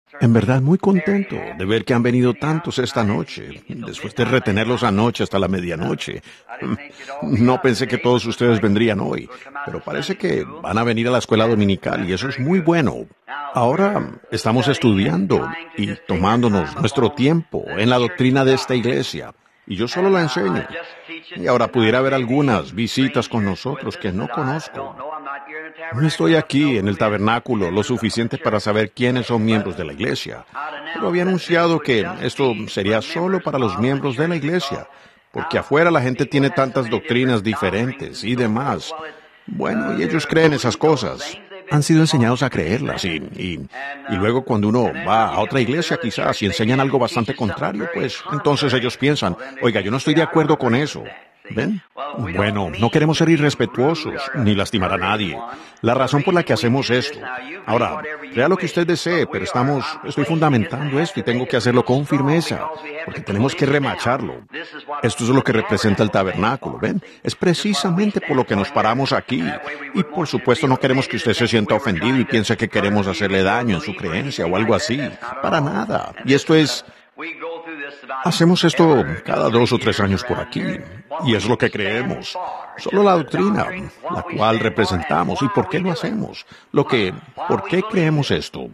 En verdad, muy contento de ver que han venido tantos esta noche, después de retenerlos anoche hasta la medianoche. No pensé que todos ustedes vendrían hoy, pero parece que van a venir a la escuela dominical y eso es muy bueno. Ahora estamos estudiando y tomándonos nuestro tiempo en la doctrina de esta iglesia, y yo solo la enseño. Y ahora pudiera haber algunas visitas con nosotros que no conozco. No estoy aquí en el tabernáculo lo suficiente para saber quiénes son miembros de la iglesia, pero había anunciado que esto sería solo para los miembros de la iglesia, porque afuera la gente tiene tantas doctrinas diferentes y demás. Bueno, y ellos creen esas cosas. Han sido enseñados a creerlas y luego cuando uno va a otra iglesia quizás y enseñan algo bastante contrario, pues entonces ellos piensan, oiga, yo no estoy de acuerdo con eso. ¿Ven? Bueno, no queremos ser irrespetuosos ni lastimar a nadie. La razón por la que hacemos esto. Ahora, crea lo que usted desee, pero estoy fundamentando esto y tengo que hacerlo con firmeza, porque tenemos que remacharlo. Esto es lo que representa el tabernáculo, ¿ven? Es precisamente por lo que nos paramos aquí. Y por supuesto no queremos que usted se sienta ofendido y piense que queremos hacerle daño en su creencia o algo así. Para nada. Y esto es... Hacemos esto cada 2 o 3 años por aquí, y es lo que creemos. Solo la doctrina, la cual representamos, y por qué lo hacemos. ¿Por qué creemos esto?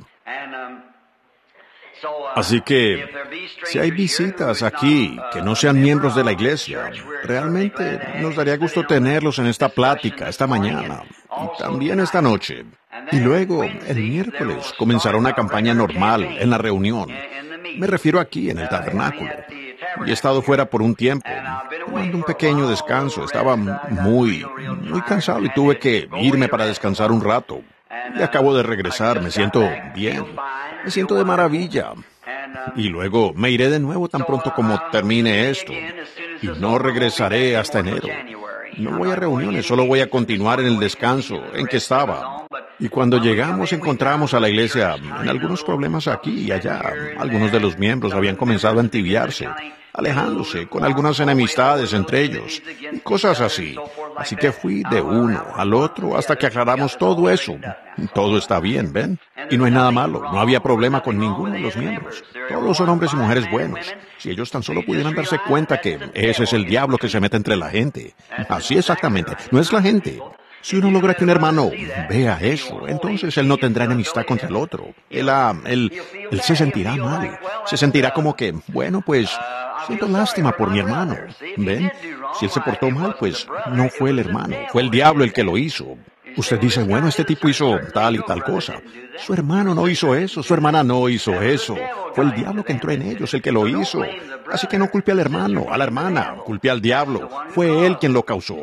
Así que, si hay visitas aquí que no sean miembros de la iglesia, realmente nos daría gusto tenerlos en esta plática esta mañana, y también esta noche. Y luego, el miércoles, comenzará una campaña normal en la reunión. Me refiero aquí, en el tabernáculo. Y he estado fuera por un tiempo, tomando un pequeño descanso. Estaba muy cansado y tuve que irme para descansar un rato. Y acabo de regresar, me siento bien, me siento de maravilla. Y luego me iré de nuevo tan pronto como termine esto. Y no regresaré hasta enero. No voy a reuniones, solo voy a continuar en el descanso en que estaba. Y cuando llegamos encontramos a la iglesia en algunos problemas aquí y allá. Algunos de los miembros habían comenzado a entibiarse, alejándose, con algunas enemistades entre ellos, y cosas así. Así que fui de uno al otro hasta que aclaramos todo eso. Todo está bien, ¿ven? Y no hay nada malo, no había problema con ninguno de los miembros. Todos son hombres y mujeres buenos. Si ellos tan solo pudieran darse cuenta que ese es el diablo que se mete entre la gente. Así exactamente, no es la gente. Si uno logra que un hermano vea eso, entonces él no tendrá enemistad contra el otro. Él se sentirá mal. Se sentirá como que, bueno, pues, siento lástima por mi hermano. ¿Ven? Si él se portó mal, pues, no fue el hermano, fue el diablo el que lo hizo. Usted dice, bueno, este tipo hizo tal y tal cosa. Su hermano no hizo eso, su hermana no hizo eso. Fue el diablo que entró en ellos el que lo hizo. Así que no culpe al hermano, a la hermana, culpe al diablo. Fue él quien lo causó.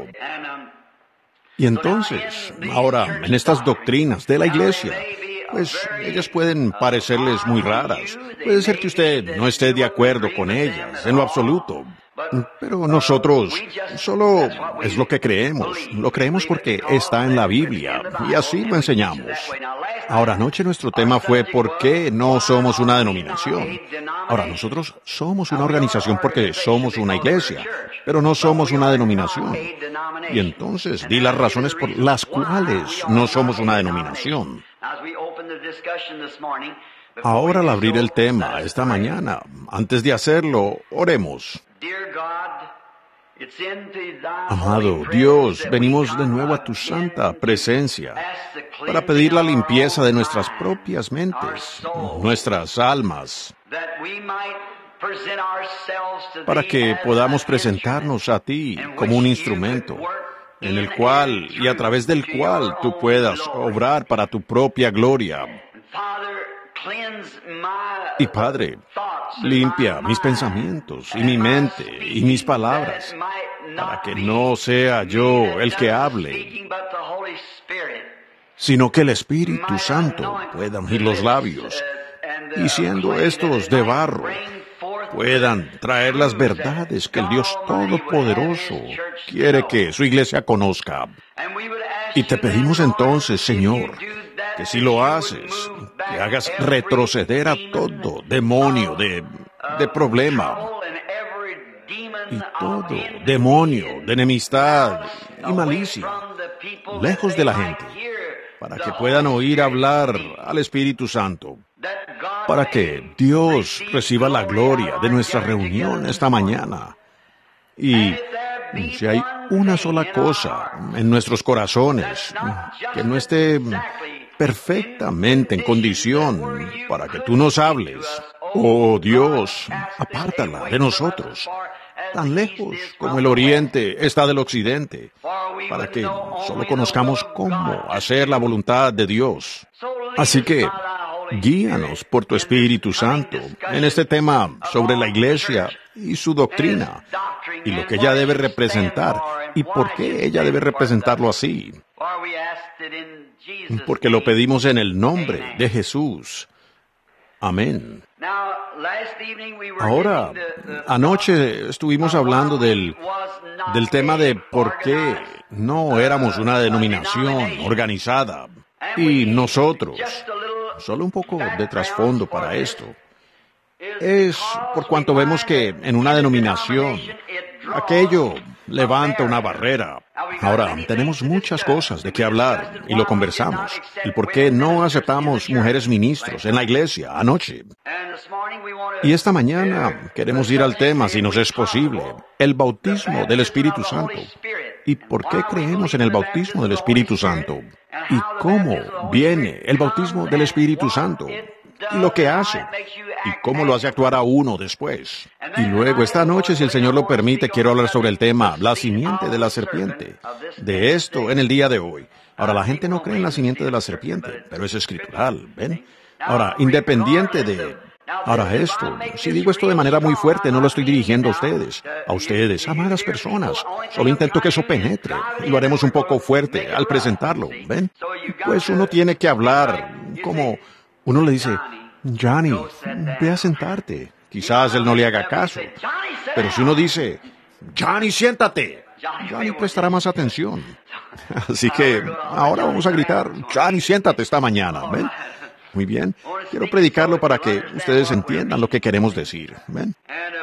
Y entonces, ahora, en estas doctrinas de la iglesia, pues ellas pueden parecerles muy raras. Puede ser que usted no esté de acuerdo con ellas, en lo absoluto. Pero nosotros solo es lo que creemos. Lo creemos porque está en la Biblia, y así lo enseñamos. Ahora, anoche nuestro tema fue ¿por qué no somos una denominación? Ahora, nosotros somos una organización porque somos una iglesia, pero no somos una denominación. Y entonces di las razones por las cuales no somos una denominación. Ahora, al abrir el tema esta mañana, antes de hacerlo, oremos. Amado Dios, venimos de nuevo a tu santa presencia para pedir la limpieza de nuestras propias mentes, nuestras almas, para que podamos presentarnos a ti como un instrumento en el cual y a través del cual tú puedas obrar para tu propia gloria. Y Padre, limpia mis pensamientos y mi mente y mis palabras, para que no sea yo el que hable, sino que el Espíritu Santo pueda ungir los labios, y siendo estos de barro, puedan traer las verdades que el Dios Todopoderoso quiere que su iglesia conozca. Y te pedimos entonces, Señor, que si lo haces, que hagas retroceder a todo demonio de problema y todo demonio de enemistad y malicia lejos de la gente, para que puedan oír hablar al Espíritu Santo. para que Dios reciba la gloria de nuestra reunión esta mañana. Y si hay una sola cosa en nuestros corazones que no esté perfectamente en condición para que tú nos hables, oh Dios, apártala de nosotros, tan lejos como el oriente está del occidente, para que solo conozcamos cómo hacer la voluntad de Dios. Así que guíanos por tu Espíritu Santo en este tema sobre la Iglesia y su doctrina, y lo que ella debe representar, y por qué ella debe representarlo así. Porque lo pedimos en el nombre de Jesús. Amén. Ahora, anoche estuvimos hablando del tema de por qué no éramos una denominación organizada. Y nosotros, solo un poco de trasfondo para esto, es por cuanto vemos que en una denominación aquello levanta una barrera. Ahora, tenemos muchas cosas de qué hablar y lo conversamos. El por qué no aceptamos mujeres ministros en la iglesia anoche. Y esta mañana queremos ir al tema, si nos es posible, el bautismo del Espíritu Santo. ¿Y por qué creemos en el bautismo del Espíritu Santo? ¿Y cómo viene el bautismo del Espíritu Santo? Y lo que hace, y cómo lo hace actuar a uno después. Y luego, esta noche, si el Señor lo permite, quiero hablar sobre el tema, la simiente de la serpiente. De esto en el día de hoy. Ahora, la gente no cree en la simiente de la serpiente, pero es escritural, ¿ven? Ahora, independiente de... Ahora esto, si digo esto de manera muy fuerte, no lo estoy dirigiendo a ustedes, amadas personas. Solo intento que eso penetre, y lo haremos un poco fuerte al presentarlo, ¿ven? Pues uno tiene que hablar como... Uno le dice, Johnny, ve a sentarte. Quizás él no le haga caso. Pero si uno dice, Johnny, siéntate, Johnny prestará más atención. Así que ahora vamos a gritar, Johnny, siéntate esta mañana, ¿ven? Muy bien. Quiero predicarlo para que ustedes entiendan lo que queremos decir, ¿ven?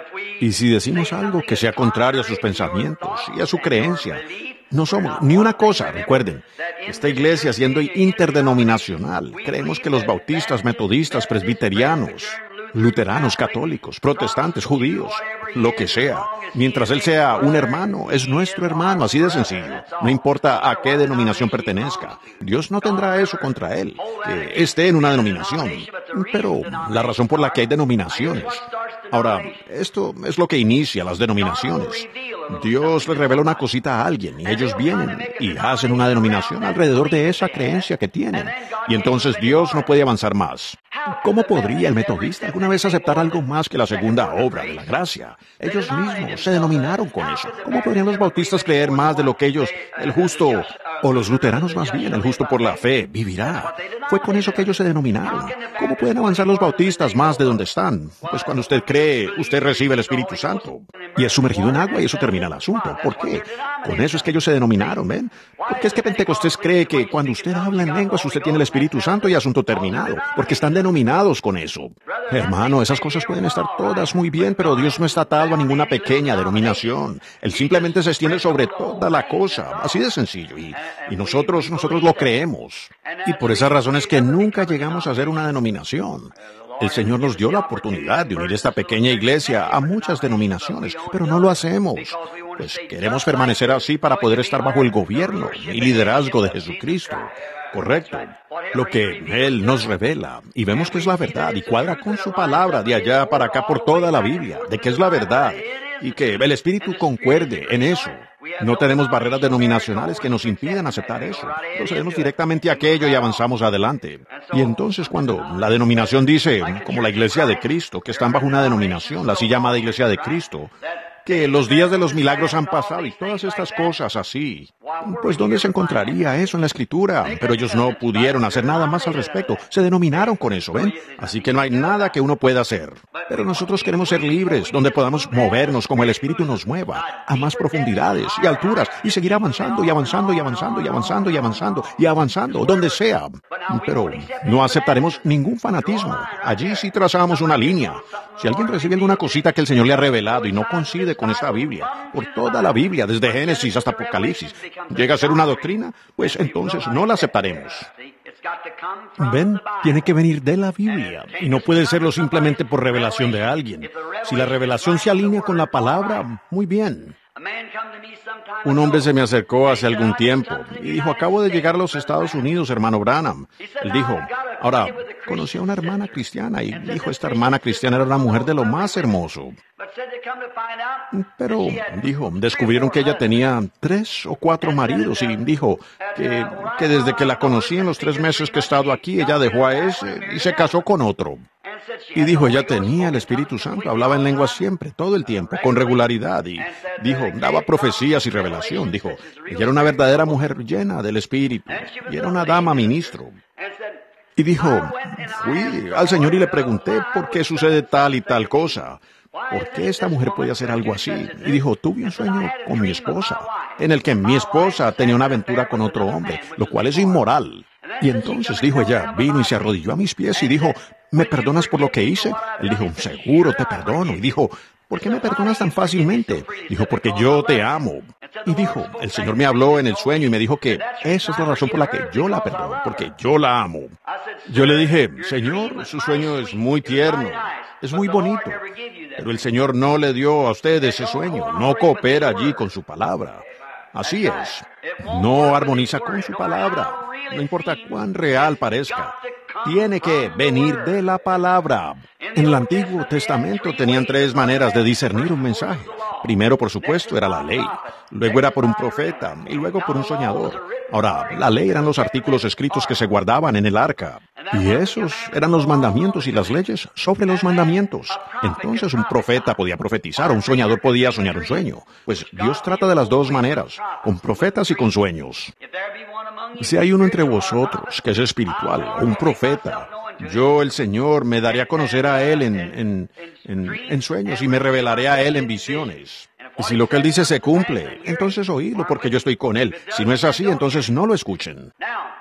Y si decimos algo que sea contrario a sus pensamientos y a su creencia, no somos ni una cosa, recuerden. Esta iglesia, siendo interdenominacional, creemos que los bautistas, metodistas, presbiterianos, luteranos, católicos, protestantes, judíos, lo que sea, mientras él sea un hermano, es nuestro hermano, así de sencillo. No importa a qué denominación pertenezca. Dios no tendrá eso contra él, que esté en una denominación. Pero la razón por la que hay denominaciones. Ahora, esto es lo que inicia las denominaciones. Dios le revela una cosita a alguien y ellos vienen y hacen una denominación alrededor de esa creencia que tienen. Y entonces Dios no puede avanzar más. ¿Cómo podría el metodista alguna vez aceptar algo más que la segunda obra de la gracia? Ellos mismos se denominaron con eso. ¿Cómo podrían los bautistas creer más de lo que ellos, el justo, o los luteranos más bien, el justo por la fe, vivirá? Fue con eso que ellos se denominaron. ¿Cómo pueden avanzar los bautistas más de donde están? Pues cuando usted cree, usted recibe el Espíritu Santo. Y es sumergido en agua y eso termina el asunto. ¿Por qué? Con eso es que ellos se denominaron, ¿ven? Porque es que Pentecostés cree que cuando usted habla en lenguas, usted tiene el Espíritu Santo y asunto terminado. Porque están denominados con eso. Hermano, esas cosas pueden estar todas muy bien, pero Dios no está atado a ninguna pequeña denominación. Él simplemente se extiende sobre toda la cosa. Así de sencillo. Y nosotros lo creemos. Y por esa razón es que nunca llegamos a ser una denominación. El Señor nos dio la oportunidad de unir esta pequeña iglesia a muchas denominaciones, pero no lo hacemos. Pues queremos permanecer así para poder estar bajo el gobierno y liderazgo de Jesucristo. Correcto. Lo que Él nos revela, y vemos que es la verdad, y cuadra con su palabra de allá para acá por toda la Biblia, de que es la verdad, y que el Espíritu concuerde en eso. No tenemos barreras denominacionales que nos impidan aceptar eso. Procedemos directamente a aquello y avanzamos adelante. Y entonces cuando la denominación dice, como la Iglesia de Cristo, que están bajo una denominación, la así llamada Iglesia de Cristo, que los días de los milagros han pasado y todas estas cosas así. Pues ¿dónde se encontraría eso en la Escritura? Pero ellos no pudieron hacer nada más al respecto. Se denominaron con eso, ¿ven? Así que no hay nada que uno pueda hacer. Pero nosotros queremos ser libres, donde podamos movernos como el Espíritu nos mueva, a más profundidades y alturas, y seguir avanzando y avanzando y avanzando y avanzando y avanzando y avanzando, donde sea. Pero no aceptaremos ningún fanatismo. Allí sí trazamos una línea. Si alguien recibe alguna cosita que el Señor le ha revelado y no coincide con esta Biblia, por toda la Biblia, desde Génesis hasta Apocalipsis, llega a ser una doctrina, pues entonces no la aceptaremos. Ven, tiene que venir de la Biblia, y no puede serlo simplemente por revelación de alguien. Si la revelación se alinea con la palabra, muy bien. Un hombre se me acercó hace algún tiempo y dijo, acabo de llegar a los Estados Unidos, hermano Branham. Él dijo, ahora, conocí a una hermana cristiana y dijo, esta hermana cristiana era una mujer de lo más hermoso. Pero, dijo, descubrieron que ella tenía 3 o 4 maridos y dijo que desde que la conocí en los 3 meses que he estado aquí, ella dejó a ese y se casó con otro. Y dijo, ella tenía el Espíritu Santo, hablaba en lenguas siempre, todo el tiempo, con regularidad, y dijo, daba profecías y revelación. Dijo, ella era una verdadera mujer llena del Espíritu, y era una dama ministro. Y dijo, fui al Señor y le pregunté, ¿por qué sucede tal y tal cosa? ¿Por qué esta mujer puede hacer algo así? Y dijo, tuve un sueño con mi esposa, en el que mi esposa tenía una aventura con otro hombre, lo cual es inmoral. Y entonces, dijo ella, vino y se arrodilló a mis pies y dijo, ¿me perdonas por lo que hice? Él dijo, seguro te perdono. Y dijo, ¿por qué me perdonas tan fácilmente? Dijo, porque yo te amo. Y dijo, el Señor me habló en el sueño y me dijo que esa es la razón por la que yo la perdono, porque yo la amo. Yo le dije, Señor, su sueño es muy tierno, es muy bonito, pero el Señor no le dio a usted ese sueño, no coopera allí con su palabra. Así es, no armoniza con su palabra, no importa cuán real parezca. Tiene que venir de la palabra. En el Antiguo Testamento tenían 3 maneras de discernir un mensaje. Primero, por supuesto, era la ley. Luego era por un profeta y luego por un soñador. Ahora, la ley eran los artículos escritos que se guardaban en el arca. Y esos eran los mandamientos y las leyes sobre los mandamientos. Entonces un profeta podía profetizar, o un soñador podía soñar un sueño. Pues Dios trata de las 2 maneras, con profetas y con sueños. Si hay uno entre vosotros que es espiritual, o un profeta, yo, el Señor, me daré a conocer a él en sueños y me revelaré a él en visiones. Y si lo que él dice se cumple, entonces oídlo porque yo estoy con él. Si no es así, entonces no lo escuchen.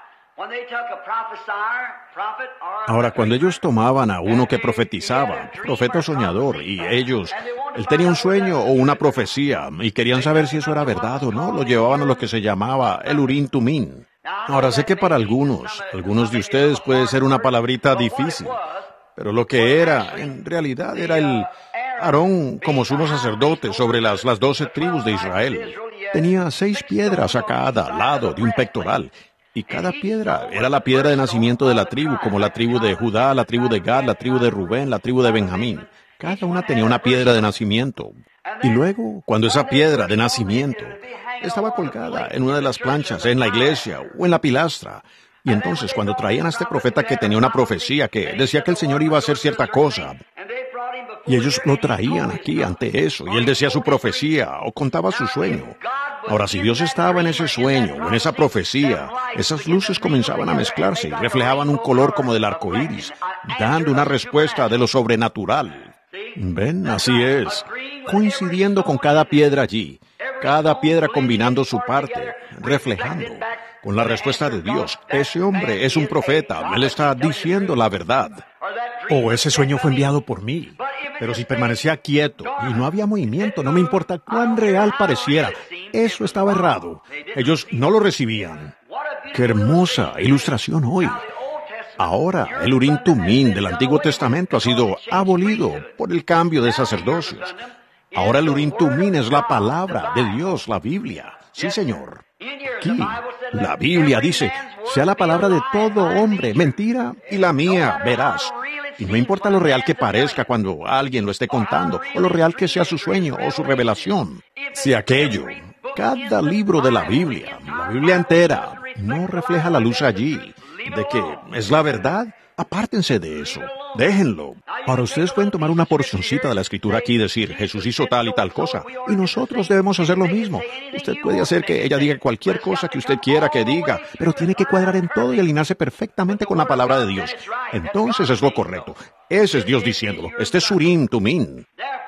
Ahora, cuando ellos tomaban a uno que profetizaba, profeta o soñador, y él tenía un sueño o una profecía, y querían saber si eso era verdad o no, lo llevaban a lo que se llamaba el Urim Tumim. Ahora, sé que para algunos de ustedes puede ser una palabrita difícil, pero lo que era, en realidad, era el Aarón como sumo sacerdote sobre las 12 tribus de Israel. Tenía 6 piedras a cada lado de un pectoral, y cada piedra era la piedra de nacimiento de la tribu, como la tribu de Judá, la tribu de Gad, la tribu de Rubén, la tribu de Benjamín. Cada una tenía una piedra de nacimiento. Y luego, cuando esa piedra de nacimiento estaba colgada en una de las planchas, en la iglesia o en la pilastra, y entonces cuando traían a este profeta que tenía una profecía que decía que el Señor iba a hacer cierta cosa, y ellos lo traían aquí ante eso, y él decía su profecía o contaba su sueño. Ahora, si Dios estaba en ese sueño o en esa profecía, esas luces comenzaban a mezclarse y reflejaban un color como del arco iris, dando una respuesta de lo sobrenatural. Ven, así es, coincidiendo con cada piedra allí, cada piedra combinando su parte, reflejando con la respuesta de Dios. Ese hombre es un profeta, él está diciendo la verdad. O ese sueño fue enviado por mí. Pero si permanecía quieto y no había movimiento, no me importa cuán real pareciera, eso estaba errado. Ellos no lo recibían. ¡Qué hermosa ilustración hoy! Ahora, el Urim Tumim del Antiguo Testamento ha sido abolido por el cambio de sacerdocios. Ahora el Urim Tumim es la palabra de Dios, la Biblia. Sí, Señor. Aquí, la Biblia dice, sea la palabra de todo hombre, mentira, y la mía, verás. Y no importa lo real que parezca cuando alguien lo esté contando, o lo real que sea su sueño o su revelación. Si aquello, cada libro de la Biblia entera, no refleja la luz allí, de que es la verdad, apártense de eso. Déjenlo. Ahora ustedes pueden tomar una porcioncita de la Escritura aquí y decir, Jesús hizo tal y tal cosa, y nosotros debemos hacer lo mismo. Usted puede hacer que ella diga cualquier cosa que usted quiera que diga, pero tiene que cuadrar en todo y alinearse perfectamente con la palabra de Dios. Entonces es lo correcto. Ese es Dios diciéndolo. Este es Urim Tumim.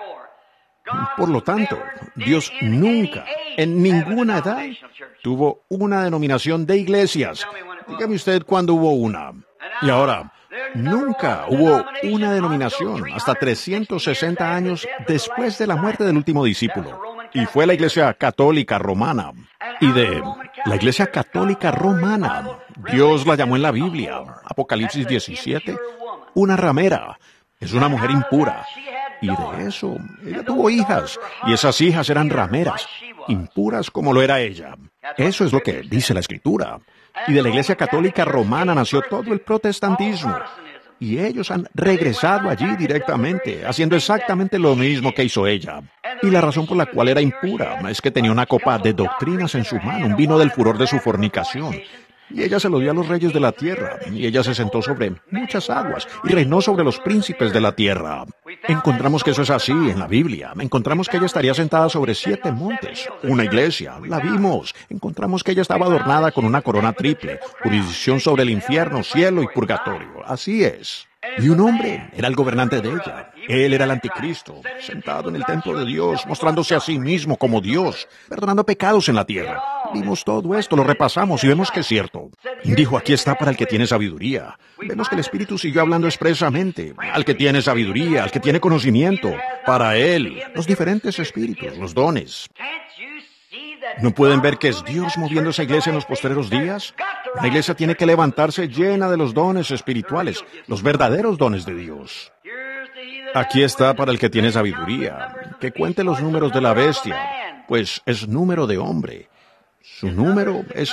Por lo tanto, Dios nunca, en ninguna edad, tuvo una denominación de iglesias. Dígame usted cuándo hubo una. Y ahora, nunca hubo una denominación hasta 360 años después de la muerte del último discípulo. Y fue la Iglesia Católica Romana. Y de la Iglesia Católica Romana, Dios la llamó en la Biblia, Apocalipsis 17, una ramera. Es una mujer impura. Y de eso, ella tuvo hijas, y esas hijas eran rameras, impuras como lo era ella. Eso es lo que dice la Escritura. Y de la Iglesia Católica Romana nació todo el protestantismo. Y ellos han regresado allí directamente, haciendo exactamente lo mismo que hizo ella. Y la razón por la cual era impura es que tenía una copa de doctrinas en su mano, un vino del furor de su fornicación. Y ella se lo dio a los reyes de la tierra, y ella se sentó sobre muchas aguas, y reinó sobre los príncipes de la tierra. Encontramos que eso es así en la Biblia. Encontramos que ella estaría sentada sobre 7 montes. Una iglesia, la vimos. Encontramos que ella estaba adornada con una corona triple, jurisdicción sobre el infierno, cielo y purgatorio. Así es. Y un hombre era el gobernante de ella. Él era el anticristo, sentado en el templo de Dios, mostrándose a sí mismo como Dios, perdonando pecados en la tierra. Vimos todo esto, lo repasamos y vemos que es cierto. Dijo, aquí está para el que tiene sabiduría. Vemos que el Espíritu siguió hablando expresamente. Al que tiene sabiduría, al que tiene conocimiento. Para él, los diferentes espíritus, los dones. ¿No pueden ver que es Dios moviendo esa iglesia en los postreros días? La iglesia tiene que levantarse llena de los dones espirituales, los verdaderos dones de Dios. Aquí está para el que tiene sabiduría, que cuente los números de la bestia, pues es número de hombre. Su número es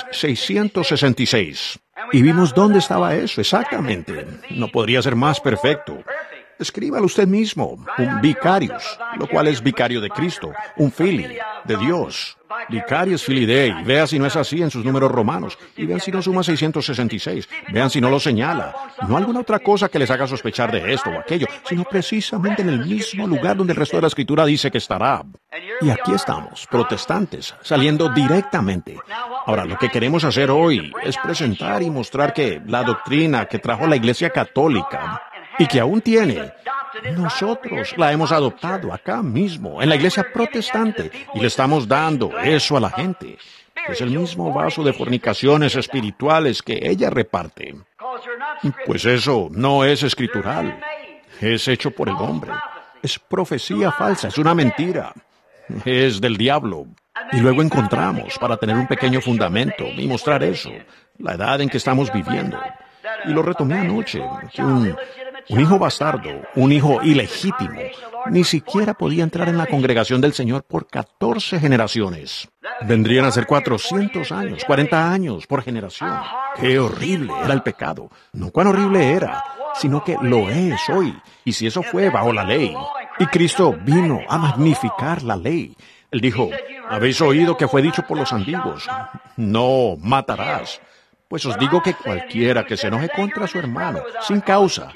666. Y vimos dónde estaba eso, exactamente. No podría ser más perfecto. Escríbalo usted mismo, un vicarius, lo cual es vicario de Cristo, un fili, de Dios. Vicarius Filii Dei, vea si no es así en sus números romanos, y vean si no suma 666, vean si no lo señala, no alguna otra cosa que les haga sospechar de esto o aquello, sino precisamente en el mismo lugar donde el resto de la Escritura dice que estará. Y aquí estamos, protestantes, saliendo directamente. Ahora, lo que queremos hacer hoy es presentar y mostrar que la doctrina que trajo la Iglesia Católica, y que aún tiene, nosotros la hemos adoptado acá mismo, en la iglesia protestante, y le estamos dando eso a la gente. Es el mismo vaso de fornicaciones espirituales que ella reparte. Pues eso no es escritural. Es hecho por el hombre. Es profecía falsa, es una mentira. Es del diablo. Y luego encontramos, para tener un pequeño fundamento y mostrar eso, la edad en que estamos viviendo. Y lo retomé anoche, que un hijo bastardo, un hijo ilegítimo, ni siquiera podía entrar en la congregación del Señor por 14 generaciones. Vendrían a ser 400 años, 40 años por generación. ¡Qué horrible era el pecado! No cuán horrible era, sino que lo es hoy. Y si eso fue bajo la ley, y Cristo vino a magnificar la ley. Él dijo, habéis oído que fue dicho por los antiguos, no matarás. Pues os digo que cualquiera que se enoje contra su hermano, sin causa,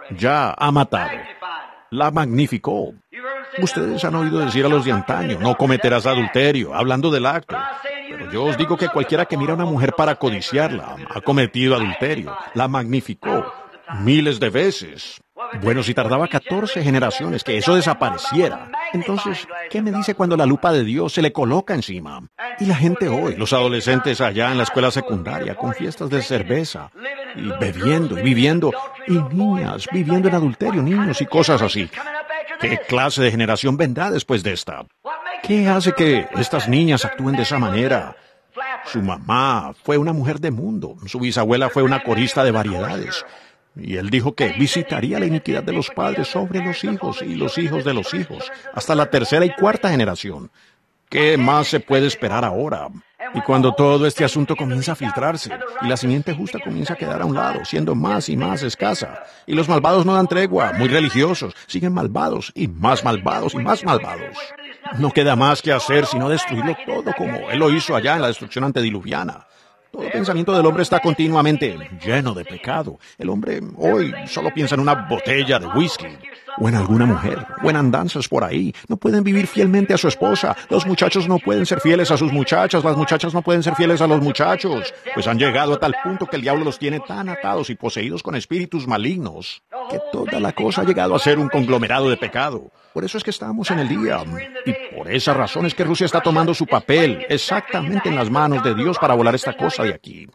ya ha matado. La magnificó. Ustedes han oído decir a los de antaño, no cometerás adulterio, hablando del acto. Pero yo os digo que cualquiera que mira a una mujer para codiciarla, ha cometido adulterio. La magnificó miles de veces. Bueno, si tardaba 14 generaciones que eso desapareciera, entonces, ¿qué me dice cuando la lupa de Dios se le coloca encima? Y la gente hoy, los adolescentes allá en la escuela secundaria, con fiestas de cerveza, y bebiendo y viviendo, y niñas viviendo en adulterio, niños y cosas así. ¿Qué clase de generación vendrá después de esta? ¿Qué hace que estas niñas actúen de esa manera? Su mamá fue una mujer de mundo, su bisabuela fue una corista de variedades. Y él dijo que visitaría la iniquidad de los padres sobre los hijos y los hijos de los hijos, hasta la tercera y cuarta generación. ¿Qué más se puede esperar ahora? Y cuando todo este asunto comienza a filtrarse, y la simiente justa comienza a quedar a un lado, siendo más y más escasa, y los malvados no dan tregua, muy religiosos, siguen malvados y más malvados y más malvados. No queda más que hacer sino destruirlo todo como él lo hizo allá en la destrucción antediluviana. Todo pensamiento del hombre está continuamente lleno de pecado. El hombre hoy solo piensa en una botella de whisky, o en alguna mujer, o en andanzas por ahí. No pueden vivir fielmente a su esposa. Los muchachos no pueden ser fieles a sus muchachas. Las muchachas no pueden ser fieles a los muchachos. Pues han llegado a tal punto que el diablo los tiene tan atados y poseídos con espíritus malignos, que toda la cosa ha llegado a ser un conglomerado de pecado. Por eso es que estamos en el día. Y por esa razón es que Rusia está tomando su papel exactamente en las manos de Dios para volar esta cosa de aquí.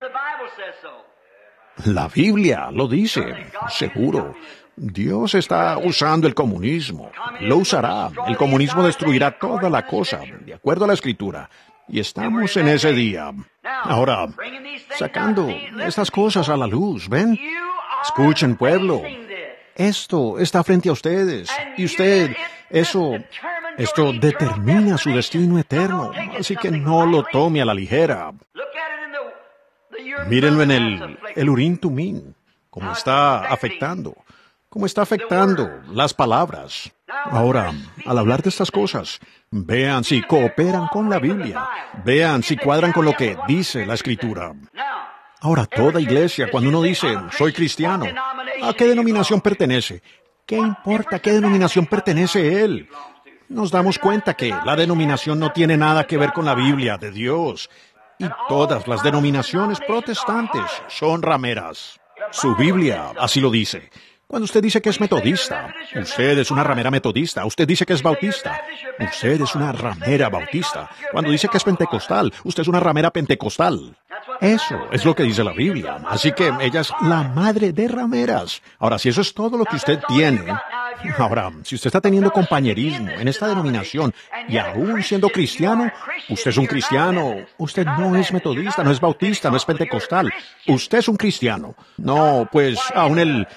La Biblia lo dice, seguro. Dios está usando el comunismo. Lo usará. El comunismo destruirá toda la cosa, de acuerdo a la Escritura. Y estamos en ese día. Ahora, sacando estas cosas a la luz, ¿ven? Escuchen, pueblo. Esto está frente a ustedes. Y usted, esto determina su destino eterno. Así que no lo tome a la ligera. Mírenlo en el Urim Tumim. Cómo está afectando. Cómo está afectando las palabras. Ahora, al hablar de estas cosas, vean si cooperan con la Biblia. Vean si cuadran con lo que dice la Escritura. Ahora, toda iglesia, cuando uno dice, soy cristiano, ¿a qué denominación pertenece? ¿Qué importa a qué denominación pertenece él? Nos damos cuenta que la denominación no tiene nada que ver con la Biblia de Dios. Y todas las denominaciones protestantes son rameras. Su Biblia así lo dice. Cuando usted dice que es metodista, usted es una ramera metodista. Usted dice que es bautista, usted es una ramera bautista. Cuando dice que es pentecostal, usted es una ramera pentecostal. Eso es lo que dice la Biblia. Así que ella es la madre de rameras. Ahora, si eso es todo lo que usted tiene, ahora, si usted está teniendo compañerismo en esta denominación y aún siendo cristiano, usted es un cristiano. Usted no es metodista, no es bautista, no es pentecostal. Usted es un cristiano. No, pues aún el...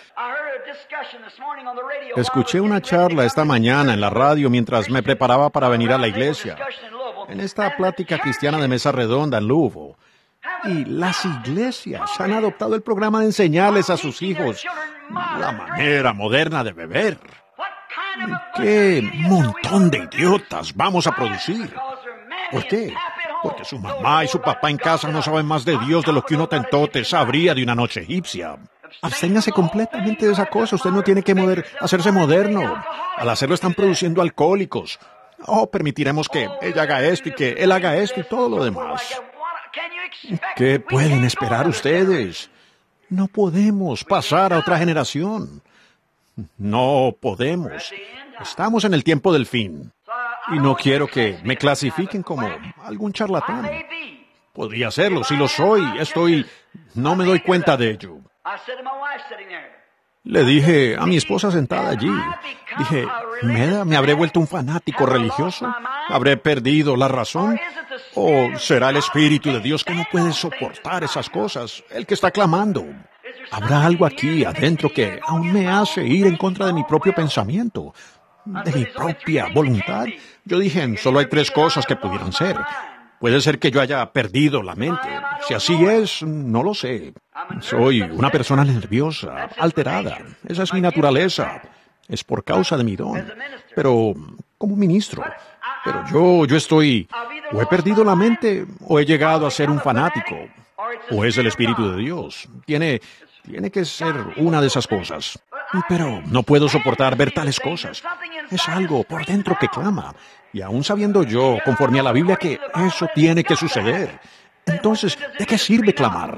Escuché una charla esta mañana en la radio mientras me preparaba para venir a la iglesia, en esta plática cristiana de mesa redonda en Louisville. Y las iglesias han adoptado el programa de enseñarles a sus hijos la manera moderna de beber. ¡Qué montón de idiotas vamos a producir! ¿Por qué? Porque su mamá y su papá en casa no saben más de Dios de lo que un hotentote sabría de una noche egipcia. Absténgase completamente de esa cosa. Usted no tiene que hacerse moderno. Al hacerlo están produciendo alcohólicos. Permitiremos que ella haga esto y que él haga esto y todo lo demás. ¿Qué pueden esperar ustedes? No podemos pasar a otra generación. No podemos. Estamos en el tiempo del fin. Y no quiero que me clasifiquen como algún charlatán. Podría serlo, si lo soy. No me doy cuenta de ello. Le dije a mi esposa sentada allí, dije, ¿me habré vuelto un fanático religioso? ¿Habré perdido la razón? ¿O será el Espíritu de Dios que no puede soportar esas cosas, el que está clamando? ¿Habrá algo aquí adentro que aún me hace ir en contra de mi propio pensamiento, de mi propia voluntad? Yo dije, solo hay 3 cosas que pudieran ser. Puede ser que yo haya perdido la mente. Si así es, no lo sé. Soy una persona nerviosa, alterada. Esa es mi naturaleza. Es por causa de mi don. Pero, como ministro. Pero yo estoy... O he perdido la mente, o he llegado a ser un fanático. O es el Espíritu de Dios. Tiene que ser una de esas cosas. Pero no puedo soportar ver tales cosas. Es algo por dentro que clama. Y aún sabiendo yo, conforme a la Biblia, que eso tiene que suceder. Entonces, ¿de qué sirve clamar?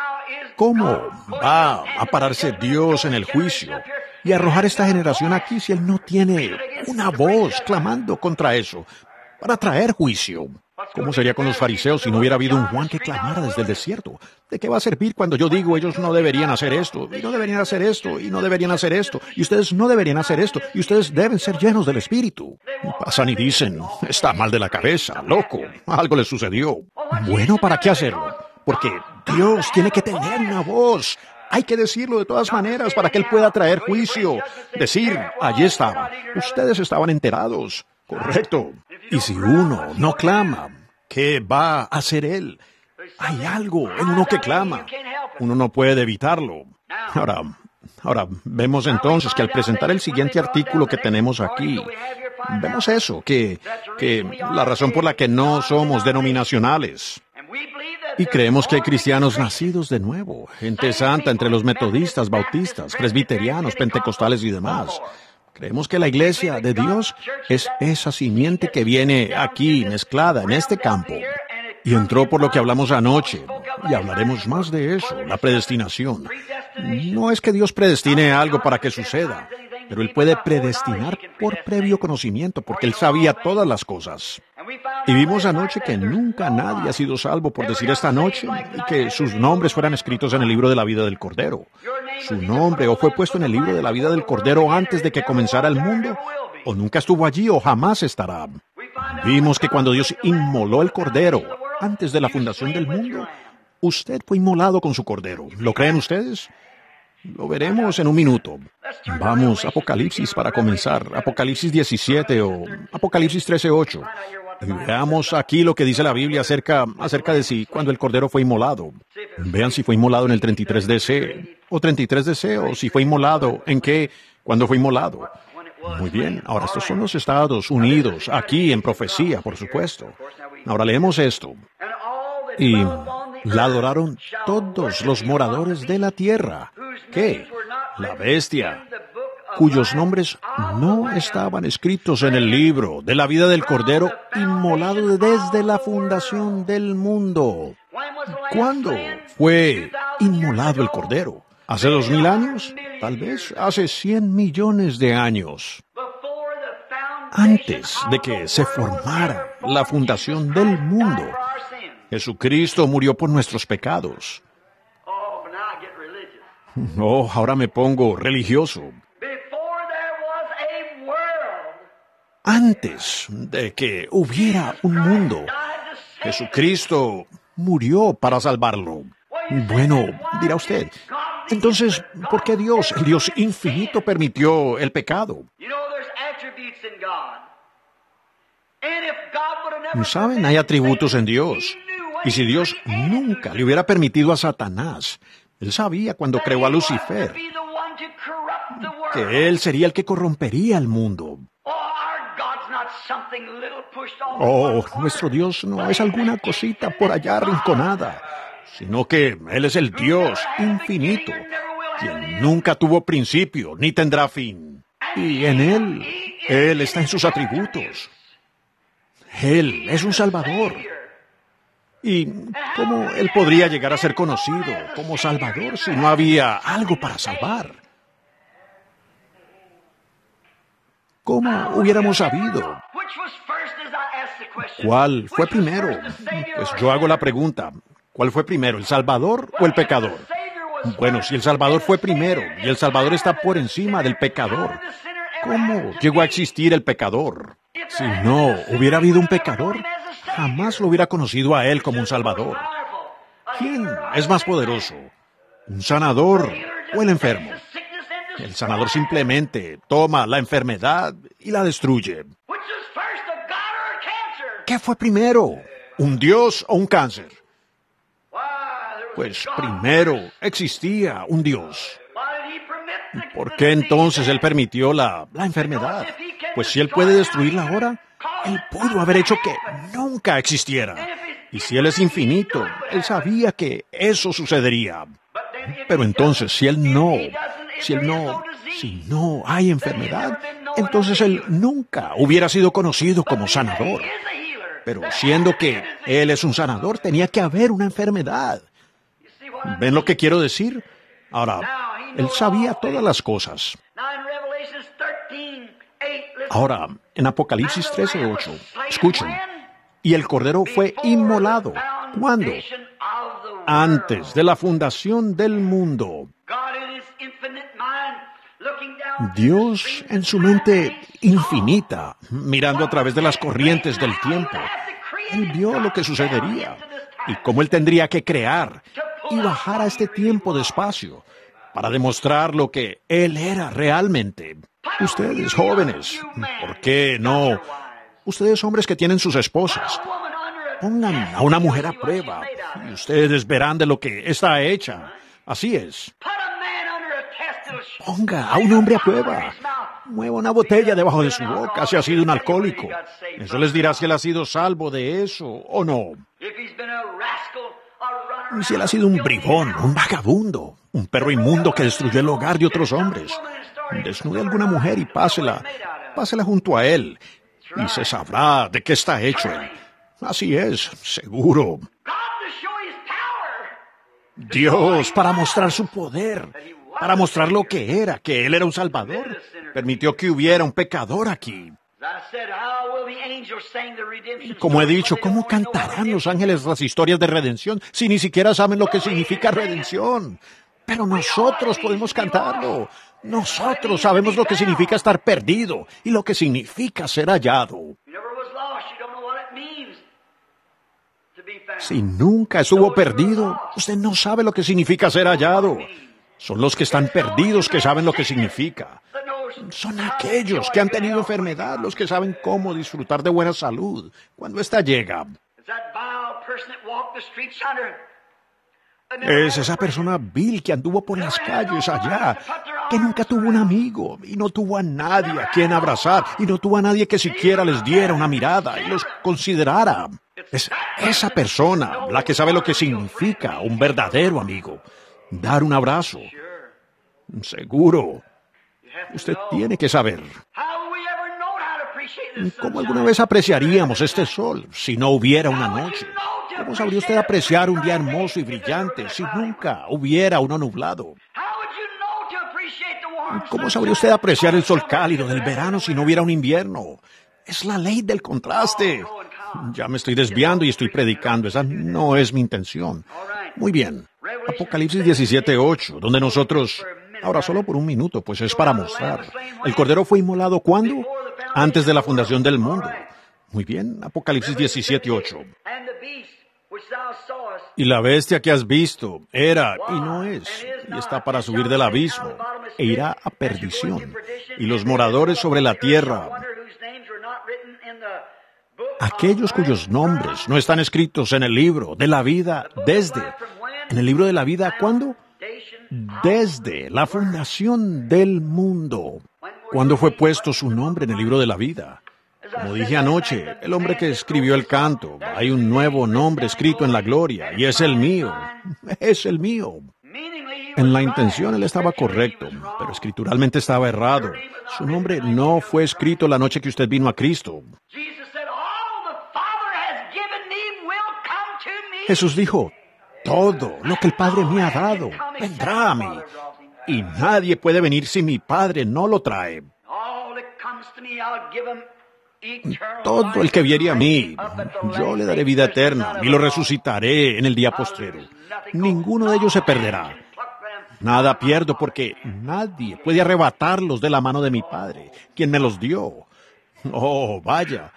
¿Cómo va a pararse Dios en el juicio y arrojar esta generación aquí si Él no tiene una voz clamando contra eso para traer juicio? ¿Cómo sería con los fariseos si no hubiera habido un Juan que clamara desde el desierto? ¿De qué va a servir cuando yo digo ellos no deberían hacer esto, y no deberían hacer esto, y no deberían hacer esto, y ustedes no deberían hacer esto, y ustedes deben ser llenos del Espíritu? Pasan y dicen, está mal de la cabeza, loco, algo le sucedió. Bueno, ¿para qué hacerlo? Porque Dios tiene que tener una voz. Hay que decirlo de todas maneras para que Él pueda traer juicio. Decir, allí estaba, ustedes estaban enterados. Correcto. Y si uno no clama, ¿qué va a hacer Él? Hay algo en uno que clama. Uno no puede evitarlo. Ahora, vemos entonces que al presentar el siguiente artículo que tenemos aquí, vemos eso, que la razón por la que no somos denominacionales. Y creemos que hay cristianos nacidos de nuevo, gente santa entre los metodistas, bautistas, presbiterianos, pentecostales y demás. Creemos que la iglesia de Dios es esa simiente que viene aquí mezclada en este campo. Y entró por lo que hablamos anoche, y hablaremos más de eso, la predestinación. No es que Dios predestine algo para que suceda, pero Él puede predestinar por previo conocimiento, porque Él sabía todas las cosas. Y vimos anoche que nunca nadie ha sido salvo por decir esta noche y que sus nombres fueran escritos en el libro de la vida del Cordero. Su nombre o fue puesto en el libro de la vida del Cordero antes de que comenzara el mundo, o nunca estuvo allí o jamás estará. Vimos que cuando Dios inmoló el cordero antes de la fundación del mundo, usted fue inmolado con su cordero. ¿Lo creen ustedes? Lo veremos en un minuto. Vamos a Apocalipsis para comenzar. Apocalipsis 17 o Apocalipsis 13:8. Y veamos aquí lo que dice la Biblia acerca de si cuando el cordero fue inmolado. Vean si fue inmolado en el 33 DC o 33 DC o si fue inmolado en qué, cuando fue inmolado. Muy bien, ahora estos son los Estados Unidos, aquí en profecía, por supuesto. Ahora leemos esto. Y la adoraron todos los moradores de la tierra. ¿Qué? La bestia, cuyos nombres no estaban escritos en el libro de la vida del Cordero inmolado desde la fundación del mundo. ¿Cuándo fue inmolado el Cordero? ¿Hace 2000 años? Tal vez hace 100 millones de años. Antes de que se formara la fundación del mundo, Jesucristo murió por nuestros pecados. Oh, ahora me pongo religioso. Antes de que hubiera un mundo, Jesucristo murió para salvarlo. Bueno, dirá usted, entonces, ¿por qué Dios, el Dios infinito, permitió el pecado? ¿Saben? Hay atributos en Dios. Y si Dios nunca le hubiera permitido a Satanás, Él sabía cuando creó a Lucifer que Él sería el que corrompería el mundo. Oh, nuestro Dios no es alguna cosita por allá arrinconada, sino que Él es el Dios infinito, quien nunca tuvo principio ni tendrá fin. Y en Él está en sus atributos. Él es un Salvador. ¿Y cómo Él podría llegar a ser conocido como Salvador si no había algo para salvar? ¿Cómo hubiéramos sabido? ¿Cuál fue primero? Pues yo hago la pregunta. ¿Cuál fue primero, el Salvador o el pecador? Bueno, si el Salvador fue primero y el Salvador está por encima del pecador, ¿cómo llegó a existir el pecador? Si no hubiera habido un pecador, jamás lo hubiera conocido a Él como un Salvador. ¿Quién es más poderoso? ¿Un sanador o el enfermo? El sanador simplemente toma la enfermedad y la destruye. ¿Qué fue primero? ¿Un Dios o un cáncer? Pues primero existía un Dios. ¿Por qué entonces Él permitió la enfermedad? Pues si Él puede destruirla ahora, Él pudo haber hecho que nunca existiera. Y si Él es infinito, Él sabía que eso sucedería. Pero entonces, si no hay enfermedad, entonces Él nunca hubiera sido conocido como sanador. Pero siendo que Él es un sanador, tenía que haber una enfermedad. ¿Ven lo que quiero decir? Ahora, Él sabía todas las cosas. Ahora, en Apocalipsis 13:8, escuchen. Y el Cordero fue inmolado. ¿Cuándo? Antes de la fundación del mundo. Dios, en su mente infinita, mirando a través de las corrientes del tiempo, Él vio lo que sucedería y cómo Él tendría que crear y bajar a este tiempo de espacio para demostrar lo que Él era realmente. Ustedes jóvenes, ¿por qué no? Ustedes hombres que tienen sus esposas, pongan a una mujer a prueba y ustedes verán de lo que está hecha. Así es. Ponga a un hombre a prueba. Mueva una botella debajo de su boca si ha sido un alcohólico. Eso les dirá si él ha sido salvo de eso o no. Si él ha sido un bribón, un vagabundo, un perro inmundo que destruyó el hogar de otros hombres. Desnude a alguna mujer y pásela junto a él y se sabrá de qué está hecho él. Así es, seguro. Dios, para mostrar su poder, para mostrar lo que era, que Él era un Salvador, permitió que hubiera un pecador aquí. Como he dicho, ¿cómo cantarán los ángeles las historias de redención si ni siquiera saben lo que significa redención? Pero nosotros podemos cantarlo. Nosotros sabemos lo que significa estar perdido y lo que significa ser hallado. Si nunca estuvo perdido, usted no sabe lo que significa ser hallado. Son los que están perdidos que saben lo que significa. Son aquellos que han tenido enfermedad los que saben cómo disfrutar de buena salud cuando ésta llega. Es esa persona vil que anduvo por las calles allá, que nunca tuvo un amigo y no tuvo a nadie a quien abrazar y no tuvo a nadie que siquiera les diera una mirada y los considerara. Es esa persona la que sabe lo que significa un verdadero amigo. Dar un abrazo. Seguro. Usted tiene que saber. ¿Cómo alguna vez apreciaríamos este sol si no hubiera una noche? ¿Cómo sabría usted apreciar un día hermoso y brillante si nunca hubiera uno nublado? ¿Cómo sabría usted apreciar el sol cálido del verano si no hubiera un invierno? Es la ley del contraste. Ya me estoy desviando y estoy predicando. Esa no es mi intención. Muy bien. Apocalipsis 17:8, donde nosotros... Ahora solo por un minuto, pues es para mostrar. ¿El Cordero fue inmolado cuándo? Antes de la fundación del mundo. Muy bien, Apocalipsis 17:8. Y la bestia que has visto era y no es, y está para subir del abismo, e irá a perdición. Y los moradores sobre la tierra, aquellos cuyos nombres no están escritos en el libro de la vida desde... ¿En el libro de la vida cuándo? Desde la fundación del mundo. ¿Cuándo fue puesto su nombre en el libro de la vida? Como dije anoche, el hombre que escribió el canto, hay un nuevo nombre escrito en la gloria, y es el mío. Es el mío. En la intención él estaba correcto, pero escrituralmente estaba errado. Su nombre no fue escrito la noche que usted vino a Cristo. Jesús dijo, todo lo que el Padre me ha dado vendrá a mí, y nadie puede venir si mi Padre no lo trae. Todo el que viene a mí, yo le daré vida eterna y lo resucitaré en el día postrero. Ninguno de ellos se perderá. Nada pierdo porque nadie puede arrebatarlos de la mano de mi Padre, quien me los dio. Oh, vaya.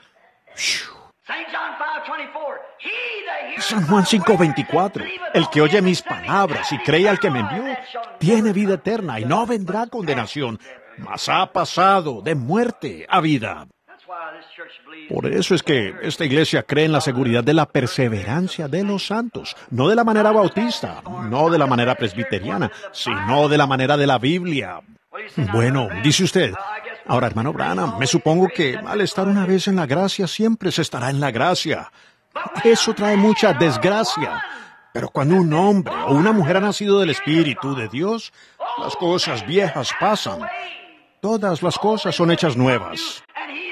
San Juan 5:24, el que oye mis palabras y cree al que me envió, tiene vida eterna y no vendrá condenación, mas ha pasado de muerte a vida. Por eso es que esta iglesia cree en la seguridad de la perseverancia de los santos, no de la manera bautista, no de la manera presbiteriana, sino de la manera de la Biblia. Bueno, dice usted, ahora hermano Branham, me supongo que al estar una vez en la gracia siempre se estará en la gracia. Eso trae mucha desgracia. Pero cuando un hombre o una mujer ha nacido del Espíritu de Dios, las cosas viejas pasan. Todas las cosas son hechas nuevas.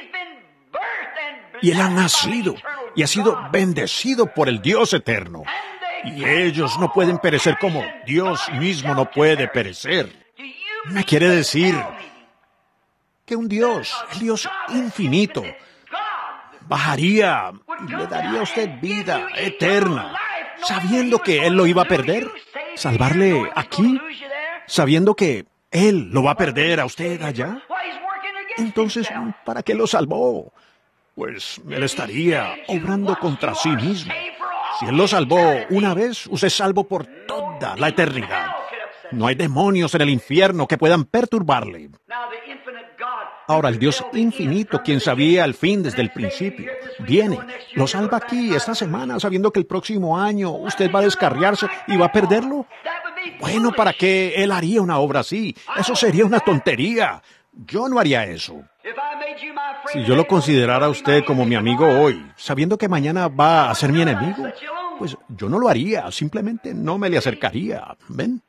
Y él ha nacido y ha sido bendecido por el Dios eterno. Y ellos no pueden perecer como Dios mismo no puede perecer. Me quiere decir que un Dios, el Dios infinito, bajaría y le daría a usted vida eterna, sabiendo que Él lo iba a perder, salvarle aquí, sabiendo que Él lo va a perder a usted allá. Entonces, ¿para qué lo salvó? Pues Él estaría obrando contra sí mismo. Si Él lo salvó una vez, usted es salvo por toda la eternidad. No hay demonios en el infierno que puedan perturbarle. Ahora, el Dios infinito, quien sabía el fin desde el principio, viene, lo salva aquí esta semana, sabiendo que el próximo año usted va a descarriarse y va a perderlo. Bueno, ¿para qué Él haría una obra así? Eso sería una tontería. Yo no haría eso. Si yo lo considerara a usted como mi amigo hoy, sabiendo que mañana va a ser mi enemigo, pues yo no lo haría, simplemente no me le acercaría. ¿Ven?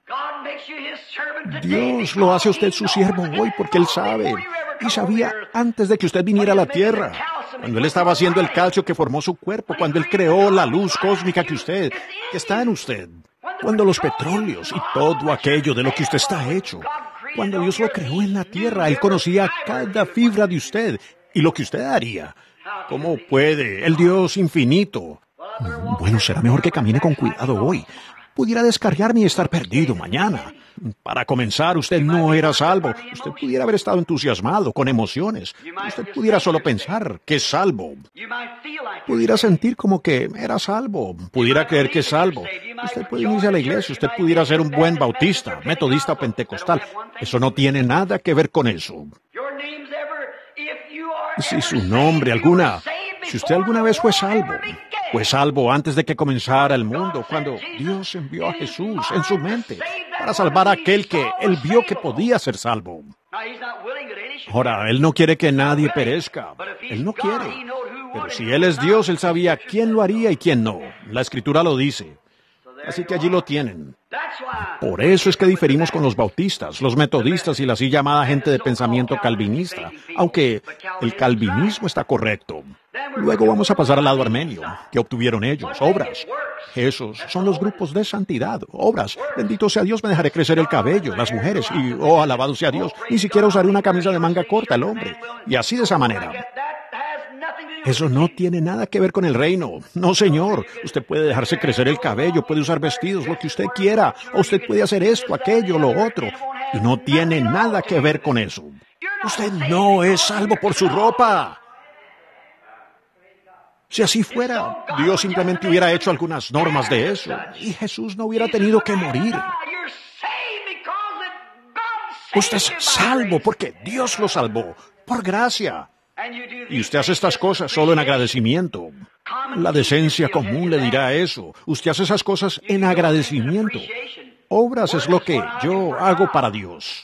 Dios lo hace a usted su siervo hoy porque Él sabe, y sabía antes de que usted viniera a la tierra, cuando Él estaba haciendo el calcio que formó su cuerpo, cuando Él creó la luz cósmica que está en usted, cuando los petróleos y todo aquello de lo que usted está hecho, cuando Dios lo creó en la tierra, Él conocía cada fibra de usted y lo que usted haría. ¿Cómo puede el Dios infinito? Bueno, será mejor que camine con cuidado hoy, pudiera descarriarme y estar perdido mañana. Para comenzar, usted no era salvo. Usted pudiera haber estado entusiasmado, con emociones. Usted pudiera solo pensar que es salvo. Pudiera sentir como que era salvo. Pudiera creer que es salvo. Usted puede unirse a la iglesia. Usted pudiera ser un buen bautista, metodista o pentecostal. Eso no tiene nada que ver con eso. Si su nombre si usted alguna vez fue salvo antes de que comenzara el mundo, cuando Dios envió a Jesús en su mente para salvar a aquel que Él vio que podía ser salvo. Ahora, Él no quiere que nadie perezca. Él no quiere. Pero si Él es Dios, Él sabía quién lo haría y quién no. La Escritura lo dice. Así que allí lo tienen. Por eso es que diferimos con los bautistas, los metodistas y la así llamada gente de pensamiento calvinista, aunque el calvinismo está correcto. Luego vamos a pasar al lado armenio. ¿Qué obtuvieron ellos? Obras. Esos son los grupos de santidad. Obras. Bendito sea Dios, me dejaré crecer el cabello, las mujeres, y, alabado sea Dios, ni siquiera usaré una camisa de manga corta el hombre. Y así de esa manera. Eso no tiene nada que ver con el reino. No, señor. Usted puede dejarse crecer el cabello, puede usar vestidos, lo que usted quiera. O usted puede hacer esto, aquello, lo otro. Y no tiene nada que ver con eso. Usted no es salvo por su ropa. Si así fuera, Dios simplemente hubiera hecho algunas normas de eso. Y Jesús no hubiera tenido que morir. Usted es salvo porque Dios lo salvó, por gracia. Y usted hace estas cosas solo en agradecimiento. La decencia común le dirá eso. Usted hace esas cosas en agradecimiento. Obras es lo que yo hago para Dios.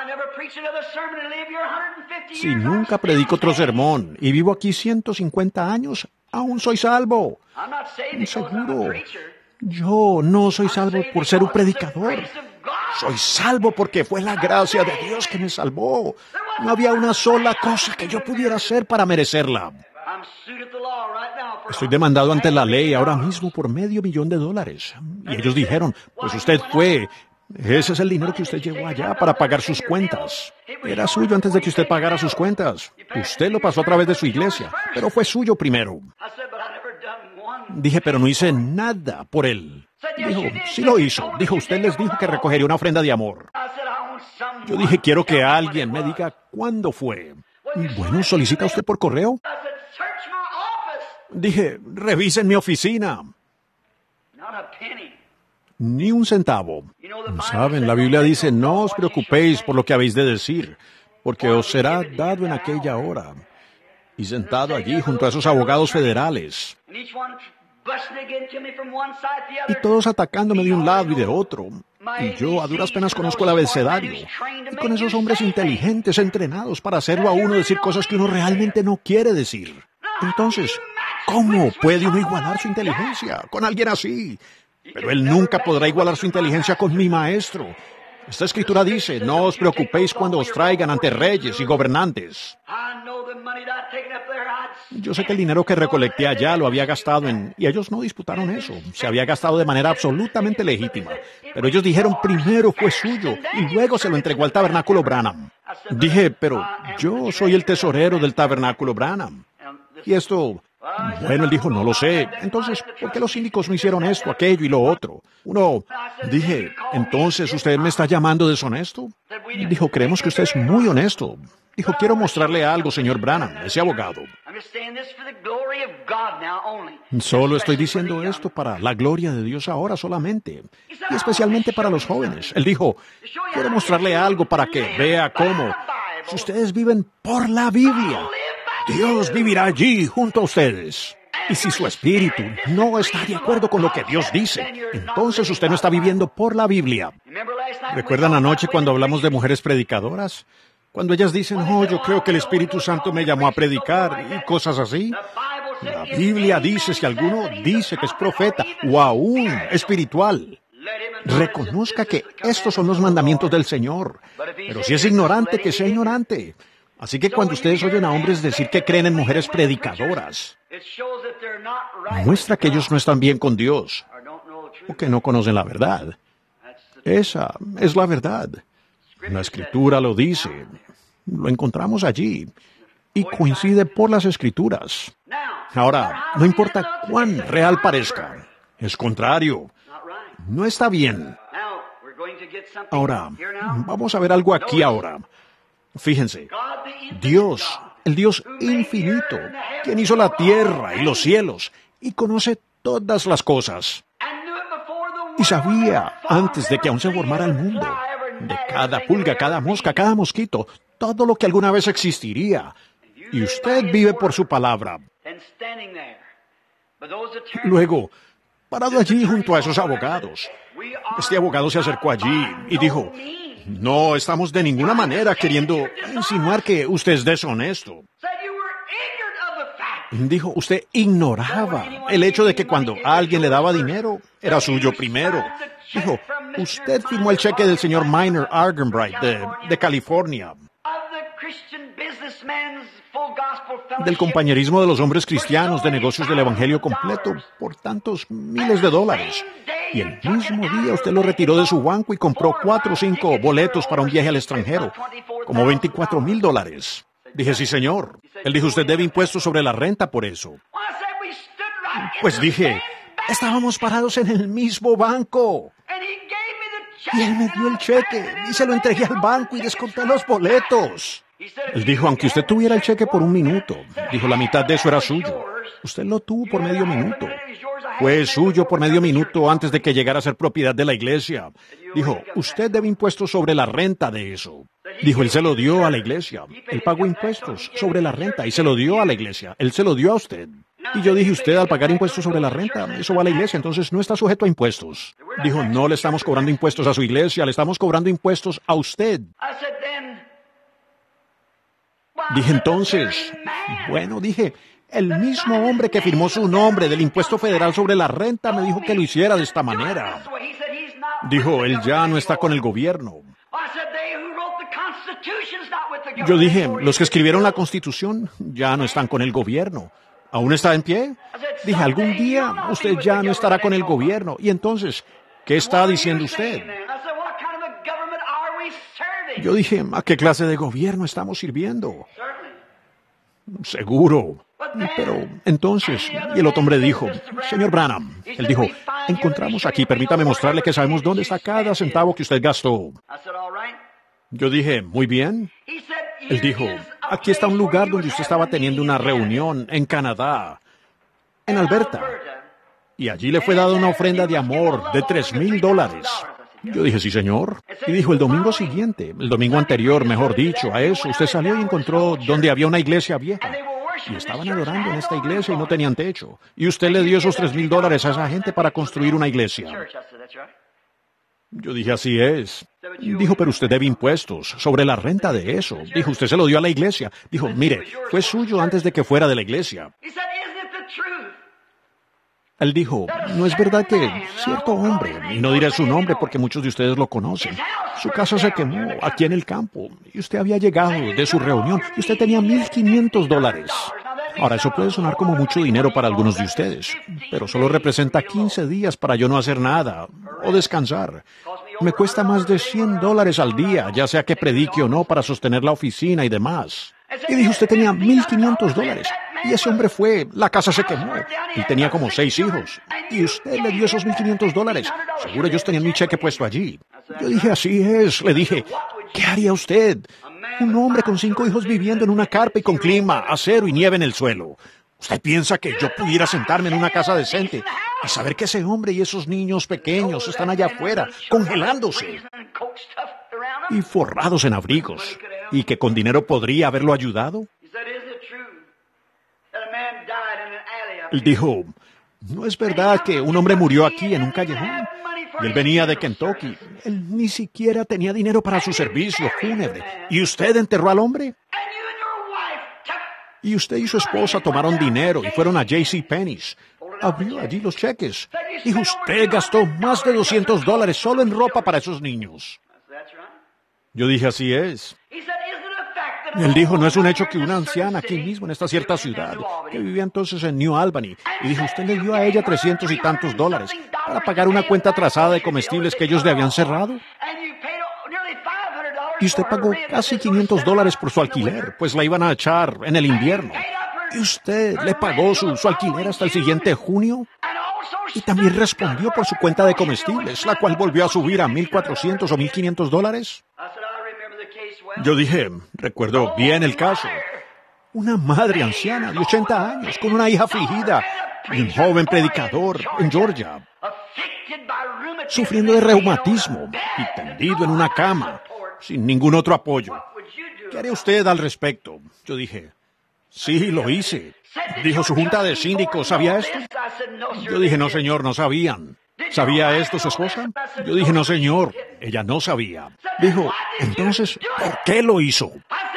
Si nunca predico otro sermón y vivo aquí 150 años, aún soy salvo. Seguro. Yo no soy salvo por ser un predicador. Soy salvo porque fue la gracia de Dios que me salvó. No había una sola cosa que yo pudiera hacer para merecerla. Estoy demandado ante la ley ahora mismo por $500,000. Y ellos dijeron, pues usted fue. Ese es el dinero que usted llevó allá para pagar sus cuentas. Era suyo antes de que usted pagara sus cuentas. Usted lo pasó a través de su iglesia, pero fue suyo primero. Dije, pero no hice nada por él. Dijo, sí lo hizo. Dijo, usted les dijo que recogería una ofrenda de amor. Yo dije, quiero que alguien me diga cuándo fue. Bueno, ¿solicita usted por correo? Dije, revisen mi oficina. Ni un centavo. Saben, la Biblia dice, no os preocupéis por lo que habéis de decir, porque os será dado en aquella hora. Y sentado allí junto a esos abogados federales. Y todos atacándome de un lado y de otro. Y yo a duras penas conozco el abecedario. Y con esos hombres inteligentes, entrenados para hacerlo a uno decir cosas que uno realmente no quiere decir. Entonces, ¿cómo puede uno igualar su inteligencia con alguien así? Pero él nunca podrá igualar su inteligencia con mi maestro. Esta escritura dice, no os preocupéis cuando os traigan ante reyes y gobernantes. Yo sé que el dinero que recolecté allá lo había gastado y ellos no disputaron eso. Se había gastado de manera absolutamente legítima. Pero ellos dijeron, primero fue suyo y luego se lo entregó al tabernáculo Branham. Dije, pero yo soy el tesorero del tabernáculo Branham. Y esto... Bueno, él dijo, no lo sé. Entonces, ¿por qué los síndicos no hicieron esto, aquello y lo otro? Dije, entonces, ¿usted me está llamando deshonesto? Dijo, creemos que usted es muy honesto. Dijo, quiero mostrarle algo, señor Branham, ese abogado. Solo estoy diciendo esto para la gloria de Dios ahora solamente, y especialmente para los jóvenes. Él dijo, quiero mostrarle algo para que vea cómo, si ustedes viven por la Biblia, Dios vivirá allí junto a ustedes. Y si su espíritu no está de acuerdo con lo que Dios dice, entonces usted no está viviendo por la Biblia. ¿Recuerdan anoche cuando hablamos de mujeres predicadoras? Cuando ellas dicen, yo creo que el Espíritu Santo me llamó a predicar y cosas así. La Biblia dice, si alguno dice que es profeta o aún espiritual, reconozca que estos son los mandamientos del Señor. Pero si es ignorante, que sea ignorante. Así que cuando ustedes oyen a hombres decir que creen en mujeres predicadoras, muestra que ellos no están bien con Dios o que no conocen la verdad. Esa es la verdad. La Escritura lo dice. Lo encontramos allí. Y coincide por las Escrituras. Ahora, no importa cuán real parezca. Es contrario. no está bien. Ahora, vamos a ver algo aquí ahora. Fíjense, Dios, el Dios infinito, quien hizo la tierra y los cielos, y conoce todas las cosas. Y sabía, antes de que aún se formara el mundo, de cada pulga, cada mosca, cada mosquito, todo lo que alguna vez existiría. Y usted vive por su palabra. Luego, parado allí junto a esos abogados, este abogado se acercó allí y dijo, no estamos de ninguna manera queriendo insinuar que usted es deshonesto. Dijo, usted ignoraba el hecho de que cuando alguien le daba dinero, era suyo primero. Dijo, usted firmó el cheque del señor Minor Argenbright de California, del compañerismo de los hombres cristianos de negocios del Evangelio completo por tantos miles de dólares. Y el mismo día usted lo retiró de su banco y compró 4 o 5 boletos para un viaje al extranjero, como $24,000. Dije, sí, señor. Él dijo, usted debe impuestos sobre la renta por eso. Pues dije, estábamos parados en el mismo banco. Y él me dio el cheque y se lo entregué al banco y desconté los boletos. Él dijo, aunque usted tuviera el cheque por 1 minuto, dijo, la mitad de eso era suyo. Usted lo tuvo por medio minuto. Fue suyo por medio minuto antes de que llegara a ser propiedad de la iglesia. Dijo, usted debe impuestos sobre la renta de eso. Dijo, él se lo dio a la iglesia. Él pagó impuestos sobre la renta y se lo dio a la iglesia. Él se lo dio a usted. Y yo dije, usted al pagar impuestos sobre la renta, eso va a la iglesia, entonces no está sujeto a impuestos. Dijo, no le estamos cobrando impuestos a su iglesia, le estamos cobrando impuestos a usted. Dije entonces, bueno, dije, el mismo hombre que firmó su nombre del impuesto federal sobre la renta me dijo que lo hiciera de esta manera. Dijo, él ya no está con el gobierno. Yo dije, los que escribieron la Constitución ya no están con el gobierno. ¿Aún está en pie? Dije, algún día usted ya no estará con el gobierno. Y entonces, ¿qué está diciendo usted? Yo dije, ¿a qué clase de gobierno estamos sirviendo? Seguro. Pero entonces, y el otro hombre dijo, señor Branham, él dijo, encontramos aquí, permítame mostrarle que sabemos dónde está cada centavo que usted gastó. Yo dije, muy bien. Él dijo, aquí está un lugar donde usted estaba teniendo una reunión en Canadá, en Alberta, y allí le fue dada una ofrenda de amor de $3,000. Yo dije, sí, señor. Y dijo, el domingo siguiente, el domingo anterior, mejor dicho, a eso, usted salió y encontró donde había una iglesia vieja. Y estaban adorando en esta iglesia y no tenían techo. Y usted le dio esos $3,000 a esa gente para construir una iglesia. Yo dije, así es. Dijo, pero usted debe impuestos sobre la renta de eso. Dijo, usted se lo dio a la iglesia. Dijo, mire, fue suyo antes de que fuera de la iglesia. Él dijo, ¿no es verdad que cierto hombre, y no diré su nombre porque muchos de ustedes lo conocen, su casa se quemó aquí en el campo, y usted había llegado de su reunión, y usted tenía $1,500? Ahora, eso puede sonar como mucho dinero para algunos de ustedes, pero solo representa 15 días para yo no hacer nada, o descansar. Me cuesta más de $100 al día, ya sea que predique o no, para sostener la oficina y demás. Y dijo, usted tenía $1,500. Y ese hombre fue, la casa se quemó. Y tenía como 6 hijos. Y usted le dio esos $1,500. Seguro ellos tenían mi cheque puesto allí. Yo dije, así es. Le dije, ¿qué haría usted? Un hombre con 5 hijos viviendo en una carpa y con clima, acero y nieve en el suelo. ¿Usted piensa que yo pudiera sentarme en una casa decente y saber que ese hombre y esos niños pequeños están allá afuera, congelándose y forrados en abrigos, y que con dinero podría haberlo ayudado? Él dijo, ¿no es verdad que un hombre murió aquí en un callejón? Y él venía de Kentucky. Él ni siquiera tenía dinero para su servicio fúnebre. ¿Y usted enterró al hombre? Y usted y su esposa tomaron dinero y fueron a JCPenney's. Abrió allí los cheques. Dijo, usted gastó más de $200 solo en ropa para esos niños. Yo dije, así es. Él dijo, no es un hecho que una anciana aquí mismo en esta cierta ciudad, que vivía entonces en New Albany, y dijo, usted le dio a ella $300 y tantos para pagar una cuenta atrasada de comestibles que ellos le habían cerrado. Y usted pagó casi $500 por su alquiler, pues la iban a echar en el invierno. Y usted le pagó su alquiler hasta el siguiente junio. Y también respondió por su cuenta de comestibles, la cual volvió a subir a $1,400 o $1,500. Yo dije, recuerdo bien el caso. Una madre anciana de 80 años, con una hija afligida, y un joven predicador en Georgia, sufriendo de reumatismo y tendido en una cama, sin ningún otro apoyo. ¿Qué haría usted al respecto? Yo dije, sí, lo hice. Dijo, ¿su junta de síndicos sabía esto? Yo dije, no, señor, no sabían. ¿Sabía esto su esposa? Yo dije, no, señor, ella no sabía. Dijo, entonces, ¿por qué lo hizo?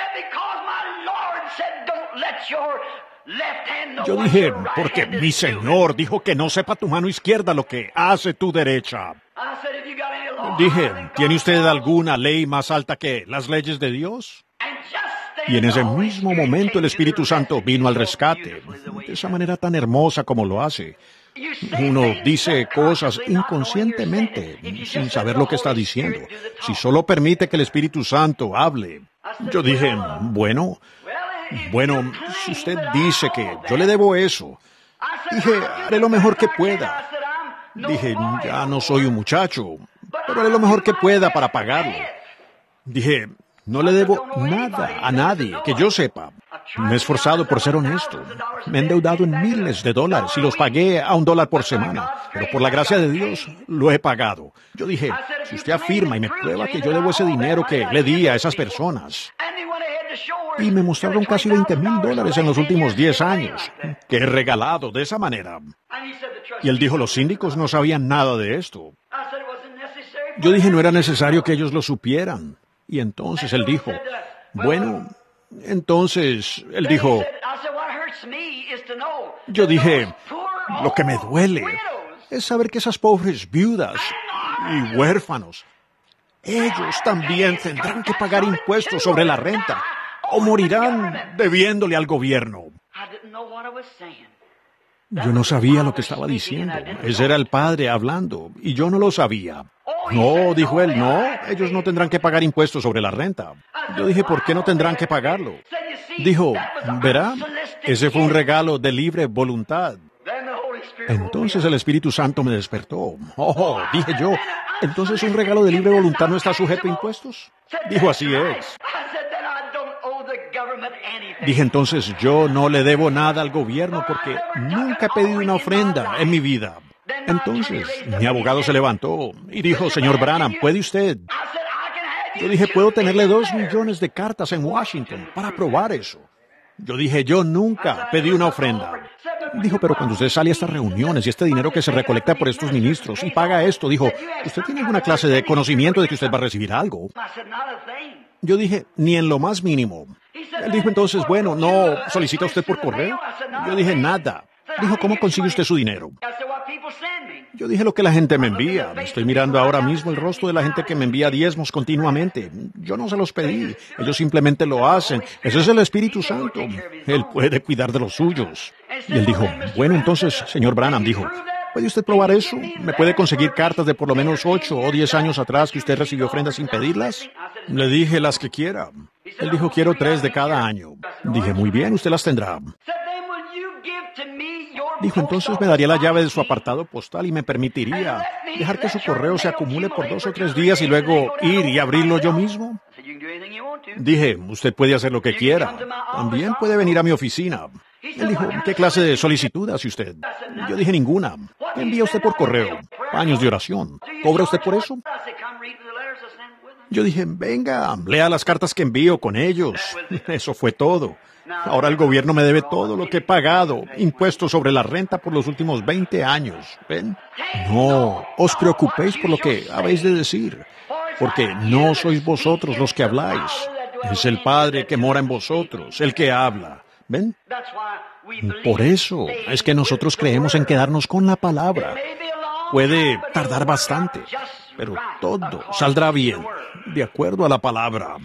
Yo dije, porque mi Señor dijo que no sepa tu mano izquierda lo que hace tu derecha. Dije, ¿tiene usted alguna ley más alta que las leyes de Dios? Y en ese mismo momento el Espíritu Santo vino al rescate, de esa manera tan hermosa como lo hace. Uno dice cosas inconscientemente, sin saber lo que está diciendo, si solo permite que el Espíritu Santo hable. Yo dije, bueno, si usted dice que yo le debo eso, dije, haré lo mejor que pueda. Dije, ya no soy un muchacho, pero haré lo mejor que pueda para pagarlo. Dije, no le debo nada a nadie, que yo sepa. Me he esforzado por ser honesto. Me he endeudado en miles de dólares y los pagué a $1 por semana. Pero por la gracia de Dios, lo he pagado. Yo dije, si usted afirma y me prueba que yo debo ese dinero que le di a esas personas. Y me mostraron casi $20,000 en los últimos 10 años, que he regalado de esa manera. Y él dijo, los síndicos no sabían nada de esto. Yo dije, no era necesario que ellos lo supieran. Y entonces él dijo, yo dije, lo que me duele es saber que esas pobres viudas y huérfanos, ellos también tendrán que pagar impuestos sobre la renta o morirán debiéndole al gobierno. Yo no sabía lo que estaba diciendo. Ese era el padre hablando, y yo no lo sabía. No, dijo él, no, ellos no tendrán que pagar impuestos sobre la renta. Yo dije, ¿por qué no tendrán que pagarlo? Dijo, verá, ese fue un regalo de libre voluntad. Entonces el Espíritu Santo me despertó. Oh, dije yo, ¿entonces un regalo de libre voluntad no está sujeto a impuestos? Dijo, así es. Dije, entonces yo no le debo nada al gobierno porque nunca he pedido una ofrenda en mi vida. Entonces mi abogado se levantó y dijo, señor Branham, ¿puede usted? Yo dije, puedo tenerle 2 millones de cartas en Washington para probar eso. Yo dije, yo nunca pedí una ofrenda. Dijo, pero cuando usted sale a estas reuniones y este dinero que se recolecta por estos ministros y paga esto, dijo, ¿usted tiene alguna clase de conocimiento de que usted va a recibir algo? Yo dije, ni en lo más mínimo. Él dijo entonces, bueno, ¿no solicita usted por correo? Yo dije, nada. Dijo, ¿cómo consigue usted su dinero? Yo dije, lo que la gente me envía. Estoy mirando ahora mismo el rostro de la gente que me envía diezmos continuamente. Yo no se los pedí. Ellos simplemente lo hacen. Ese es el Espíritu Santo. Él puede cuidar de los suyos. Y él dijo, bueno, entonces, señor Branham, dijo, ¿puede usted probar eso? ¿Me puede conseguir cartas de por lo menos 8 o 10 años atrás que usted recibió ofrendas sin pedirlas? Le dije, las que quiera. Él dijo, quiero 3 de cada año. Dije, muy bien, usted las tendrá. Dijo, entonces me daría la llave de su apartado postal y me permitiría dejar que su correo se acumule por 2 o 3 días y luego ir y abrirlo yo mismo. Dije, usted puede hacer lo que quiera. También puede venir a mi oficina. Él dijo, ¿qué clase de solicitud hace usted? Yo dije, ninguna. ¿Qué envía usted por correo? Paños de oración. ¿Cobra usted por eso? Yo dije, venga, lea las cartas que envío con ellos. Eso fue todo. Ahora el gobierno me debe todo lo que he pagado, impuestos sobre la renta por los últimos 20 años. ¿Ven? No os preocupéis por lo que habéis de decir, porque no sois vosotros los que habláis. Es el Padre que mora en vosotros, el que habla. ¿Ven? Por eso es que nosotros creemos en quedarnos con la palabra. Puede tardar bastante, pero todo saldrá bien, de acuerdo a la palabra.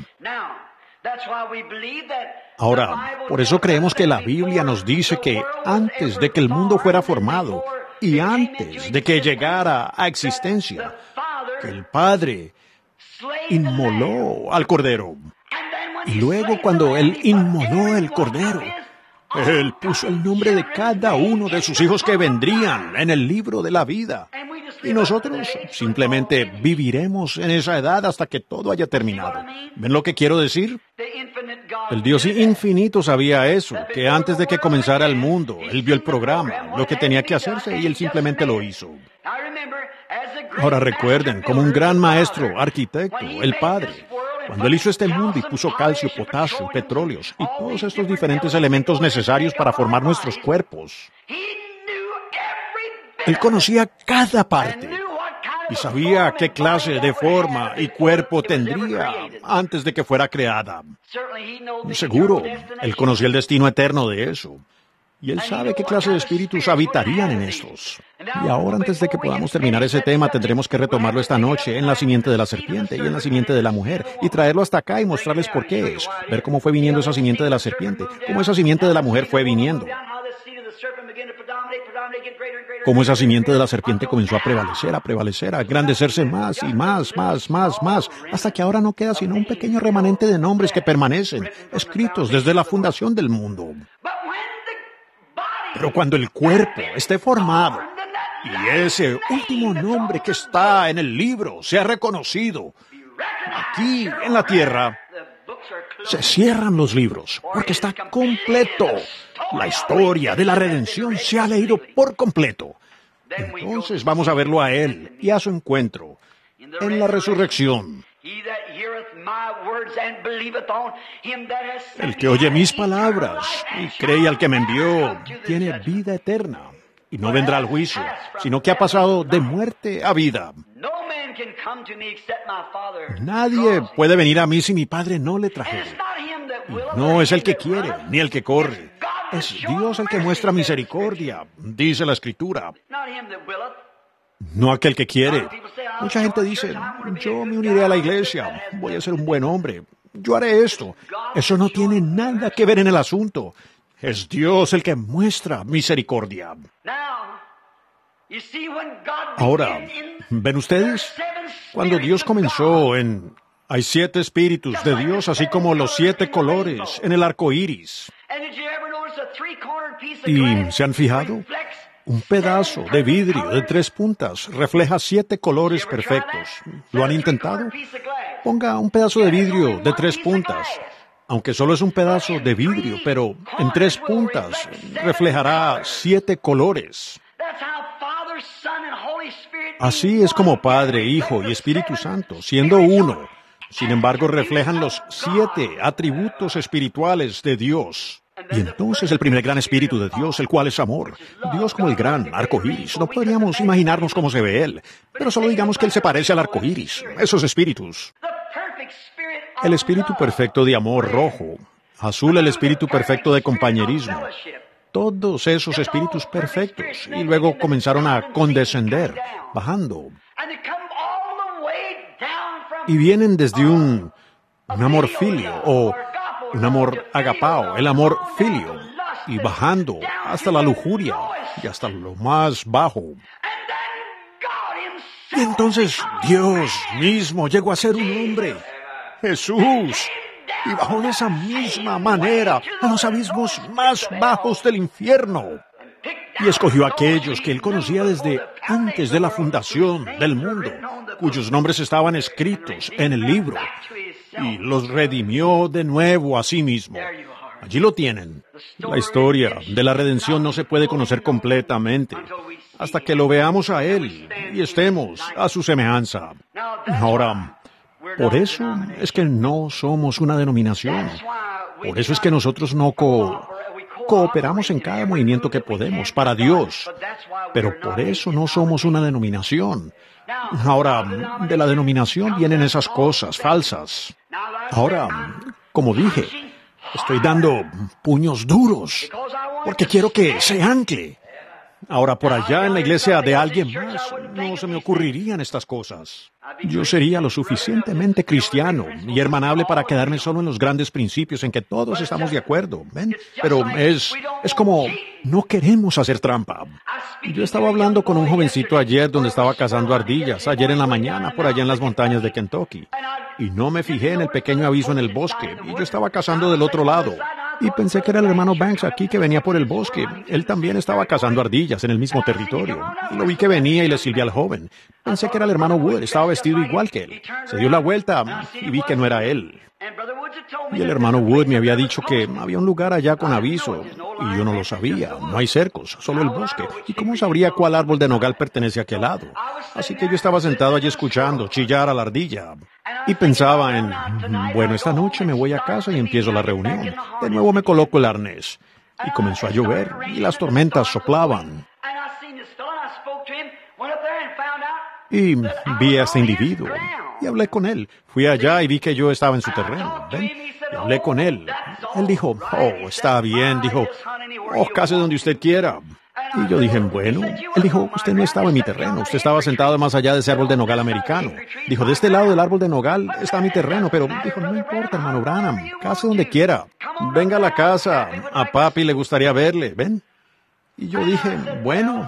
Ahora, por eso creemos que la Biblia nos dice que antes de que el mundo fuera formado y antes de que llegara a existencia, que el Padre inmoló al Cordero. Y luego cuando Él inmoló el Cordero, Él puso el nombre de cada uno de sus hijos que vendrían en el libro de la vida. Y nosotros simplemente viviremos en esa edad hasta que todo haya terminado. ¿Ven lo que quiero decir? El Dios infinito sabía eso, que antes de que comenzara el mundo, Él vio el programa, lo que tenía que hacerse, y Él simplemente lo hizo. Ahora recuerden, como un gran maestro, arquitecto, el Padre, cuando Él hizo este mundo y puso calcio, potasio, petróleos y todos estos diferentes elementos necesarios para formar nuestros cuerpos, Él conocía cada parte y sabía qué clase de forma y cuerpo tendría antes de que fuera creada. Seguro, Él conocía el destino eterno de eso. Y Él sabe qué clase de espíritus habitarían en estos. Y ahora, antes de que podamos terminar ese tema, tendremos que retomarlo esta noche en la simiente de la serpiente y en la simiente de la mujer, y traerlo hasta acá y mostrarles por qué es, ver cómo fue viniendo esa simiente de la serpiente, cómo esa simiente de la mujer fue viniendo, cómo esa simiente de la serpiente comenzó a prevalecer, a engrandecerse más y más, hasta que ahora no queda sino un pequeño remanente de nombres que permanecen, escritos desde la fundación del mundo. Pero cuando el cuerpo esté formado y ese último nombre que está en el libro sea reconocido aquí en la tierra, se cierran los libros porque está completo. La historia de la redención se ha leído por completo. Entonces vamos a verlo a Él y a su encuentro en la resurrección. El que oye mis palabras y cree al que me envió tiene vida eterna y no vendrá al juicio, sino que ha pasado de muerte a vida. Nadie puede venir a mí si mi Padre no le trajere. No es el que quiere, ni el que corre. Es Dios el que muestra misericordia, dice la Escritura. No aquel que quiere. Mucha gente dice, yo me uniré a la iglesia, voy a ser un buen hombre, yo haré esto. Eso no tiene nada que ver en el asunto. Es Dios el que muestra misericordia. Ahora, ¿ven ustedes? Cuando Dios comenzó hay 7 espíritus de Dios, así como los 7 colores en el arco iris. ¿Y se han fijado? Un pedazo de vidrio de 3 puntas refleja 7 colores perfectos. ¿Lo han intentado? Ponga un pedazo de vidrio de 3 puntas. Aunque solo es un pedazo de vidrio, pero en 3 puntas reflejará 7 colores. Así es como Padre, Hijo y Espíritu Santo, siendo uno, sin embargo reflejan los 7 atributos espirituales de Dios. Y entonces el primer gran espíritu de Dios, el cual es amor. Dios como el gran arco iris. No podríamos imaginarnos cómo se ve Él, pero solo digamos que Él se parece al arco iris. Esos espíritus. El espíritu perfecto de amor rojo. Azul, el espíritu perfecto de compañerismo. Todos esos espíritus perfectos. Y luego comenzaron a condescender, bajando. Y vienen desde un amor filio o un amor agapao, el amor filio, y bajando hasta la lujuria y hasta lo más bajo. Y entonces Dios mismo llegó a ser un hombre, Jesús, y bajó de esa misma manera a los abismos más bajos del infierno. Y escogió a aquellos que Él conocía desde antes de la fundación del mundo, cuyos nombres estaban escritos en el libro, y los redimió de nuevo a sí mismo. Allí lo tienen. La historia de la redención no se puede conocer completamente hasta que lo veamos a Él y estemos a su semejanza. Ahora, por eso es que no somos una denominación. Por eso es que nosotros no cooperamos en cada movimiento que podemos para Dios. Pero por eso no somos una denominación. Ahora, de la denominación vienen esas cosas falsas. Ahora, como dije, estoy dando puños duros porque quiero que se ancle. Ahora, por allá en la iglesia de alguien más, no se me ocurrirían estas cosas. Yo sería lo suficientemente cristiano y hermanable para quedarme solo en los grandes principios en que todos estamos de acuerdo, ¿ven? Pero es como, no queremos hacer trampa. Yo estaba hablando con un jovencito ayer donde estaba cazando ardillas, ayer en la mañana, por allá en las montañas de Kentucky. Y no me fijé en el pequeño aviso en el bosque, y yo estaba cazando del otro lado. Y pensé que era el hermano Banks aquí que venía por el bosque. Él también estaba cazando ardillas en el mismo territorio. Y lo vi que venía y le silbé al joven. Pensé que era el hermano Wood, estaba vestido igual que él. Se dio la vuelta y vi que no era él. Y el hermano Wood me había dicho que había un lugar allá con aviso, y yo no lo sabía. No hay cercos, solo el bosque. ¿Y cómo sabría cuál árbol de nogal pertenece a aquel lado? Así que yo estaba sentado allí escuchando chillar a la ardilla. Y pensaba en, bueno, esta noche me voy a casa y empiezo la reunión. De nuevo me coloco el arnés. Y comenzó a llover, y las tormentas soplaban. Y vi a este individuo, y hablé con él. Fui allá y vi que yo estaba en su terreno. ¿Ven? Y hablé con él. Él dijo, oh, está bien. Dijo, oh, case donde usted quiera. Y yo dije, bueno. Él dijo, usted no estaba en mi terreno. Usted estaba sentado más allá de ese árbol de nogal americano. Dijo, de este lado del árbol de nogal está mi terreno. Pero dijo, no importa, hermano Branham. Case donde quiera. Venga a la casa. A papi le gustaría verle. ¿Ven? Y yo dije, bueno.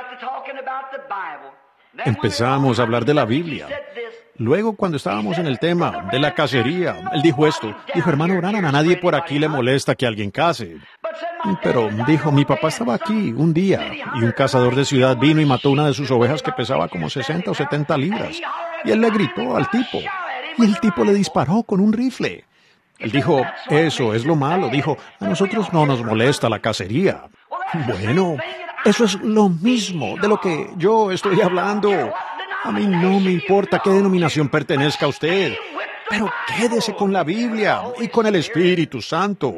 Empezamos a hablar de la Biblia. Luego, cuando estábamos en el tema de la cacería, él dijo esto. Dijo, hermano Branham, a nadie por aquí le molesta que alguien case. Pero, dijo, mi papá estaba aquí un día y un cazador de ciudad vino y mató una de sus ovejas que pesaba como 60 o 70 libras. Y él le gritó al tipo. Y el tipo le disparó con un rifle. Él dijo, eso es lo malo. Dijo, a nosotros no nos molesta la cacería. Bueno, eso es lo mismo de lo que yo estoy hablando. A mí no me importa qué denominación pertenezca a usted, pero quédese con la Biblia y con el Espíritu Santo.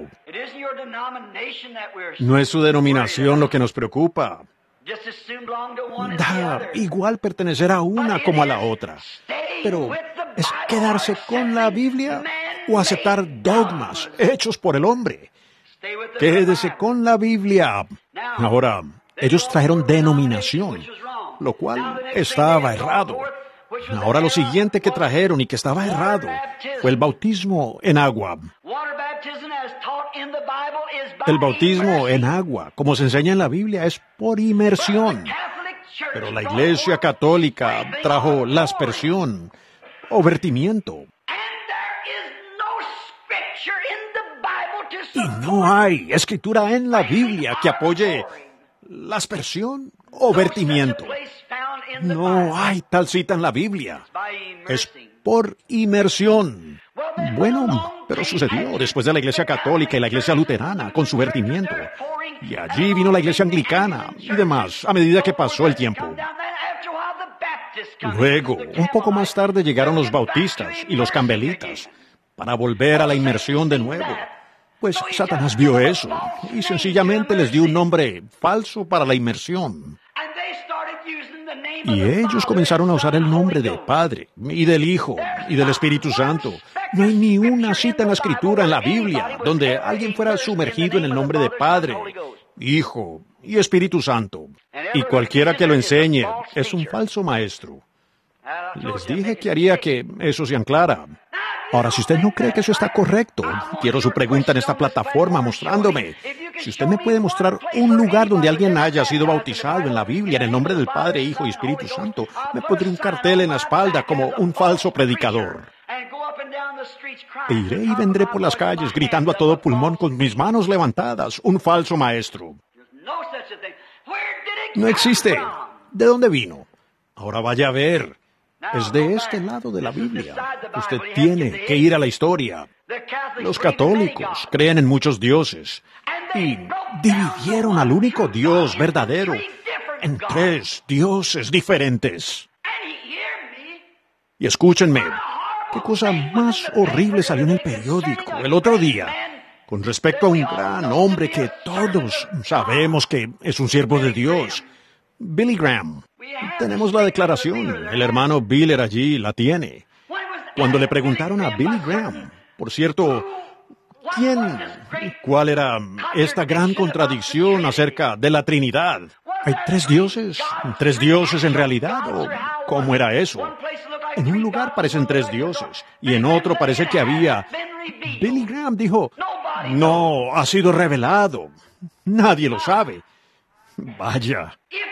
No es su denominación lo que nos preocupa. Da igual pertenecer a una como a la otra. Pero es quedarse con la Biblia o aceptar dogmas hechos por el hombre. Quédese con la Biblia. Ahora, ellos trajeron denominación, lo cual estaba errado. Ahora lo siguiente que trajeron y que estaba errado fue el bautismo en agua. El bautismo en agua, como se enseña en la Biblia, es por inmersión. Pero la Iglesia Católica trajo la aspersión o vertimiento. Y no hay escritura en la Biblia que apoye la aspersión o vertimiento. No hay tal cita en la Biblia. Es por inmersión. Bueno, pero sucedió después de la Iglesia Católica y la Iglesia Luterana con su vertimiento. Y allí vino la Iglesia Anglicana y demás a medida que pasó el tiempo. Luego, un poco más tarde llegaron los bautistas y los campbelitas para volver a la inmersión de nuevo. Pues Satanás vio eso y sencillamente les dio un nombre falso para la inmersión. Y ellos comenzaron a usar el nombre del Padre y del Hijo y del Espíritu Santo. No hay ni una cita en la Escritura, en la Biblia, donde alguien fuera sumergido en el nombre de Padre, Hijo y Espíritu Santo. Y cualquiera que lo enseñe es un falso maestro. Les dije que haría que eso se aclara. Ahora, si usted no cree que eso está correcto, quiero su pregunta en esta plataforma mostrándome. Si usted me puede mostrar un lugar donde alguien haya sido bautizado en la Biblia en el nombre del Padre, Hijo y Espíritu Santo, me pondré un cartel en la espalda como un falso predicador. E iré y vendré por las calles gritando a todo pulmón con mis manos levantadas, un falso maestro. No existe. ¿De dónde vino? Ahora vaya a ver. Es de este lado de la Biblia. Usted tiene que ir a la historia. Los católicos creen en muchos dioses y dividieron al único Dios verdadero en 3 dioses diferentes. Y escúchenme, qué cosa más horrible salió en el periódico el otro día con respecto a un gran hombre que todos sabemos que es un siervo de Dios, Billy Graham. Tenemos la declaración. El hermano Biller allí la tiene. Cuando le preguntaron a Billy Graham, por cierto, ¿cuál era esta gran contradicción acerca de la Trinidad? ¿Hay 3 dioses? ¿3 dioses en realidad? ¿O cómo era eso? En un lugar parecen 3 dioses y en otro parece que había. Billy Graham dijo, no ha sido revelado. Nadie lo sabe. Vaya.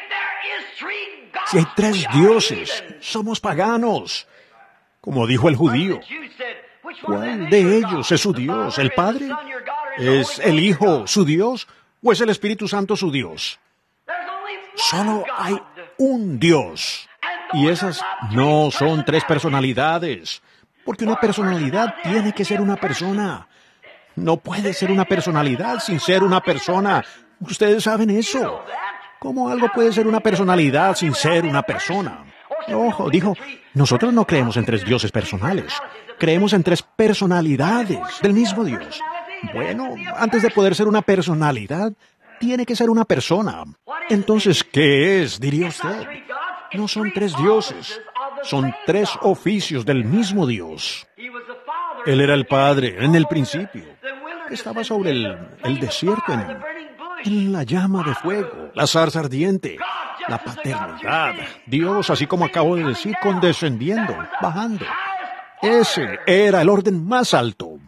Si hay 3 dioses, somos paganos. Como dijo el judío, ¿cuál de ellos es su Dios? ¿El Padre, ¿Es el Hijo su Dios o es el Espíritu Santo su Dios? Solo hay un Dios. Y esas no son tres personalidades. Porque una personalidad tiene que ser una persona. No puede ser una personalidad sin ser una persona. Ustedes saben eso. ¿Cómo algo puede ser una personalidad sin ser una persona? Ojo, dijo, nosotros no creemos en tres dioses personales. Creemos en tres personalidades del mismo Dios. Bueno, antes de poder ser una personalidad, tiene que ser una persona. Entonces, ¿qué es, diría usted? No son tres dioses, son tres oficios del mismo Dios. Él era el Padre en el principio. Estaba sobre el desierto, en la llama de fuego, la zarza ardiente, la paternidad. Dios, así como acabo de decir, condescendiendo, bajando. Ese era el orden más alto.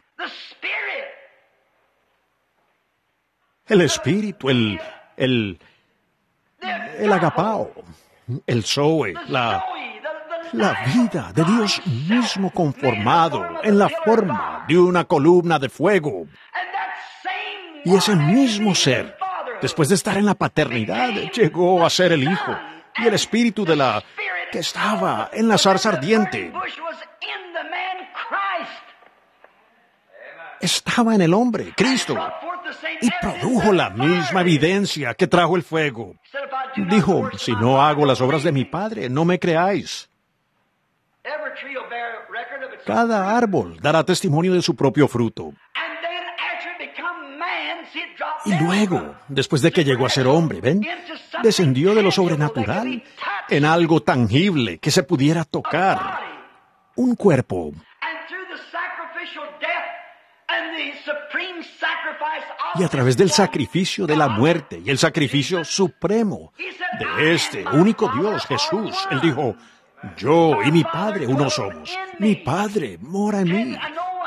El Espíritu, el agapao, el Zoe, la vida de Dios mismo conformado en la forma de una columna de fuego. Y ese mismo ser, después de estar en la paternidad, llegó a ser el Hijo. Y el Espíritu que estaba en la zarza ardiente estaba en el hombre, Cristo, y produjo la misma evidencia que trajo el fuego. Dijo, si no hago las obras de mi Padre, no me creáis. Cada árbol dará testimonio de su propio fruto. Y luego, después de que llegó a ser hombre, ¿ven? Descendió de lo sobrenatural en algo tangible que se pudiera tocar. Un cuerpo. Y a través del sacrificio de la muerte y el sacrificio supremo de este único Dios, Jesús, Él dijo, yo y mi Padre uno somos. Mi Padre mora en mí.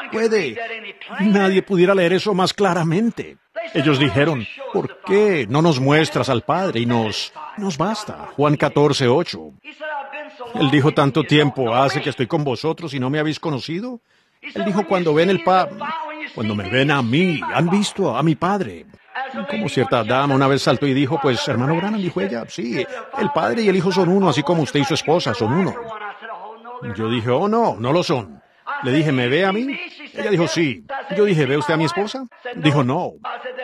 Nadie pudiera leer eso más claramente. Ellos dijeron, ¿por qué no nos muestras al Padre y nos basta? Juan 14:8. Él dijo, ¿tanto tiempo hace que estoy con vosotros y no me habéis conocido? Él dijo, cuando me ven a mí, han visto a mi Padre. Como cierta dama una vez saltó y dijo, pues, hermano Branham, dijo ella, sí, el Padre y el Hijo son uno, así como usted y su esposa son uno. Yo dije, oh, no lo son. Le dije, ¿me ve a mí? Ella dijo, sí. Yo dije, ¿ve usted a mi esposa? Dijo, no.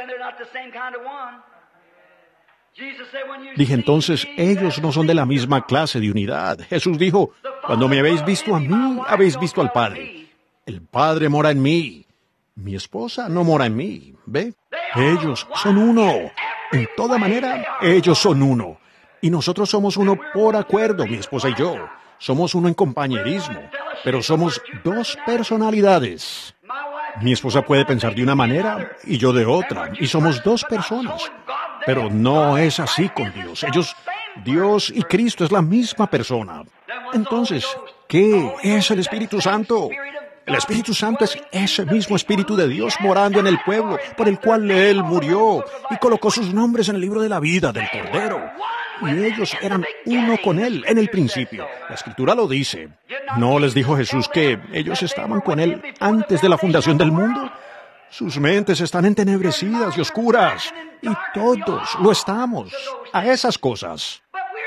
Dije, entonces, ellos no son de la misma clase de unidad. Jesús dijo, cuando me habéis visto a mí, habéis visto al Padre. El Padre mora en mí. Mi esposa no mora en mí. ¿Ve? Ellos son uno. En toda manera, ellos son uno. Y nosotros somos uno por acuerdo, mi esposa y yo. Somos uno en compañerismo, pero somos dos personalidades. Mi esposa puede pensar de una manera y yo de otra, y somos dos personas. Pero no es así con Dios. Dios y Cristo es la misma persona. Entonces, ¿qué es el Espíritu Santo? El Espíritu Santo es ese mismo Espíritu de Dios morando en el pueblo, por el cual Él murió y colocó sus nombres en el libro de la vida del Cordero. Y ellos eran uno con Él en el principio. La Escritura lo dice. ¿No les dijo Jesús que ellos estaban con Él antes de la fundación del mundo? Sus mentes están entenebrecidas y oscuras, y todos lo estamos a esas cosas.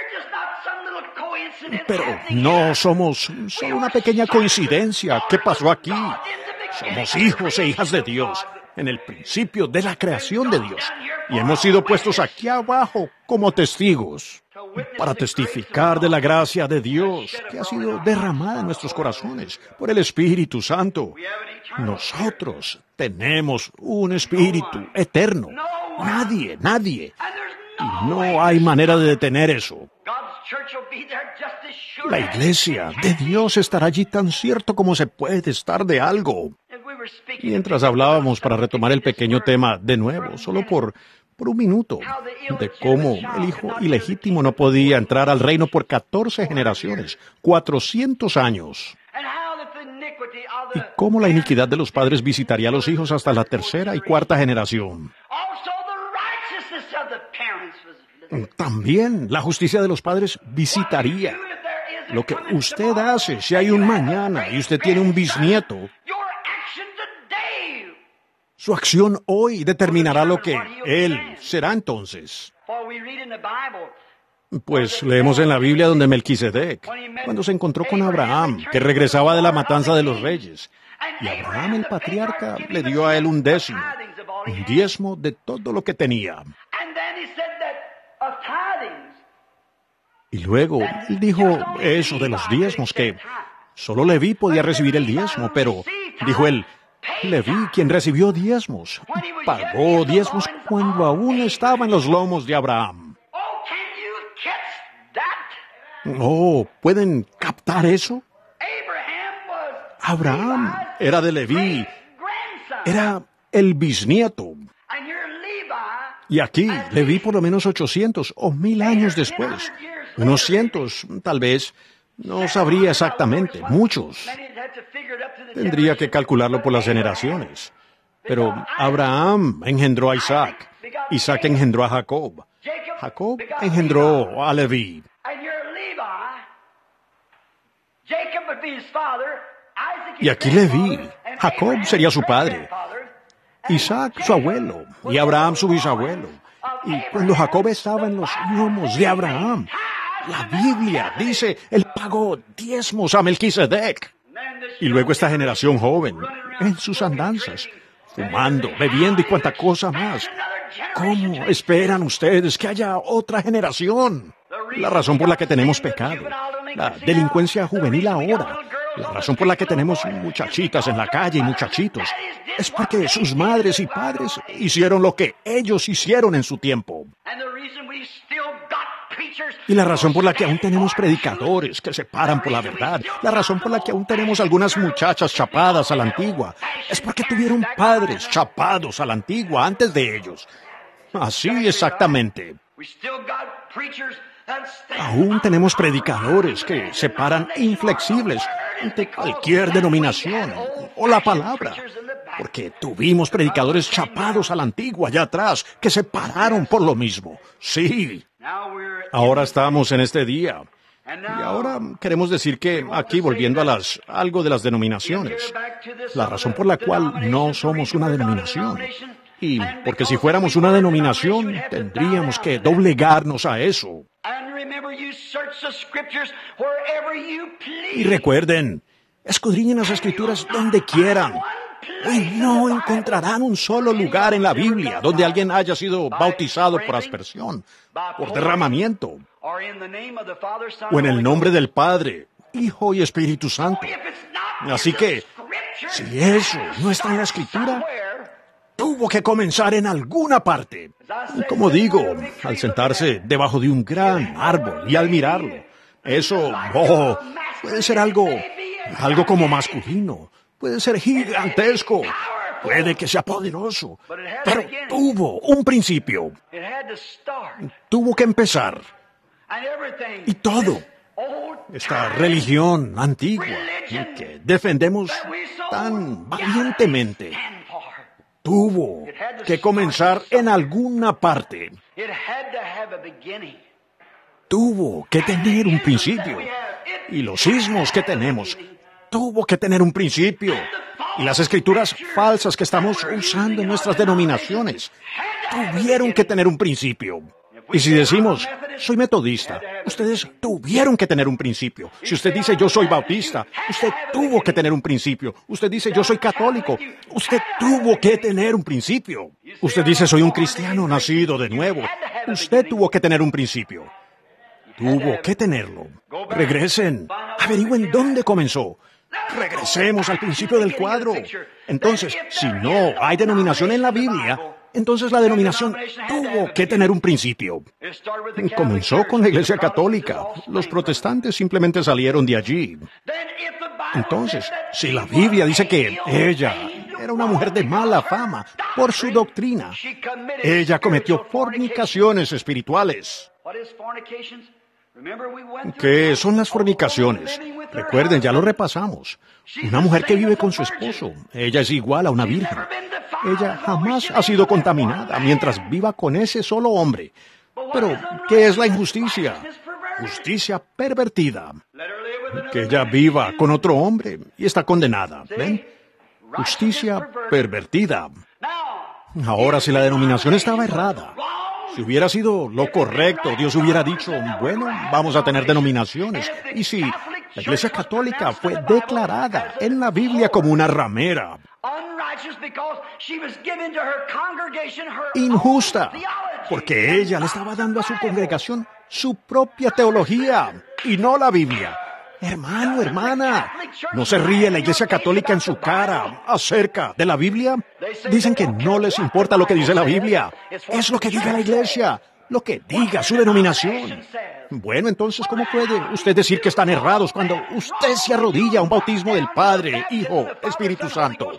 Pero no somos solo una pequeña coincidencia. ¿Qué pasó aquí? Somos hijos e hijas de Dios en el principio de la creación de Dios. Y hemos sido puestos aquí abajo como testigos para testificar de la gracia de Dios que ha sido derramada en nuestros corazones por el Espíritu Santo. Nosotros tenemos un Espíritu eterno. Nadie. Y no hay manera de detener eso. La iglesia de Dios estará allí tan cierto como se puede estar de algo. Mientras hablábamos, para retomar el pequeño tema de nuevo, solo por un minuto, de cómo el hijo ilegítimo no podía entrar al reino por 14 generaciones, 400 años. Y cómo la iniquidad de los padres visitaría a los hijos hasta la tercera y cuarta generación. También la justicia de los padres visitaría. Lo que usted hace, si hay un mañana y usted tiene un bisnieto, Su acción hoy determinará lo que él será entonces. Pues leemos en la Biblia donde Melquisedec, cuando se encontró con Abraham, que regresaba de la matanza de los reyes, y Abraham, el patriarca, le dio a él un diezmo de todo lo que tenía. Y luego él dijo eso de los diezmos, que solo Leví podía recibir el diezmo, pero dijo él, Leví, quien recibió diezmos, pagó diezmos cuando aún estaba en los lomos de Abraham. Oh, ¿pueden captar eso? Abraham era de Leví, era el bisnieto. Y aquí, Leví por lo menos 800 o 1000 años después, unos cientos, tal vez, no sabría exactamente, muchos. Tendría que calcularlo por las generaciones. Pero Abraham engendró a Isaac, Isaac engendró a Jacob, Jacob engendró a Leví. Y aquí Leví, Jacob sería su padre, Isaac su abuelo, y Abraham su bisabuelo. Y cuando Jacob estaba en los lomos de Abraham, la Biblia dice, él pagó diezmos a Melquisedec. Y luego esta generación joven, en sus andanzas, fumando, bebiendo y cuanta cosa más. ¿Cómo esperan ustedes que haya otra generación? La razón por la que tenemos pecado, la delincuencia juvenil ahora, la razón por la que tenemos muchachitas en la calle y muchachitos, es porque sus madres y padres hicieron lo que ellos hicieron en su tiempo. Y la razón por la que aún tenemos predicadores que se paran por la verdad, la razón por la que aún tenemos algunas muchachas chapadas a la antigua, es porque tuvieron padres chapados a la antigua antes de ellos. Así exactamente. Aún tenemos predicadores que se paran inflexibles ante cualquier denominación o la palabra, porque tuvimos predicadores chapados a la antigua allá atrás que se pararon por lo mismo. Sí. Ahora estamos en este día. Y ahora queremos decir que aquí, volviendo a algo de las denominaciones, la razón por la cual no somos una denominación, y porque si fuéramos una denominación, tendríamos que doblegarnos a eso. Y recuerden, escudriñen las Escrituras donde quieran, y no encontrarán un solo lugar en la Biblia donde alguien haya sido bautizado por aspersión, por derramamiento, o en el nombre del Padre, Hijo y Espíritu Santo. Así que, si eso no está en la Escritura, tuvo que comenzar en alguna parte. Como digo, al sentarse debajo de un gran árbol y al mirarlo, eso, puede ser algo como masculino, puede ser gigantesco, puede que sea poderoso, pero tuvo un principio. Tuvo que empezar. Y todo, esta religión antigua que defendemos tan valientemente, tuvo que comenzar en alguna parte. Tuvo que tener un principio. Y los sismos que tenemos, tuvo que tener un principio. Y las escrituras falsas que estamos usando en nuestras denominaciones, tuvieron que tener un principio. Y si decimos, soy metodista, ustedes tuvieron que tener un principio. Si usted dice, yo soy bautista, usted tuvo que tener un principio. Usted dice, yo soy católico, usted tuvo que tener un principio. Usted dice, soy un cristiano nacido de nuevo, usted tuvo que tener un principio. Tuvo que tenerlo. Regresen, averigüen dónde comenzó. Regresemos al principio del cuadro. Entonces, si no hay denominación en la Biblia, entonces la denominación tuvo que tener un principio. Comenzó con la Iglesia Católica. Los protestantes simplemente salieron de allí. Entonces, si la Biblia dice que ella era una mujer de mala fama por su doctrina, ella cometió fornicaciones espirituales. ¿Qué son las fornicaciones? Recuerden, ya lo repasamos. Una mujer que vive con su esposo, ella es igual a una virgen. Ella jamás ha sido contaminada mientras viva con ese solo hombre. Pero, ¿qué es la injusticia? Justicia pervertida. Que ella viva con otro hombre y está condenada. ¿Ven? Justicia pervertida. Ahora, si la denominación estaba errada, si hubiera sido lo correcto, Dios hubiera dicho, bueno, vamos a tener denominaciones. Y si la Iglesia Católica fue declarada en la Biblia como una ramera, injusta, porque ella le estaba dando a su congregación su propia teología y no la Biblia. Hermano, hermana, ¿no se ríe la Iglesia Católica en su cara acerca de la Biblia? Dicen que no les importa lo que dice la Biblia. Es lo que diga la Iglesia, lo que diga su denominación. Bueno, entonces, ¿cómo puede usted decir que están errados cuando usted se arrodilla a un bautismo del Padre, Hijo, Espíritu Santo?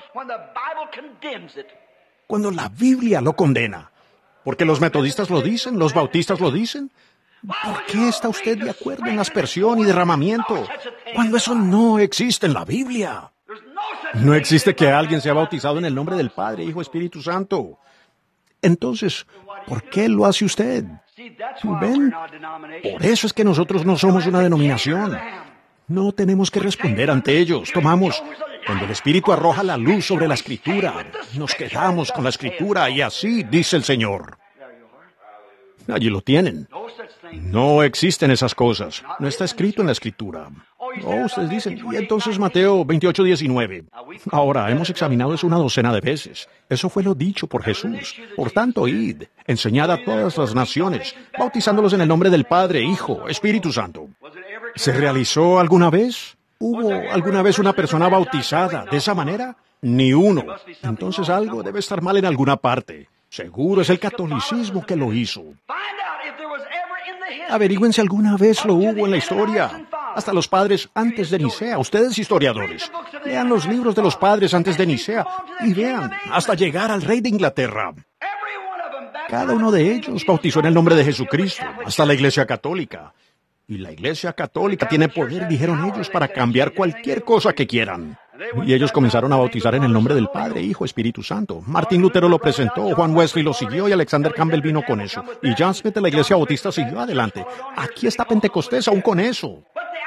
Cuando la Biblia lo condena. Porque los metodistas lo dicen, los bautistas lo dicen. ¿Por qué está usted de acuerdo en aspersión y derramamiento cuando eso no existe en la Biblia? No existe que alguien sea bautizado en el nombre del Padre, Hijo, Espíritu Santo. Entonces, ¿por qué lo hace usted? ¿Ven? Por eso es que nosotros no somos una denominación. No tenemos que responder ante ellos. Tomamos, cuando el Espíritu arroja la luz sobre la Escritura, nos quedamos con la Escritura y así dice el Señor. Allí lo tienen. No existen esas cosas. No está escrito en la Escritura. Oh, ustedes dicen, y entonces Mateo 28:19. Ahora, hemos examinado eso una docena de veces. Eso fue lo dicho por Jesús. Por tanto, id, enseñad a todas las naciones, bautizándolos en el nombre del Padre, Hijo, Espíritu Santo. ¿Se realizó alguna vez? ¿Hubo alguna vez una persona bautizada de esa manera? Ni uno. Entonces algo debe estar mal en alguna parte. Seguro es el catolicismo que lo hizo. Averigüen si alguna vez lo hubo en la historia. Hasta los padres antes de Nicea. Ustedes historiadores, lean los libros de los padres antes de Nicea y vean hasta llegar al rey de Inglaterra. Cada uno de ellos bautizó en el nombre de Jesucristo, hasta la Iglesia Católica. Y la Iglesia Católica tiene poder, dijeron ellos, para cambiar cualquier cosa que quieran. Y ellos comenzaron a bautizar en el nombre del Padre, Hijo, Espíritu Santo. Martín Lutero lo presentó, Juan Wesley lo siguió y Alexander Campbell vino con eso. Y John Smith de la Iglesia Bautista siguió adelante. Aquí está Pentecostés aún con eso.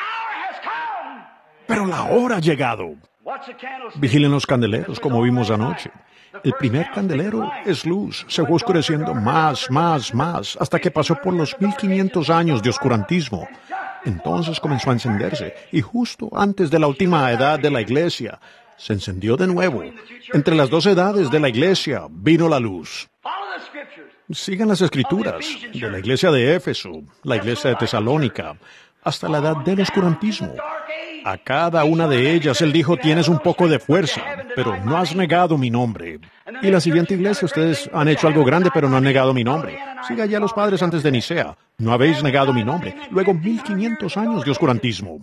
Pero la hora ha llegado. Vigilen los candeleros, como vimos anoche. El primer candelero es luz, se fue oscureciendo más, hasta que pasó por los 1500 años de oscurantismo. Entonces comenzó a encenderse, y justo antes de la última edad de la Iglesia, se encendió de nuevo. Entre las dos edades de la Iglesia vino la luz. Sigan las Escrituras, de la Iglesia de Éfeso, la Iglesia de Tesalónica, hasta la edad del oscurantismo. A cada una de ellas Él dijo, tienes un poco de fuerza, pero no has negado mi nombre. Y la siguiente iglesia, ustedes han hecho algo grande, pero no han negado mi nombre. Siga ya los padres antes de Nicea. No habéis negado mi nombre. Luego 1500 años de oscurantismo.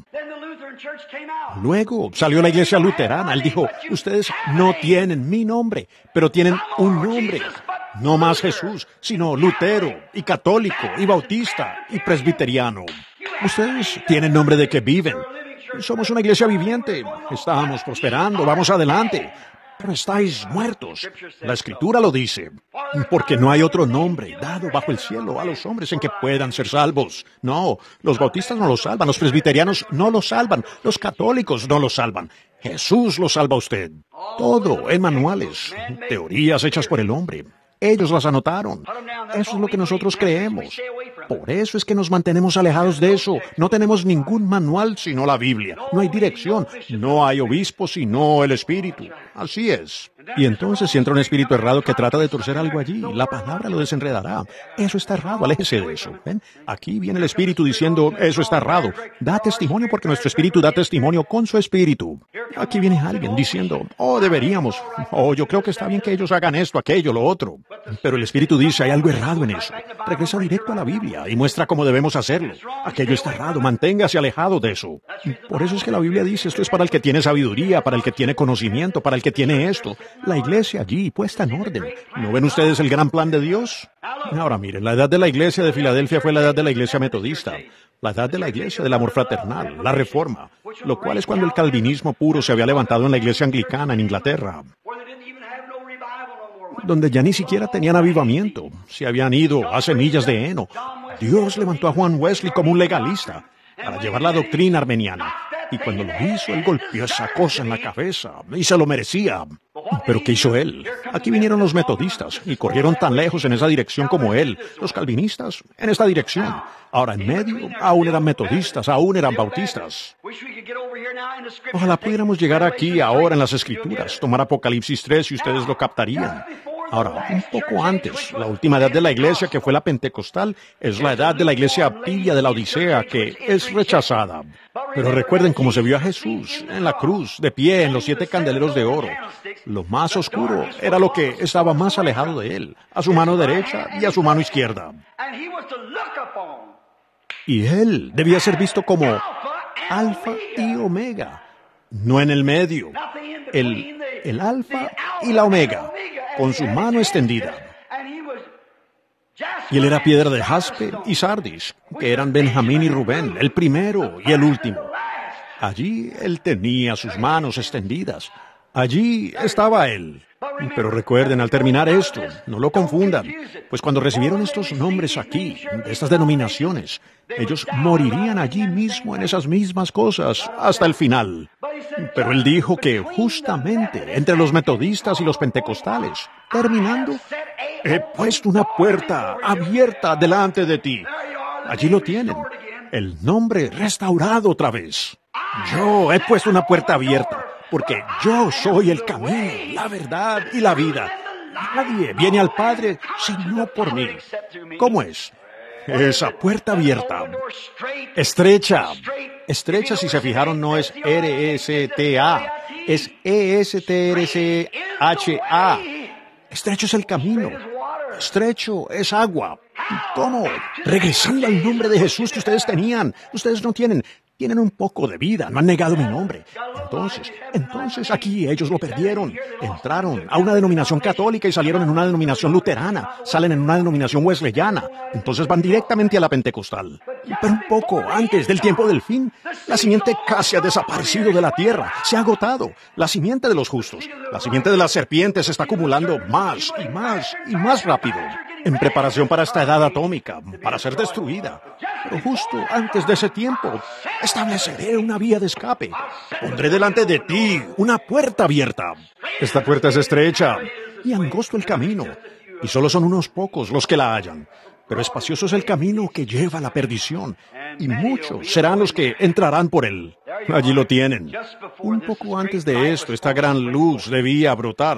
Luego salió la iglesia luterana. Él dijo, ustedes no tienen mi nombre, pero tienen un nombre. No más Jesús, sino Lutero, y católico, y bautista, y presbiteriano. Ustedes tienen nombre de que viven. Somos una iglesia viviente. Estamos prosperando, vamos adelante. Pero estáis muertos. La Escritura lo dice. Porque no hay otro nombre dado bajo el cielo a los hombres en que puedan ser salvos. No, los bautistas no los salvan, los presbiterianos no los salvan, los católicos no los salvan. Jesús los salva a usted. Todo en manuales, teorías hechas por el hombre. Ellos las anotaron. Eso es lo que nosotros creemos. Por eso es que nos mantenemos alejados de eso. No tenemos ningún manual sino la Biblia. No hay dirección. No hay obispo sino el Espíritu. Así es. Y entonces si entra un espíritu errado que trata de torcer algo allí, la palabra lo desenredará. Eso está errado, aléjese de eso. ¿Ven? Aquí viene el Espíritu diciendo, eso está errado. Da testimonio porque nuestro Espíritu da testimonio con su Espíritu. Aquí viene alguien diciendo, deberíamos. Yo creo que está bien que ellos hagan esto, aquello, lo otro. Pero el Espíritu dice, hay algo errado en eso. Regresa directo a la Biblia y muestra cómo debemos hacerlo. Aquello está errado, manténgase alejado de eso. Por eso es que la Biblia dice, esto es para el que tiene sabiduría, para el que tiene conocimiento, para el que tiene esto. La iglesia allí, puesta en orden. ¿No ven ustedes el gran plan de Dios? Ahora miren, la edad de la iglesia de Filadelfia fue la edad de la iglesia metodista. La edad de la iglesia del amor fraternal, la reforma, lo cual es cuando el calvinismo puro se había levantado en la iglesia anglicana en Inglaterra, donde ya ni siquiera tenían avivamiento, se habían ido a semillas de heno. Dios levantó a Juan Wesley como un legalista para llevar la doctrina armeniana. Y cuando lo hizo, él golpeó esa cosa en la cabeza y se lo merecía. ¿Pero qué hizo él? Aquí vinieron los metodistas y corrieron tan lejos en esa dirección como él. Los calvinistas en esta dirección. Ahora en medio, aún eran metodistas, aún eran bautistas. Ojalá pudiéramos llegar aquí ahora en las Escrituras, tomar Apocalipsis 3 y ustedes lo captarían. Ahora, un poco antes, la última edad de la iglesia, que fue la pentecostal, es la edad de la iglesia tibia de la Odisea, que es rechazada. Pero recuerden cómo se vio a Jesús en la cruz, de pie en los 7 candeleros de oro. Lo más oscuro era lo que estaba más alejado de él, a su mano derecha y a su mano izquierda. Y él debía ser visto como Alfa y Omega, no en el medio, el Alfa y la Omega, con su mano extendida. Y él era piedra de jaspe y sardis, que eran Benjamín y Rubén, el primero y el último. Allí él tenía sus manos extendidas. Allí estaba él. Pero recuerden, al terminar esto, no lo confundan, pues cuando recibieron estos nombres aquí, de estas denominaciones, ellos morirían allí mismo en esas mismas cosas hasta el final. Pero él dijo que justamente entre los metodistas y los pentecostales, terminando, he puesto una puerta abierta delante de ti. Allí lo tienen, el nombre restaurado otra vez. Yo he puesto una puerta abierta, porque yo soy el camino, la verdad y la vida. Nadie viene al Padre sino por mí. ¿Cómo es? Esa puerta abierta, estrecha. Estrecha, si se fijaron, no es R-E-S-T-A, es E-S-T-R-C-H-A. Estrecho es el camino. Estrecho es agua. ¿Cómo? Regresando al nombre de Jesús que ustedes tenían. Ustedes no tienen un poco de vida, no han negado mi nombre. Entonces aquí ellos lo perdieron. Entraron a una denominación católica y salieron en una denominación luterana. Salen en una denominación wesleyana. Entonces van directamente a la pentecostal. Pero un poco antes del tiempo del fin, la simiente casi ha desaparecido de la tierra. Se ha agotado. La simiente de los justos, la simiente de las serpientes se está acumulando más y más y más rápido, en preparación para esta edad atómica, para ser destruida. Pero justo antes de ese tiempo, estableceré una vía de escape. Pondré delante de ti una puerta abierta. Esta puerta es estrecha y angosto el camino, y solo son unos pocos los que la hallan. Pero espacioso es el camino que lleva a la perdición, y muchos serán los que entrarán por él. Allí lo tienen. Un poco antes de esto, esta gran luz debía brotar.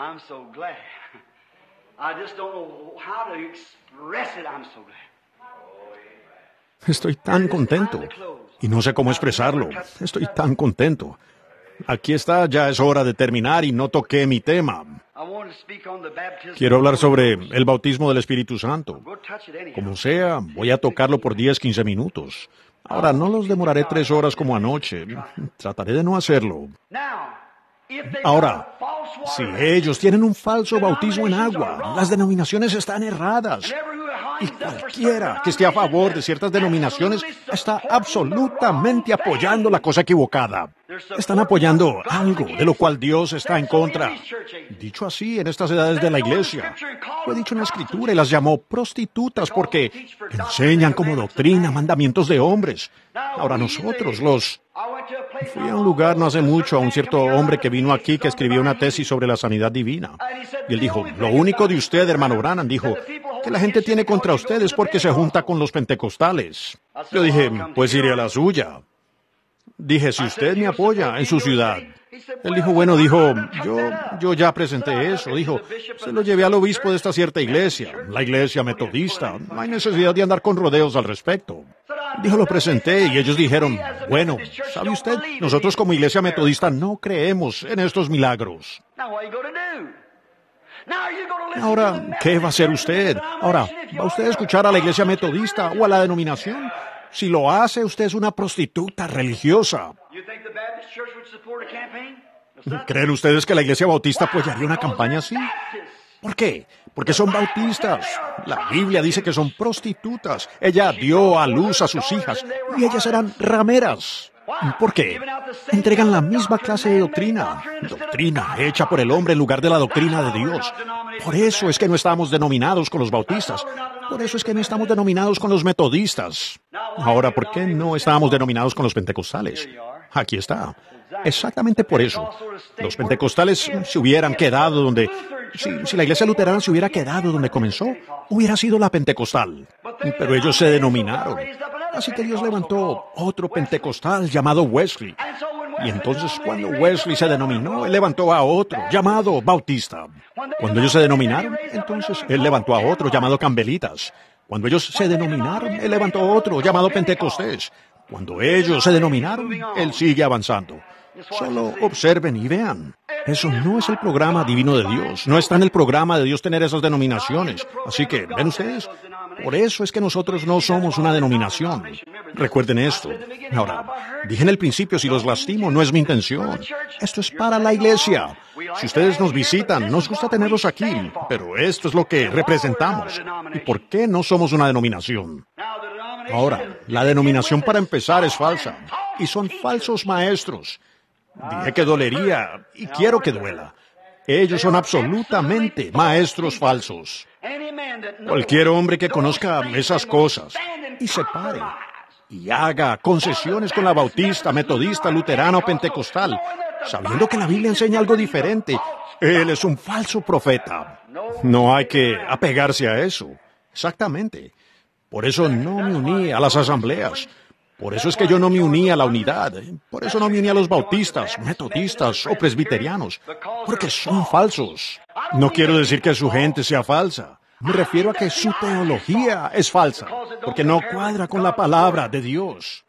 Estoy tan contento, y no sé cómo expresarlo. Estoy tan contento. Aquí está, ya es hora de terminar y no toqué mi tema. Quiero hablar sobre el bautismo del Espíritu Santo. Como sea, voy a tocarlo por 10-15 minutos. Ahora, no los demoraré 3 horas como anoche. Trataré de no hacerlo. Ahora, si ellos tienen un falso bautismo en agua, las denominaciones están erradas. Y cualquiera que esté a favor de ciertas denominaciones está absolutamente apoyando la cosa equivocada. Están apoyando algo de lo cual Dios está en contra. Dicho así, en estas edades de la iglesia, fue dicho en la Escritura y las llamó prostitutas porque enseñan como doctrina mandamientos de hombres. Ahora nosotros Fui a un lugar no hace mucho a un cierto hombre que vino aquí que escribió una tesis sobre la sanidad divina. Y él dijo, lo único de usted, hermano Branham, dijo, que la gente tiene contra ustedes porque se junta con los pentecostales. Yo dije, pues iré a la suya. Dije, si usted me apoya en su ciudad. Él dijo, bueno, yo ya presenté eso. Dijo, se lo llevé al obispo de esta cierta iglesia, la iglesia metodista. No hay necesidad de andar con rodeos al respecto. Dijo, lo presenté y ellos dijeron, bueno, ¿sabe usted? Nosotros como iglesia metodista no creemos en estos milagros. Ahora, ¿qué va a hacer usted? Ahora, ¿va usted a escuchar a la iglesia metodista o a la denominación? Si lo hace, usted es una prostituta religiosa. ¿Creen ustedes que la iglesia bautista apoyaría una campaña así? ¿Por qué? Porque son bautistas. La Biblia dice que son prostitutas. Ella dio a luz a sus hijas y ellas eran rameras. ¿Por qué? Entregan la misma clase de doctrina hecha por el hombre en lugar de la doctrina de Dios. Por eso es que no estamos denominados con los bautistas. Por eso es que no estamos denominados con los metodistas. Ahora, ¿por qué no estábamos denominados con los pentecostales? Aquí está. Exactamente por eso. Los pentecostales se hubieran quedado donde... Si la iglesia luterana se hubiera quedado donde comenzó, hubiera sido la pentecostal. Pero ellos se denominaron. Así que Dios levantó otro pentecostal llamado Wesley. Y entonces cuando Wesley se denominó, él levantó a otro llamado Bautista. Cuando ellos se denominaron, entonces él levantó a otro llamado Campbelitas. Cuando ellos se denominaron, él levantó a otro llamado Pentecostés. Cuando ellos se denominaron, él sigue avanzando. Solo observen y vean. Eso no es el programa divino de Dios. No está en el programa de Dios tener esas denominaciones. Así que, ¿ven ustedes? Por eso es que nosotros no somos una denominación. Recuerden esto. Ahora, dije en el principio, si los lastimo, no es mi intención. Esto es para la iglesia. Si ustedes nos visitan, nos gusta tenerlos aquí, pero esto es lo que representamos. ¿Y por qué no somos una denominación? Ahora, la denominación para empezar es falsa, y son falsos maestros. Dije que dolería, y quiero que duela. Ellos son absolutamente maestros falsos. Cualquier hombre que conozca esas cosas y se pare y haga concesiones con la bautista, metodista, luterana o pentecostal, sabiendo que la Biblia enseña algo diferente, él es un falso profeta. No hay que apegarse a eso. Exactamente. Por eso no me uní a las asambleas. Por eso es que yo no me uní a la unidad. Por eso no me uní a los bautistas, metodistas o presbiterianos. Porque son falsos. No quiero decir que su gente sea falsa. Me refiero a que su teología es falsa. Porque no cuadra con la palabra de Dios.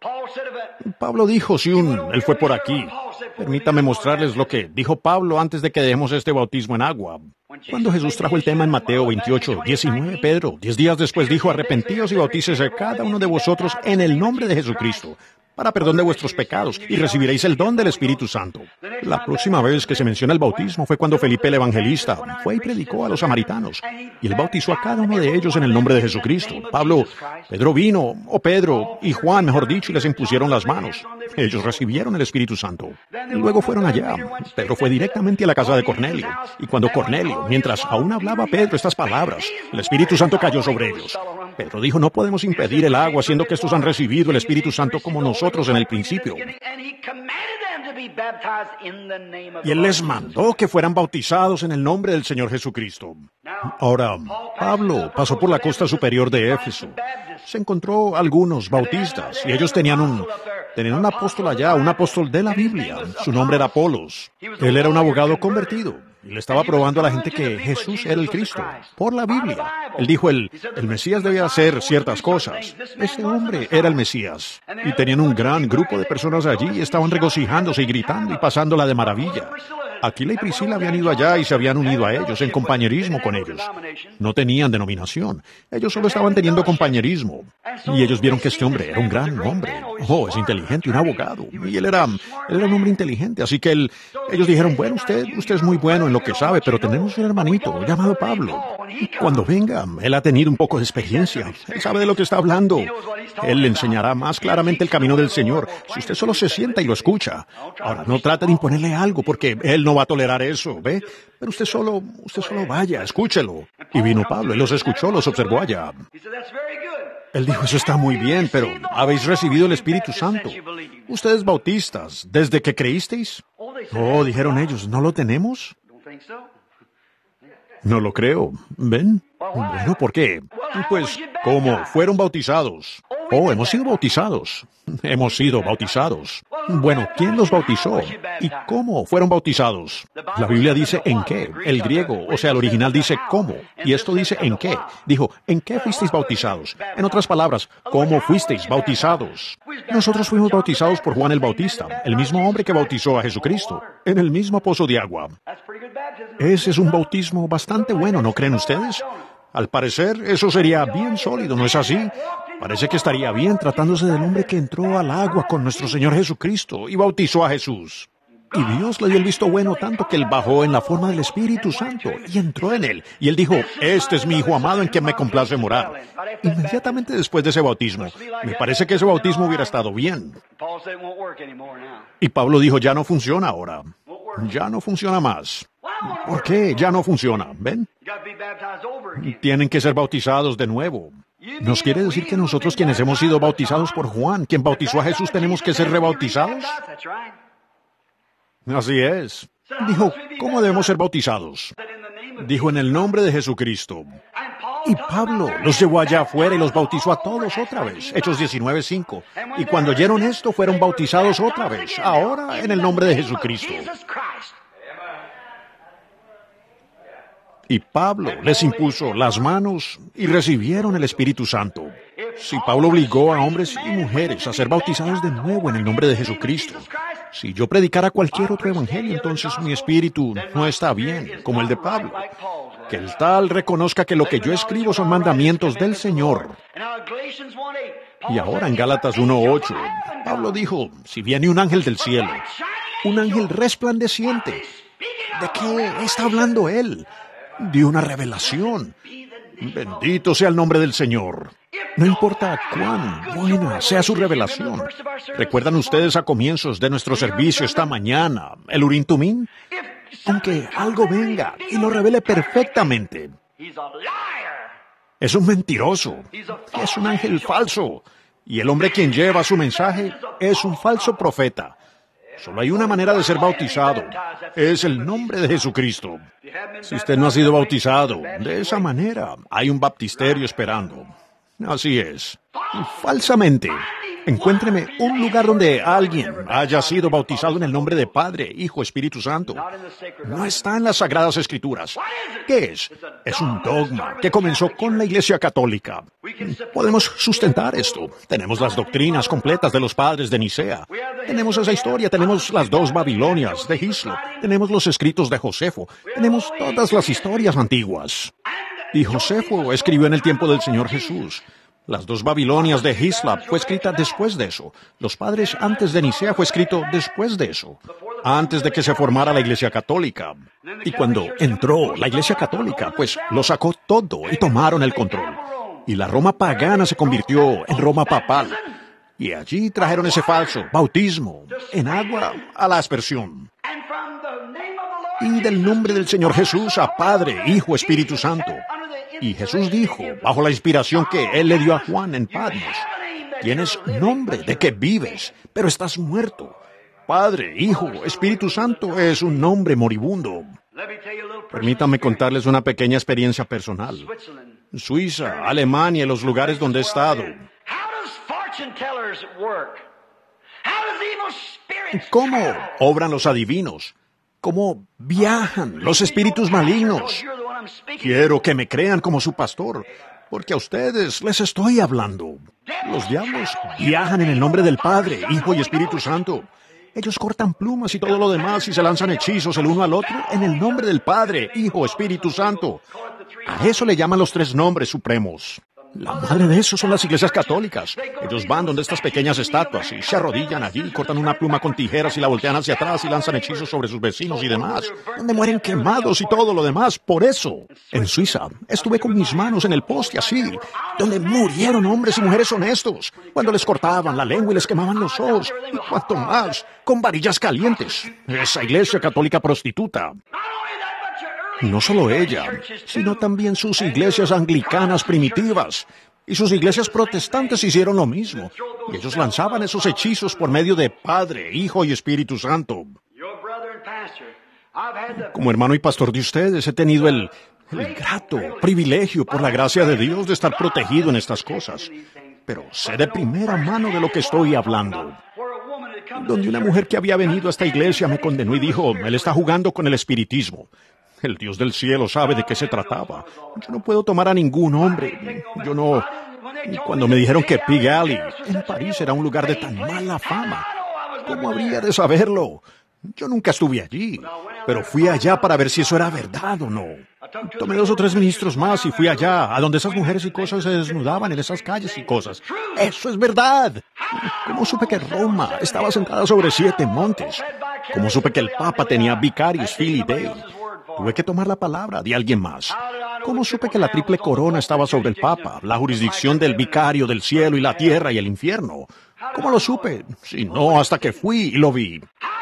Pablo dijo, él fue por aquí. Permítame mostrarles lo que dijo Pablo antes de que dejemos este bautismo en agua. Cuando Jesús trajo el tema en Mateo 28:19, Pedro, 10 días después dijo, arrepentíos y bautícese cada uno de vosotros en el nombre de Jesucristo, para perdón de vuestros pecados, y recibiréis el don del Espíritu Santo. La próxima vez que se menciona el bautismo fue cuando Felipe el Evangelista fue y predicó a los samaritanos, y él bautizó a cada uno de ellos en el nombre de Jesucristo. Pedro y Juan, mejor dicho, y les impusieron las manos. Ellos recibieron el Espíritu Santo. Y luego fueron allá. Pedro fue directamente a la casa de Cornelio, y cuando Cornelio, mientras aún hablaba Pedro estas palabras, el Espíritu Santo cayó sobre ellos. Pedro dijo, no podemos impedir el agua, siendo que estos han recibido el Espíritu Santo como nosotros en el principio. Y él les mandó que fueran bautizados en el nombre del Señor Jesucristo. Ahora, Pablo pasó por la costa superior de Éfeso. Se encontró algunos bautistas, y ellos tenían un apóstol allá, un apóstol de la Biblia. Su nombre era Apolos. Él era un abogado convertido. Y le estaba probando a la gente que Jesús era el Cristo, por la Biblia. Él dijo, el Mesías debía hacer ciertas cosas. Ese hombre era el Mesías. Y tenían un gran grupo de personas allí y estaban regocijándose y gritando y pasándola de maravilla. Aquila y Priscila habían ido allá y se habían unido a ellos en compañerismo con ellos. No tenían denominación. Ellos solo estaban teniendo compañerismo. Y ellos vieron que este hombre era un gran hombre. Oh, es inteligente, un abogado. Y él era un hombre inteligente. Así que ellos dijeron, bueno, usted es muy bueno en lo que sabe, pero tenemos un hermanito llamado Pablo. Cuando venga, él ha tenido un poco de experiencia. Él sabe de lo que está hablando. Él le enseñará más claramente el camino del Señor, si usted solo se sienta y lo escucha. Ahora, no trate de imponerle algo, porque él no va a tolerar eso, ¿ve? Pero usted solo vaya, escúchelo. Y vino Pablo, él los escuchó, los observó allá. Él dijo, eso está muy bien, pero ¿habéis recibido el Espíritu Santo? Ustedes bautistas, ¿desde que creísteis? Oh, dijeron ellos, ¿no lo tenemos? No lo creo. ¿Ven? Bueno, ¿por qué? Pues, ¿cómo? Fueron bautizados. Oh, hemos sido bautizados. Hemos sido bautizados. Bueno, ¿quién los bautizó? ¿Y cómo fueron bautizados? La Biblia dice en qué. El griego, o sea, el original dice cómo. Y esto dice en qué. Dijo, ¿en qué fuisteis bautizados? En otras palabras, ¿cómo fuisteis bautizados? Nosotros fuimos bautizados por Juan el Bautista, el mismo hombre que bautizó a Jesucristo, en el mismo pozo de agua. Ese es un bautismo bastante bueno, ¿no creen ustedes? Al parecer, eso sería bien sólido, ¿no es así? Parece que estaría bien tratándose del hombre que entró al agua con nuestro Señor Jesucristo y bautizó a Jesús. Y Dios le dio el visto bueno tanto que él bajó en la forma del Espíritu Santo y entró en él. Y él dijo, este es mi Hijo amado en quien me complace morar. Inmediatamente después de ese bautismo, me parece que ese bautismo hubiera estado bien. Y Pablo dijo, ya no funciona ahora. Ya no funciona más. ¿Por qué? Ya no funciona. ¿Ven? Tienen que ser bautizados de nuevo. ¿Nos quiere decir que nosotros quienes hemos sido bautizados por Juan, quien bautizó a Jesús, tenemos que ser rebautizados? Así es. Dijo, ¿cómo debemos ser bautizados? Dijo, en el nombre de Jesucristo. Y Pablo los llevó allá afuera y los bautizó a todos otra vez. Hechos 19:5. Y cuando oyeron esto, fueron bautizados otra vez. Ahora en el nombre de Jesucristo. Y Pablo les impuso las manos y recibieron el Espíritu Santo. Si Pablo obligó a hombres y mujeres a ser bautizados de nuevo en el nombre de Jesucristo, si yo predicara cualquier otro evangelio, entonces mi espíritu no está bien, como el de Pablo. Que el tal reconozca que lo que yo escribo son mandamientos del Señor. Y ahora en Gálatas 1:8, Pablo dijo, si viene un ángel del cielo, un ángel resplandeciente, ¿de qué está hablando él? De una revelación. Bendito sea el nombre del Señor. No importa cuán buena sea su revelación. ¿Recuerdan ustedes a comienzos de nuestro servicio esta mañana, el Urim Tumim? Aunque algo venga y lo revele perfectamente, es un mentiroso, es un ángel falso, y el hombre quien lleva su mensaje es un falso profeta. Solo hay una manera de ser bautizado, es el nombre de Jesucristo. Si usted no ha sido bautizado de esa manera, hay un baptisterio esperando. Así es. Y falsamente, encuéntreme un lugar donde alguien haya sido bautizado en el nombre de Padre, Hijo, Espíritu Santo. No está en las Sagradas Escrituras. ¿Qué es? Es un dogma que comenzó con la Iglesia Católica. Podemos sustentar esto. Tenemos las doctrinas completas de los padres de Nicea. Tenemos esa historia, tenemos las dos Babilonias de Hislop, tenemos los escritos de Josefo, tenemos todas las historias antiguas. Y Josefo escribió en el tiempo del Señor Jesús. Las dos Babilonias de Hislop fue escrita después de eso. Los padres antes de Nicea fue escrito después de eso, antes de que se formara la Iglesia Católica. Y cuando entró la Iglesia Católica, pues lo sacó todo y tomaron el control. Y la Roma pagana se convirtió en Roma papal. Y allí trajeron ese falso bautismo en agua a la aspersión. Y del nombre del Señor Jesús a Padre, Hijo, Espíritu Santo. Y Jesús dijo, bajo la inspiración que Él le dio a Juan en Patmos, tienes nombre de que vives, pero estás muerto. Padre, Hijo, Espíritu Santo es un nombre moribundo. Permítanme contarles una pequeña experiencia personal. Suiza, Alemania y los lugares donde he estado. ¿Cómo obran los adivinos? ¿Cómo viajan los espíritus malignos? Quiero que me crean como su pastor, porque a ustedes les estoy hablando. Los diablos viajan en el nombre del Padre, Hijo y Espíritu Santo. Ellos cortan plumas y todo lo demás y se lanzan hechizos el uno al otro en el nombre del Padre, Hijo, Espíritu Santo. A eso le llaman los tres nombres supremos. La madre de eso son las iglesias católicas. Ellos van donde estas pequeñas estatuas y se arrodillan allí, cortan una pluma con tijeras y la voltean hacia atrás y lanzan hechizos sobre sus vecinos y demás, donde mueren quemados y todo lo demás. Por eso, en Suiza, estuve con mis manos en el poste así, donde murieron hombres y mujeres honestos, cuando les cortaban la lengua y les quemaban los ojos, y cuanto más, con varillas calientes. Esa iglesia católica prostituta. No solo ella, sino también sus iglesias anglicanas primitivas. Y sus iglesias protestantes hicieron lo mismo. Y ellos lanzaban esos hechizos por medio de Padre, Hijo y Espíritu Santo. Como hermano y pastor de ustedes, he tenido el grato privilegio, por la gracia de Dios, de estar protegido en estas cosas. Pero sé de primera mano de lo que estoy hablando. Donde una mujer que había venido a esta iglesia me condenó y dijo, él está jugando con el espiritismo. El Dios del cielo sabe de qué se trataba. Yo no puedo tomar a ningún hombre. Yo no... Y cuando me dijeron que Pig Alley en París era un lugar de tan mala fama, ¿cómo habría de saberlo? Yo nunca estuve allí, pero fui allá para ver si eso era verdad o no. Tomé 2 o 3 ministros más y fui allá, a donde esas mujeres y cosas se desnudaban en esas calles y cosas. ¡Eso es verdad! ¿Cómo supe que Roma estaba sentada sobre 7 montes? ¿Cómo supe que el Papa tenía vicarios Filii Dei? Tuve que tomar la palabra de alguien más. ¿Cómo supe que la triple corona estaba sobre el Papa, la jurisdicción del vicario del cielo y la tierra y el infierno? ¿Cómo lo supe? Si no, hasta que fui y lo vi.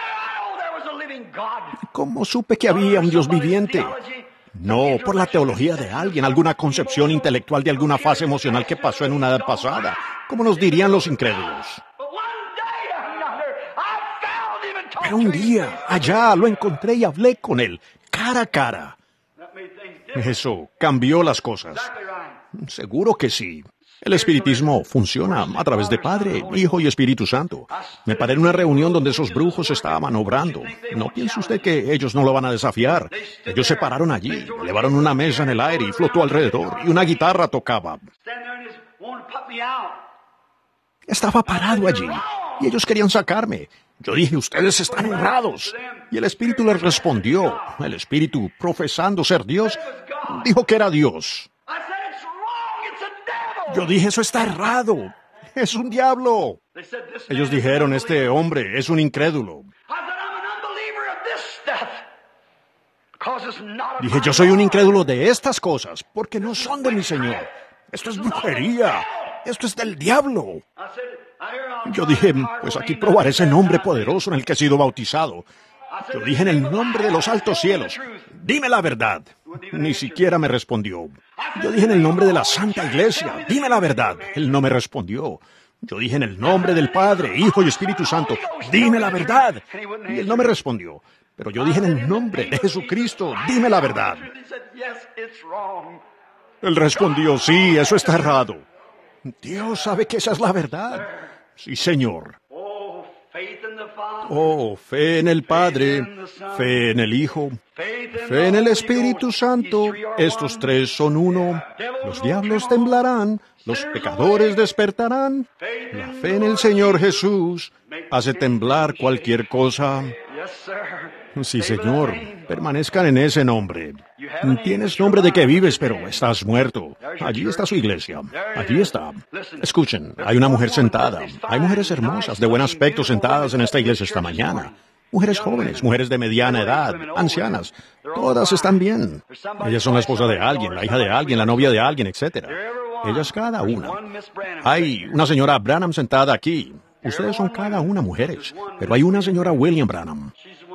¿Cómo supe que había un Dios viviente? No, por la teología de alguien, alguna concepción intelectual de alguna fase emocional que pasó en una edad pasada, como nos dirían los incrédulos. Pero un día, allá, lo encontré y hablé con él, cara a cara. Eso cambió las cosas. Seguro que sí. El espiritismo funciona a través de Padre, Hijo y Espíritu Santo. Me paré en una reunión donde esos brujos estaban obrando. No piense usted que ellos no lo van a desafiar. Ellos se pararon allí, elevaron una mesa en el aire y flotó alrededor, y una guitarra tocaba. Estaba parado allí, y ellos querían sacarme. Yo dije, ustedes están errados. Y el Espíritu les respondió. El Espíritu, profesando ser Dios, dijo que era Dios. Yo dije, eso está errado. Es un diablo. Ellos dijeron, este hombre es un incrédulo. Dije, yo soy un incrédulo de estas cosas, porque no son de mi Señor. Esto es brujería. Esto es del diablo. Yo dije, pues aquí probaré ese nombre poderoso en el que he sido bautizado. Yo dije, en el nombre de los altos cielos, dime la verdad. Ni siquiera me respondió. Yo dije, en el nombre de la Santa Iglesia, dime la verdad. Él no me respondió. Yo dije, en el nombre del Padre, Hijo y Espíritu Santo, dime la verdad. Y él no me respondió. Pero yo dije, en el nombre de Jesucristo, dime la verdad. Él respondió, sí, eso está errado. Dios sabe que esa es la verdad. Sí, Señor. Oh, fe en el Padre, fe en el Hijo, fe en el Espíritu Santo. Estos tres son uno. Los diablos temblarán, los pecadores despertarán. La fe en el Señor Jesús hace temblar cualquier cosa. Sí, Señor, permanezcan en ese nombre. Tienes nombre de que vives, pero estás muerto. Allí está su iglesia. Allí está. Escuchen, hay una mujer sentada. Hay mujeres hermosas, de buen aspecto, sentadas en esta iglesia esta mañana. Mujeres jóvenes, mujeres de mediana edad, ancianas. Todas están bien. Ellas son la esposa de alguien, la hija de alguien, la novia de alguien, etc. Ellas cada una. Hay una señora Branham sentada aquí. Ustedes son cada una mujeres, pero hay una señora William Branham.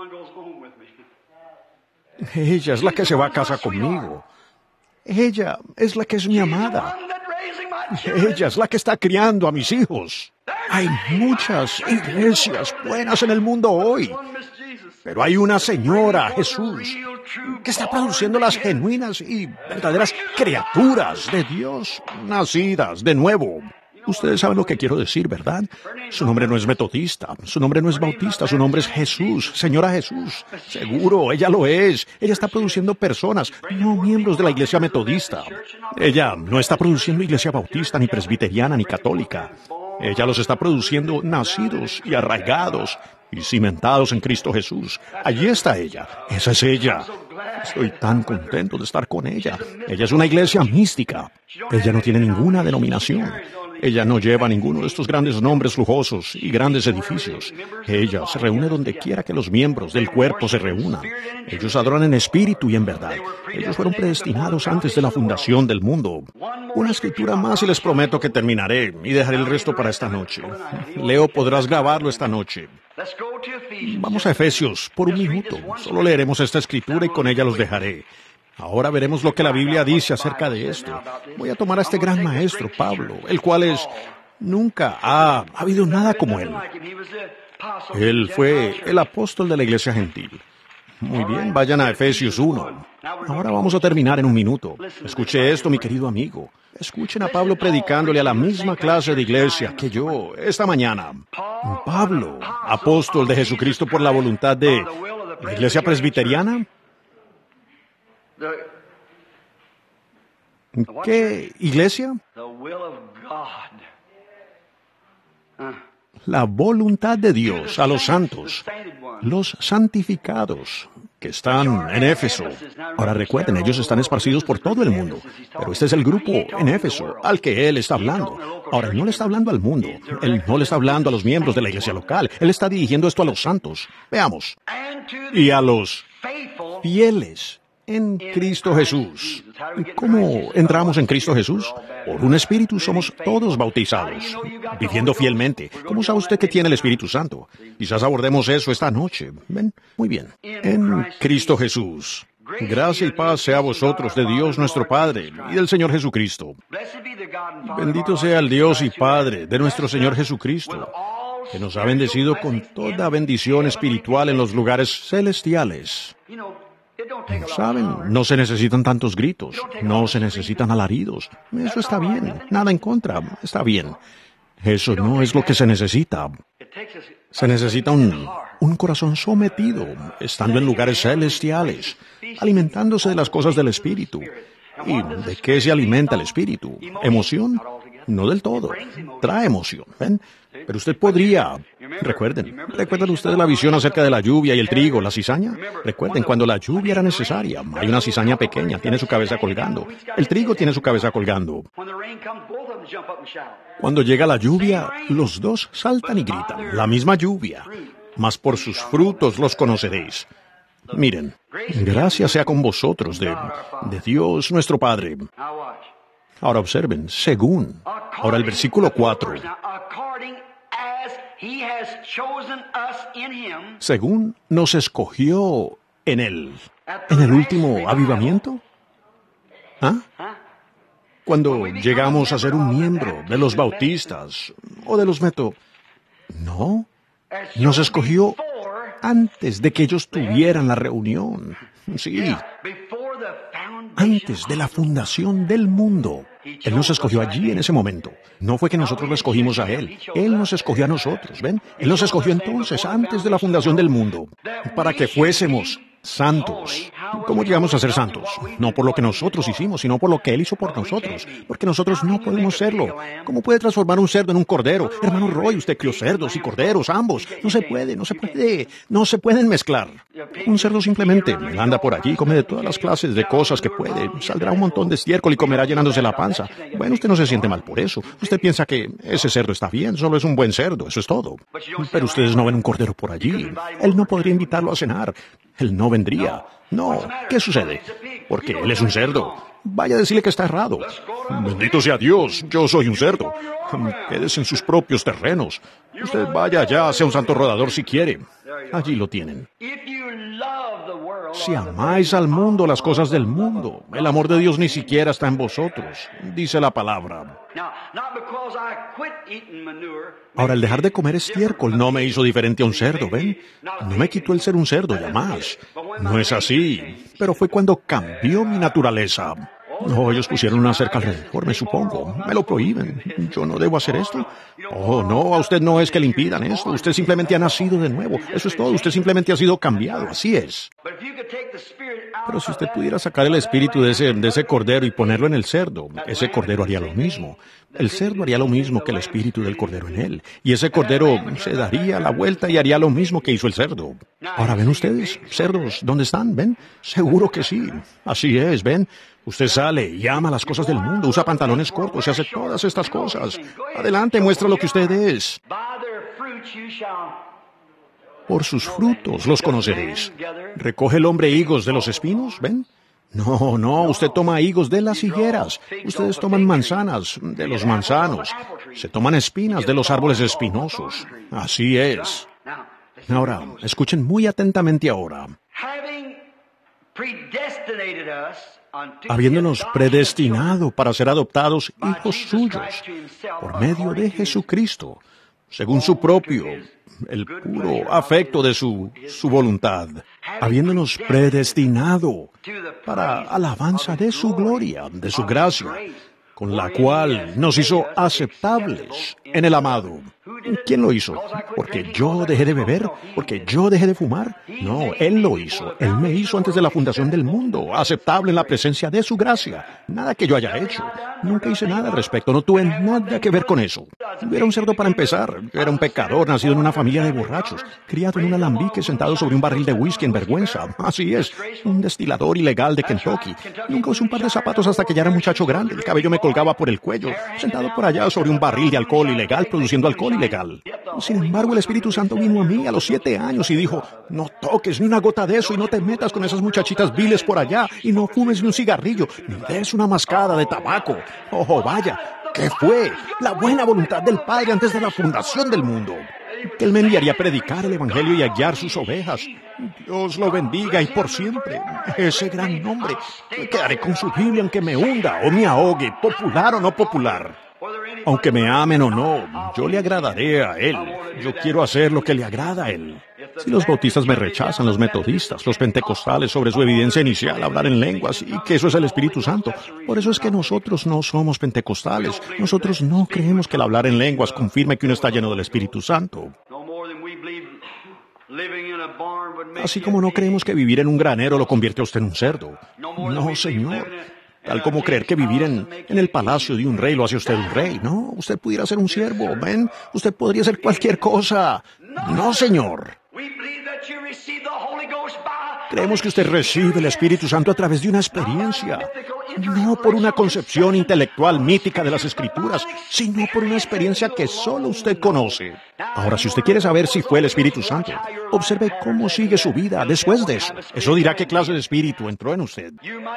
Ella es la que se va a casa conmigo. Ella es la que es mi amada. Ella es la que está criando a mis hijos. Hay muchas iglesias buenas en el mundo hoy, pero hay una señora, Jesús, que está produciendo las genuinas y verdaderas criaturas de Dios, nacidas de nuevo. Ustedes saben lo que quiero decir, ¿verdad? Su nombre no es metodista, su nombre no es bautista, su nombre es Jesús, Señora Jesús. Seguro, ella lo es. Ella está produciendo personas, no miembros de la iglesia metodista. Ella no está produciendo iglesia bautista, ni presbiteriana, ni católica. Ella los está produciendo nacidos y arraigados y cimentados en Cristo Jesús. Allí está ella. Esa es ella. Estoy tan contento de estar con ella. Ella es una iglesia mística. Ella no tiene ninguna denominación. Ella no lleva ninguno de estos grandes nombres lujosos y grandes edificios. Ella se reúne donde quiera que los miembros del cuerpo se reúnan. Ellos adoran en espíritu y en verdad. Ellos fueron predestinados antes de la fundación del mundo. Una escritura más y les prometo que terminaré y dejaré el resto para esta noche. Leo, podrás grabarlo esta noche. Vamos a Efesios por un minuto. Solo leeremos esta escritura y con ella los dejaré. Ahora veremos lo que la Biblia dice acerca de esto. Voy a tomar a este gran maestro, Pablo, el cual nunca ha habido nada como él. Él fue el apóstol de la iglesia gentil. Muy bien, vayan a Efesios 1. Ahora vamos a terminar en un minuto. Escuche esto, mi querido amigo. Escuchen a Pablo predicándole a la misma clase de iglesia que yo esta mañana. Pablo, apóstol de Jesucristo por la voluntad de la iglesia presbiteriana. ¿Qué iglesia? La voluntad de Dios a los santos, los santificados, que están en Éfeso. Ahora recuerden, ellos están esparcidos por todo el mundo, pero este es el grupo en Éfeso al que él está hablando. Ahora, él no le está hablando al mundo, él no le está hablando a los miembros de la iglesia local, él está dirigiendo esto a los santos. Veamos. Y a los fieles en Cristo Jesús. ¿Cómo entramos en Cristo Jesús? Por un Espíritu somos todos bautizados, viviendo fielmente. ¿Cómo sabe usted que tiene el Espíritu Santo? Quizás abordemos eso esta noche. ¿Ven? Muy bien. En Cristo Jesús. Gracia y paz sea a vosotros de Dios nuestro Padre y del Señor Jesucristo. Bendito sea el Dios y Padre de nuestro Señor Jesucristo, que nos ha bendecido con toda bendición espiritual en los lugares celestiales. ¿Saben? No se necesitan tantos gritos, no se necesitan alaridos. Eso está bien, nada en contra, está bien. Eso no es lo que se necesita. Se necesita un corazón sometido, estando en lugares celestiales, alimentándose de las cosas del Espíritu. ¿Y de qué se alimenta el Espíritu? ¿Emoción? No del todo. Trae emoción, ¿ven? Pero usted podría... ¿Recuerdan ustedes la visión acerca de la lluvia y el trigo, la cizaña? Recuerden, cuando la lluvia era necesaria, hay una cizaña pequeña, tiene su cabeza colgando. El trigo tiene su cabeza colgando. Cuando llega la lluvia, los dos saltan y gritan, la misma lluvia. Mas por sus frutos los conoceréis. Miren, gracia sea con vosotros de Dios nuestro Padre. Ahora observen, según. Ahora el versículo 4. Según nos escogió en Él. ¿En el último avivamiento? ¿Ah? Cuando llegamos a ser un miembro de los bautistas o de los No. Nos escogió antes de que ellos tuvieran la reunión. Sí. Antes de la fundación del mundo. Él nos escogió allí en ese momento. No fue que nosotros lo escogimos a Él. Él nos escogió a nosotros, ¿ven? Él nos escogió entonces antes de la fundación del mundo. Para que fuésemos santos. ¿Cómo llegamos a ser santos? No por lo que nosotros hicimos, sino por lo que Él hizo por nosotros. Porque nosotros no podemos serlo. ¿Cómo puede transformar un cerdo en un cordero? Hermano Roy, usted crió cerdos y corderos, ambos. No se puede. No se pueden mezclar. Un cerdo simplemente anda por allí, come de todas las clases de cosas que puede. Saldrá un montón de estiércol y comerá llenándose la panza. Bueno, usted no se siente mal por eso. Usted piensa que ese cerdo está bien, solo es un buen cerdo, eso es todo. Pero ustedes no ven un cordero por allí. Él no podría invitarlo a cenar. Él no vendría. No. ¿Qué sucede? Porque él es un cerdo. Vaya a decirle que está errado. Bendito sea Dios, yo soy un cerdo. Quédese en sus propios terrenos. Usted vaya allá, sea un santo rodador si quiere. Allí lo tienen. Si amáis al mundo las cosas del mundo, el amor de Dios ni siquiera está en vosotros, dice la palabra. Ahora, el dejar de comer estiércol no me hizo diferente a un cerdo, ¿ven? No me quitó el ser un cerdo, ya más. No es así, pero fue cuando cambió mi naturaleza. No, ellos pusieron una cerca alrededor, me supongo. Me lo prohíben. ¿Yo no debo hacer esto? Oh, no, a usted no es que le impidan esto. Usted simplemente ha nacido de nuevo. Eso es todo. Usted simplemente ha sido cambiado. Así es. Pero si usted pudiera sacar el espíritu de ese cordero y ponerlo en el cerdo, ese cordero haría lo mismo. El cerdo haría lo mismo que el espíritu del cordero en él. Y ese cordero se daría la vuelta y haría lo mismo que hizo el cerdo. Ahora, ¿ven ustedes? ¿Cerdos dónde están? ¿Ven? Seguro que sí. Así es, ¿ven? Usted sale y ama las cosas del mundo, usa pantalones cortos y hace todas estas cosas. Adelante, muestra lo que usted es. Por sus frutos los conoceréis. ¿Recoge el hombre higos de los espinos? ¿Ven? No, usted toma higos de las higueras. Ustedes toman manzanas de los manzanos. Se toman espinas de los árboles espinosos. Así es. Ahora, escuchen muy atentamente ahora. Habiéndonos predestinado para ser adoptados hijos suyos por medio de Jesucristo, según su propio, el puro afecto de su voluntad, habiéndonos predestinado para alabanza de su gloria, de su gracia, con la cual nos hizo aceptables en el amado. ¿Quién lo hizo? ¿Porque yo dejé de beber? ¿Porque yo dejé de fumar? No, Él lo hizo. Él me hizo antes de la fundación del mundo, aceptable en la presencia de su gracia. Nada que yo haya hecho. Nunca hice nada al respecto, no tuve nada que ver con eso. Yo era un cerdo para empezar. Yo era un pecador, nacido en una familia de borrachos, criado en un alambique sentado sobre un barril de whisky en vergüenza. Así es, un destilador ilegal de Kentucky. Nunca usé un par de zapatos hasta que ya era muchacho grande. El cabello me colgaba por el cuello, sentado por allá sobre un barril de alcohol ilegal, produciendo alcohol ilegal. Sin embargo, el Espíritu Santo vino a mí a los 7 años y dijo, no toques ni una gota de eso y no te metas con esas muchachitas viles por allá y no fumes ni un cigarrillo, ni des una mascada de tabaco. Oh, vaya, ¿qué fue? La buena voluntad del Padre antes de la fundación del mundo. Que Él me enviaría a predicar el Evangelio y a guiar sus ovejas. Dios lo bendiga y por siempre. Ese gran nombre. Me quedaré con su Biblia aunque me hunda o me ahogue, popular o no popular. Aunque me amen o no, yo le agradaré a Él. Yo quiero hacer lo que le agrada a Él. Si los bautistas me rechazan, los metodistas, los pentecostales, sobre su evidencia inicial, hablar en lenguas, y que eso es el Espíritu Santo. Por eso es que nosotros no somos pentecostales. Nosotros no creemos que el hablar en lenguas confirme que uno está lleno del Espíritu Santo. Así como no creemos que vivir en un granero lo convierte a usted en un cerdo. No, señor. Tal como creer que vivir en el palacio de un rey lo hace usted un rey. No, usted pudiera ser un siervo, ¿ven? Usted podría ser cualquier cosa. No, señor. Creemos que usted recibe el Espíritu Santo a través de una experiencia, no por una concepción intelectual mítica de las Escrituras, sino por una experiencia que solo usted conoce. Ahora, si usted quiere saber si fue el Espíritu Santo, observe cómo sigue su vida después de eso. Eso dirá qué clase de espíritu entró en usted.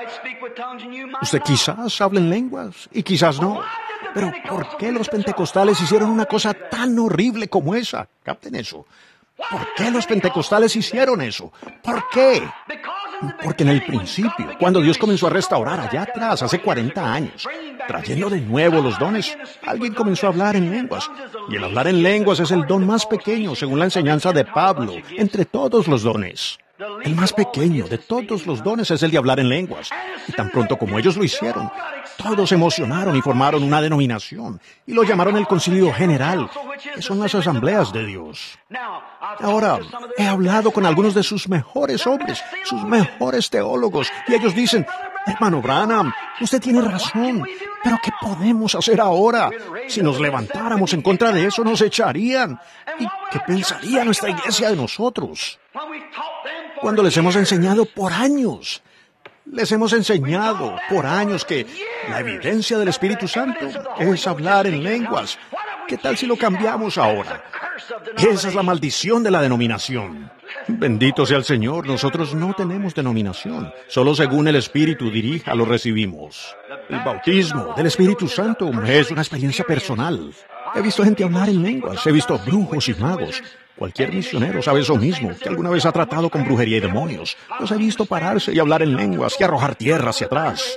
Usted quizás hable en lenguas y quizás no. Pero ¿por qué los pentecostales hicieron una cosa tan horrible como esa? Capten eso. ¿Por qué los pentecostales hicieron eso? ¿Por qué? Porque en el principio, cuando Dios comenzó a restaurar allá atrás, hace 40 años, trayendo de nuevo los dones, alguien comenzó a hablar en lenguas. Y el hablar en lenguas es el don más pequeño, según la enseñanza de Pablo, entre todos los dones. El más pequeño de todos los dones es el de hablar en lenguas. Y tan pronto como ellos lo hicieron, todos se emocionaron y formaron una denominación. Y lo llamaron el Concilio General, que son las asambleas de Dios. Ahora, he hablado con algunos de sus mejores hombres, sus mejores teólogos, y ellos dicen, hermano Branham, usted tiene razón, pero ¿qué podemos hacer ahora? Si nos levantáramos en contra de eso, nos echarían. ¿Y qué pensaría nuestra iglesia de nosotros? Cuando les hemos enseñado por años. Les hemos enseñado por años que la evidencia del Espíritu Santo es hablar en lenguas. ¿Qué tal si lo cambiamos ahora? Esa es la maldición de la denominación. Bendito sea el Señor, nosotros no tenemos denominación. Solo según el Espíritu dirija lo recibimos. El bautismo del Espíritu Santo es una experiencia personal. He visto gente hablar en lenguas, he visto brujos y magos. Cualquier misionero sabe eso mismo, que alguna vez ha tratado con brujería y demonios. Los he visto pararse y hablar en lenguas y arrojar tierra hacia atrás.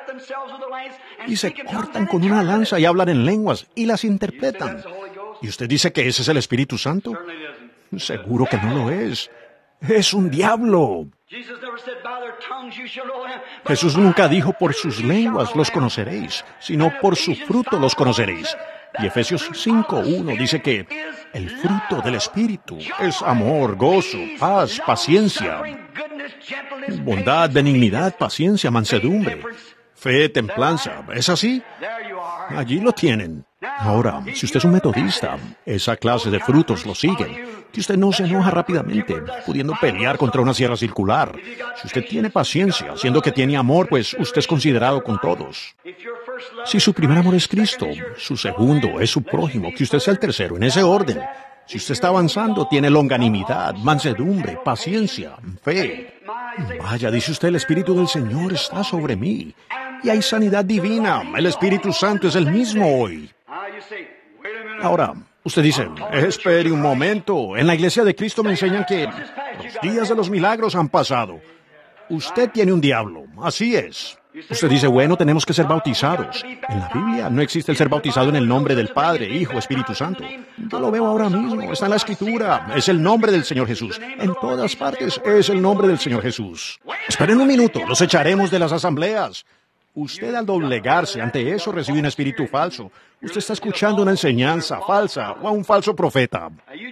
Y se cortan con una lanza y hablan en lenguas y las interpretan. ¿Y usted dice que ese es el Espíritu Santo? Seguro que no lo es. Es un diablo. Jesús nunca dijo por sus lenguas los conoceréis, sino por su fruto los conoceréis. Y Efesios 5:1 dice que el fruto del Espíritu es amor, gozo, paz, paciencia, bondad, benignidad, paciencia, mansedumbre, fe, templanza. ¿Es así? Allí lo tienen. Ahora, si usted es un metodista, esa clase de frutos lo siguen. Que usted no se enoja rápidamente, pudiendo pelear contra una sierra circular. Si usted tiene paciencia, siendo que tiene amor, pues usted es considerado con todos. Si su primer amor es Cristo, su segundo es su prójimo, que usted sea el tercero, en ese orden. Si usted está avanzando, tiene longanimidad, mansedumbre, paciencia, fe. Vaya, dice usted, el Espíritu del Señor está sobre mí. Y hay sanidad divina. El Espíritu Santo es el mismo hoy. Ahora, usted dice, espere un momento. En la Iglesia de Cristo me enseñan que los días de los milagros han pasado. Usted tiene un diablo. Así es. Usted dice, bueno, tenemos que ser bautizados. En la Biblia no existe el ser bautizado en el nombre del Padre, Hijo, Espíritu Santo. Yo lo veo ahora mismo, está en la Escritura. Es el nombre del Señor Jesús. En todas partes es el nombre del Señor Jesús. Esperen un minuto, los echaremos de las asambleas. Usted al doblegarse ante eso recibe un espíritu falso. Usted está escuchando una enseñanza falsa o a un falso profeta.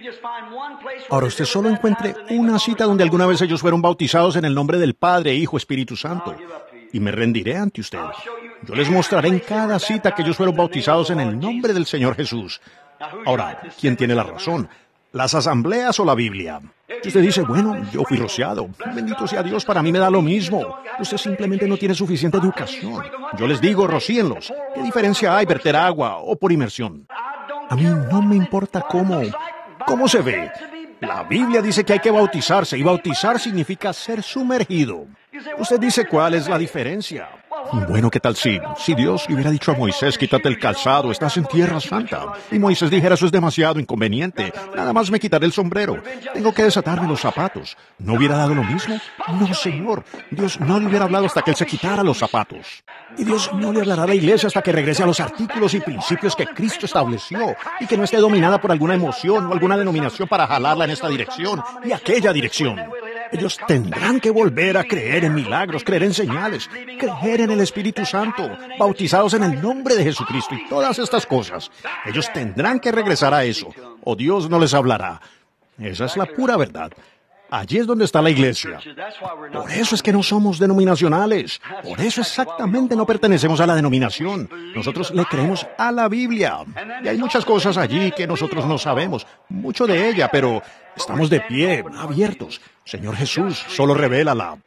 Ahora usted solo encuentre una cita donde alguna vez ellos fueron bautizados en el nombre del Padre, Hijo, Espíritu Santo. Y me rendiré ante usted. Yo les mostraré en cada cita que ellos fueron bautizados en el nombre del Señor Jesús. Ahora, ¿quién tiene la razón? ¿Las asambleas o la Biblia? Si usted dice, bueno, yo fui rociado. Bendito sea Dios, para mí me da lo mismo. Usted simplemente no tiene suficiente educación. Yo les digo, rocíenlos. ¿Qué diferencia hay verter agua o por inmersión? A mí no me importa cómo se ve. La Biblia dice que hay que bautizarse, y bautizar significa ser sumergido. Usted dice, ¿cuál es la diferencia? Bueno, ¿qué tal si Dios le hubiera dicho a Moisés, quítate el calzado, estás en tierra santa? Y Moisés dijera, eso es demasiado inconveniente, nada más me quitaré el sombrero, tengo que desatarme los zapatos. ¿No hubiera dado lo mismo? No, Señor, Dios no le hubiera hablado hasta que él se quitara los zapatos. Y Dios no le hablará a la iglesia hasta que regrese a los artículos y principios que Cristo estableció, y que no esté dominada por alguna emoción o alguna denominación para jalarla en esta dirección y aquella dirección. Ellos tendrán que volver a creer en milagros, creer en señales, creer en el Espíritu Santo, bautizados en el nombre de Jesucristo y todas estas cosas. Ellos tendrán que regresar a eso, o Dios no les hablará. Esa es la pura verdad. Allí es donde está la iglesia. Por eso es que no somos denominacionales. Por eso exactamente no pertenecemos a la denominación. Nosotros le creemos a la Biblia. Y hay muchas cosas allí que nosotros no sabemos, mucho de ella, pero estamos de pie, abiertos. Señor Jesús, solo revélala.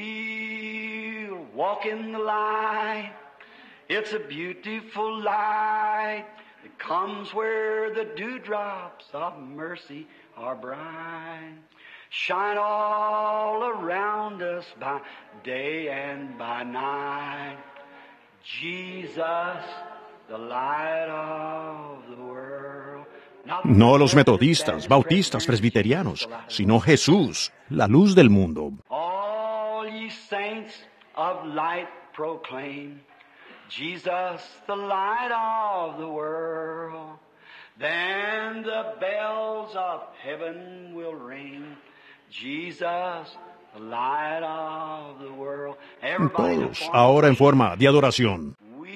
It's a beautiful light that comes where the dewdrops of mercy are bright. Shine all around us by day and by night. Jesus, the light of the world. No los metodistas, bautistas, presbiterianos, sino Jesús, la luz del mundo. All ye saints of light proclaim, Jesus, the light of the world. Then the bells of heaven will ring, Jesus, the light of the world. Todos, ahora en forma de adoración.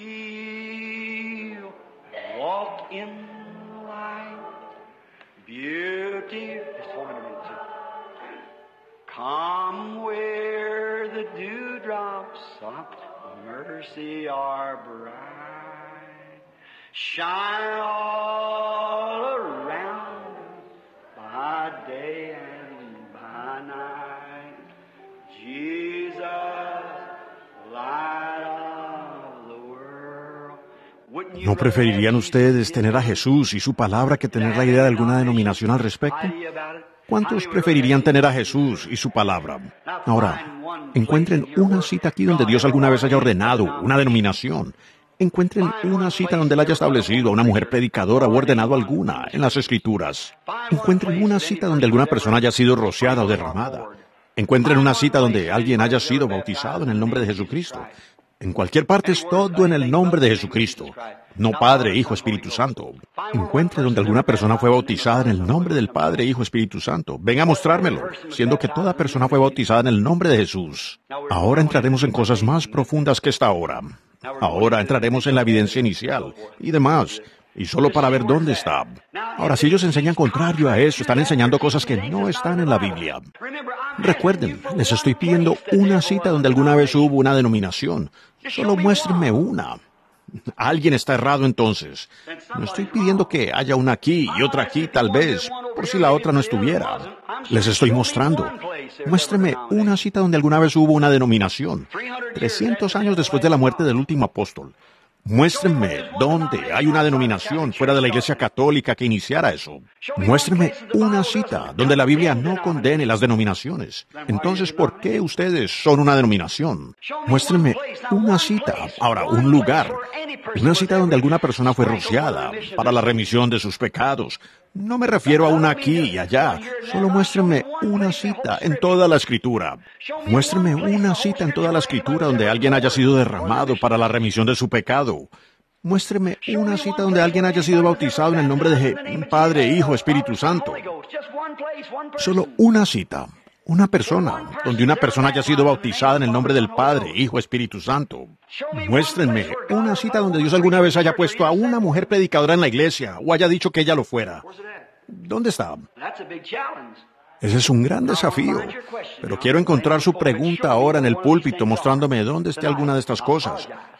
We'll walk in light, beauty. Just hold it a minute, too. Come where the dewdrops of mercy are bright. Shine all around us by day and by night. Jesus, light of the world. ¿No preferirían ustedes tener a Jesús y su palabra que tener la idea de alguna denominación al respecto? ¿Cuántos preferirían tener a Jesús y su palabra? Ahora, encuentren una cita aquí donde Dios alguna vez haya ordenado una denominación. Encuentren una cita donde Él haya establecido a una mujer predicadora o ordenado alguna en las Escrituras. Encuentren una cita donde alguna persona haya sido rociada o derramada. Encuentren una cita donde alguien haya sido bautizado en el nombre de Jesucristo. En cualquier parte es todo en el nombre de Jesucristo. No Padre, Hijo, Espíritu Santo. Encuentre donde alguna persona fue bautizada en el nombre del Padre, Hijo, Espíritu Santo. Venga a mostrármelo, siendo que toda persona fue bautizada en el nombre de Jesús. Ahora entraremos en cosas más profundas que esta hora. Ahora entraremos en la evidencia inicial y demás, y solo para ver dónde está. Ahora, si ellos enseñan contrario a eso, están enseñando cosas que no están en la Biblia. Recuerden, les estoy pidiendo una cita donde alguna vez hubo una denominación. Solo muéstrenme una. Alguien está errado entonces. No estoy pidiendo que haya una aquí y otra aquí, tal vez, por si la otra no estuviera. Les estoy mostrando. Muéstreme una cita donde alguna vez hubo una denominación. 300 años después de la muerte del último apóstol. Muéstrenme dónde hay una denominación fuera de la Iglesia Católica que iniciara eso. Muéstrenme una cita donde la Biblia no condene las denominaciones. Entonces, ¿por qué ustedes son una denominación? Muéstrenme una cita, ahora, un lugar. Una cita donde alguna persona fue rociada para la remisión de sus pecados. No me refiero a una aquí y allá. Solo muéstrenme una cita en toda la Escritura. Muéstrenme una cita en toda la Escritura donde alguien haya sido derramado para la remisión de su pecado. Muéstreme una cita donde alguien haya sido bautizado en el nombre de Padre, Hijo, Espíritu Santo. Solo una cita. Una persona, donde una persona haya sido bautizada en el nombre del Padre, Hijo, Espíritu Santo. Muéstrenme una cita donde Dios alguna vez haya puesto a una mujer predicadora en la iglesia o haya dicho que ella lo fuera. ¿Dónde está? Ese es un gran desafío, pero quiero encontrar su pregunta ahora en el púlpito mostrándome dónde esté alguna de estas cosas.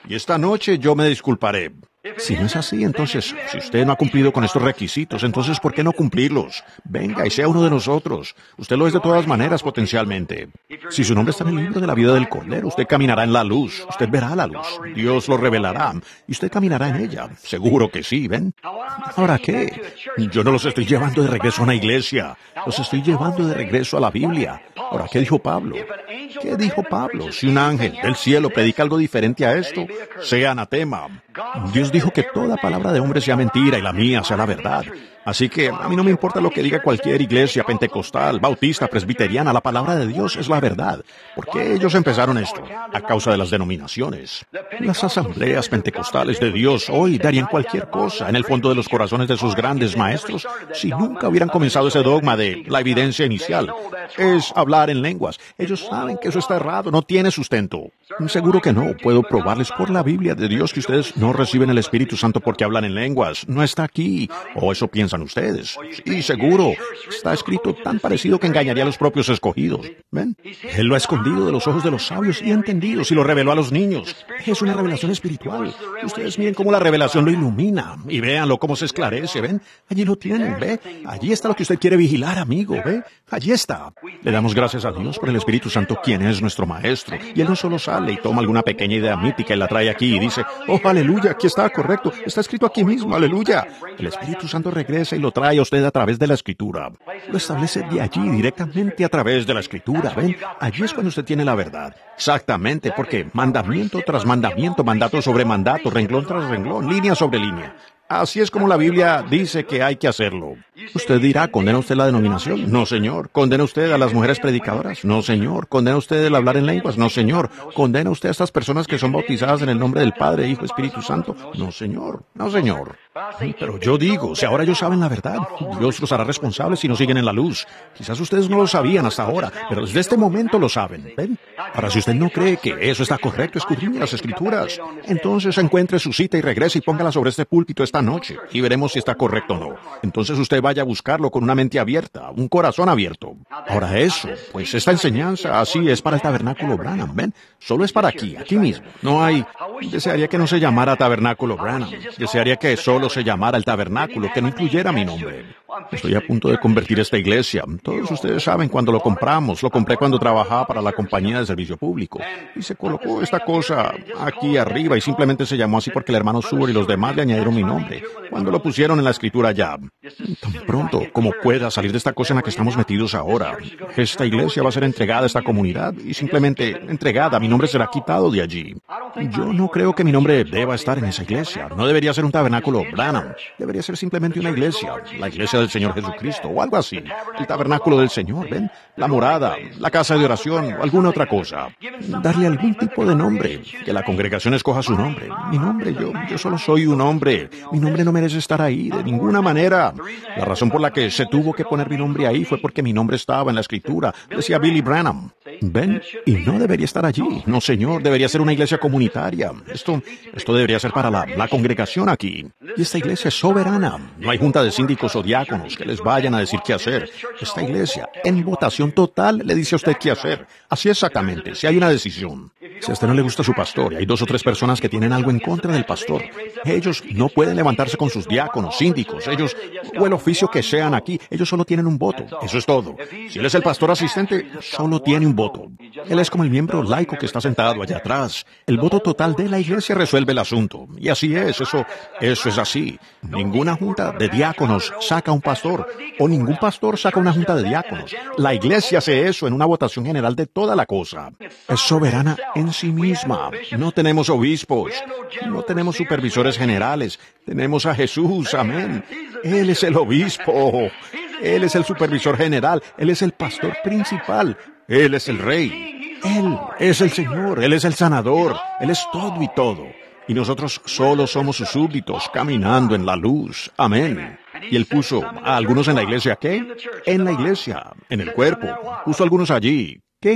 y esta noche yo me disculparé. Si no es así, entonces, si usted no ha cumplido con estos requisitos, entonces, ¿por qué no cumplirlos? Venga y sea uno de nosotros. Usted lo es de todas maneras, potencialmente. Si su nombre está en el libro de la vida del Cordero, usted caminará en la luz. Usted verá la luz. Dios lo revelará. Y usted caminará en ella. Seguro que sí, ¿ven? ¿Ahora qué? Yo no los estoy llevando de regreso a una iglesia. Los estoy llevando de regreso a la Biblia. Ahora, ¿qué dijo Pablo? ¿Qué dijo Pablo? Si un ángel del cielo predica algo diferente a esto, sea anatema. Dios dijo que toda palabra de hombre sea mentira y la mía sea la verdad. Así que a mí no me importa lo que diga cualquier iglesia pentecostal, bautista, presbiteriana, la palabra de Dios es la verdad. ¿Por qué ellos empezaron esto? A causa de las denominaciones. Las asambleas pentecostales de Dios hoy darían cualquier cosa en el fondo de los corazones de sus grandes maestros si nunca hubieran comenzado ese dogma de la evidencia inicial. Es hablar en lenguas. Ellos saben que eso está errado, no tiene sustento. Seguro que no. Puedo probarles por la Biblia de Dios que ustedes no reciben el Espíritu Santo porque hablan en lenguas. No está aquí. O eso piensan ustedes. Sí, seguro. Está escrito tan parecido que engañaría a los propios escogidos. ¿Ven? Él lo ha escondido de los ojos de los sabios y entendidos y lo reveló a los niños. Es una revelación espiritual. Ustedes miren cómo la revelación lo ilumina. Y véanlo cómo se esclarece. ¿Ven? Allí lo tienen. ¿Ve? Allí está lo que usted quiere vigilar, amigo. ¿Ve? Allí está. Le damos gracias a Dios por el Espíritu Santo, quien es nuestro Maestro. Y Él no solo sale y toma alguna pequeña idea mítica y la trae aquí y dice, oh, aleluya, aquí está, correcto, está escrito aquí mismo, aleluya. El Espíritu Santo regresa y lo trae a usted a través de la Escritura. Lo establece de allí, directamente a través de la Escritura, ¿ven? Allí es cuando usted tiene la verdad. Exactamente, porque mandamiento tras mandamiento, mandato sobre mandato, renglón tras renglón, línea sobre línea. Así es como la Biblia dice que hay que hacerlo. Usted dirá, ¿condena usted la denominación? No, señor. ¿Condena usted a las mujeres predicadoras? No, señor. ¿Condena usted el hablar en lenguas? No, señor. ¿Condena usted a estas personas que son bautizadas en el nombre del Padre, Hijo, Espíritu Santo? No, señor. No, señor. Pero yo digo, si ahora ellos saben la verdad, Dios los hará responsables si no siguen en la luz. Quizás ustedes no lo sabían hasta ahora, pero desde este momento lo saben. ¿Ven? Ahora, si usted no cree que eso está correcto, escudriñe las Escrituras. Entonces encuentre su cita y regrese y póngala sobre este púlpito esta noche y veremos si está correcto o no. Entonces usted vaya a buscarlo con una mente abierta, un corazón abierto. Ahora eso, pues esta enseñanza así es para el Tabernáculo Branham, ¿ven? Solo es para aquí mismo. No hay... Desearía que no se llamara Tabernáculo Branham. Desearía que solo se llamara el Tabernáculo, que no incluyera mi nombre. Estoy a punto de convertir esta iglesia. Todos ustedes saben cuando lo compramos. Lo compré cuando trabajaba para la compañía de servicio público. Y se colocó esta cosa aquí arriba y simplemente se llamó así porque el hermano Sur y los demás le añadieron mi nombre. Cuando lo pusieron en la escritura ya. Tan pronto como pueda salir de esta cosa en la que estamos metidos ahora, esta iglesia va a ser entregada a esta comunidad y simplemente entregada. Mi nombre será quitado de allí. Yo no creo que mi nombre deba estar en esa iglesia. No debería ser un tabernáculo Branham. Debería ser simplemente una iglesia. La iglesia del Señor Jesucristo o algo así. El tabernáculo del Señor, ¿ven? La morada, la casa de oración o alguna otra cosa. Darle algún tipo de nombre. Que la congregación escoja su nombre. Mi nombre, yo solo soy un hombre. Mi nombre no merece estar ahí de ninguna manera. La razón por la que se tuvo que poner mi nombre ahí fue porque mi nombre estaba en la escritura. Decía Billy Branham. ¿Ven? Y no debería estar allí. No, señor, debería ser una iglesia comunitaria. Esto debería ser para la congregación aquí. Y esta iglesia es soberana. No hay junta de síndicos o diáconos que les vayan a decir qué hacer. Esta iglesia, en votación total, le dice a usted qué hacer. Así exactamente, si hay una decisión. Si a usted no le gusta su pastor y hay 2 o 3 personas que tienen algo en contra del pastor, ellos no pueden levantarse con sus diáconos, síndicos, ellos, o el oficio que sean aquí, ellos solo tienen un voto. Eso es todo. Si él es el pastor asistente, solo tiene un voto. Él es como el miembro laico que está sentado allá atrás. El voto total de la iglesia resuelve el asunto. Y así es, eso es así. Ninguna junta de diáconos saca un pastor, o ningún pastor saca una junta de diáconos. La iglesia hace eso en una votación general de toda la cosa. Es soberana en sí misma. No tenemos obispos, no tenemos supervisores generales. Tenemos a Jesús, amén. Él es el obispo, Él es el supervisor general, Él es el pastor principal, Él es el rey, Él es el Señor, Él es el sanador, Él es todo y todo. Y nosotros solo somos sus súbditos, caminando en la luz. Amén. Y Él puso a algunos en la iglesia, ¿qué? En la iglesia, en el cuerpo. Puso a algunos allí. ¿Qué?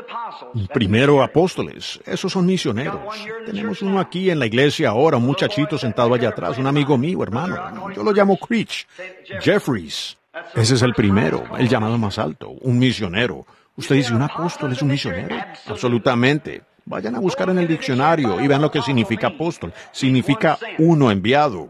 Primero apóstoles, esos son misioneros. Tenemos uno aquí en la iglesia ahora, un muchachito sentado allá atrás, un amigo mío, hermano. Yo lo llamo Creech. Jeffries. Ese es el primero, el llamado más alto, un misionero. Usted dice, ¿un apóstol es un misionero? Absolutamente. Vayan a buscar en el diccionario y vean lo que significa apóstol. Significa uno enviado.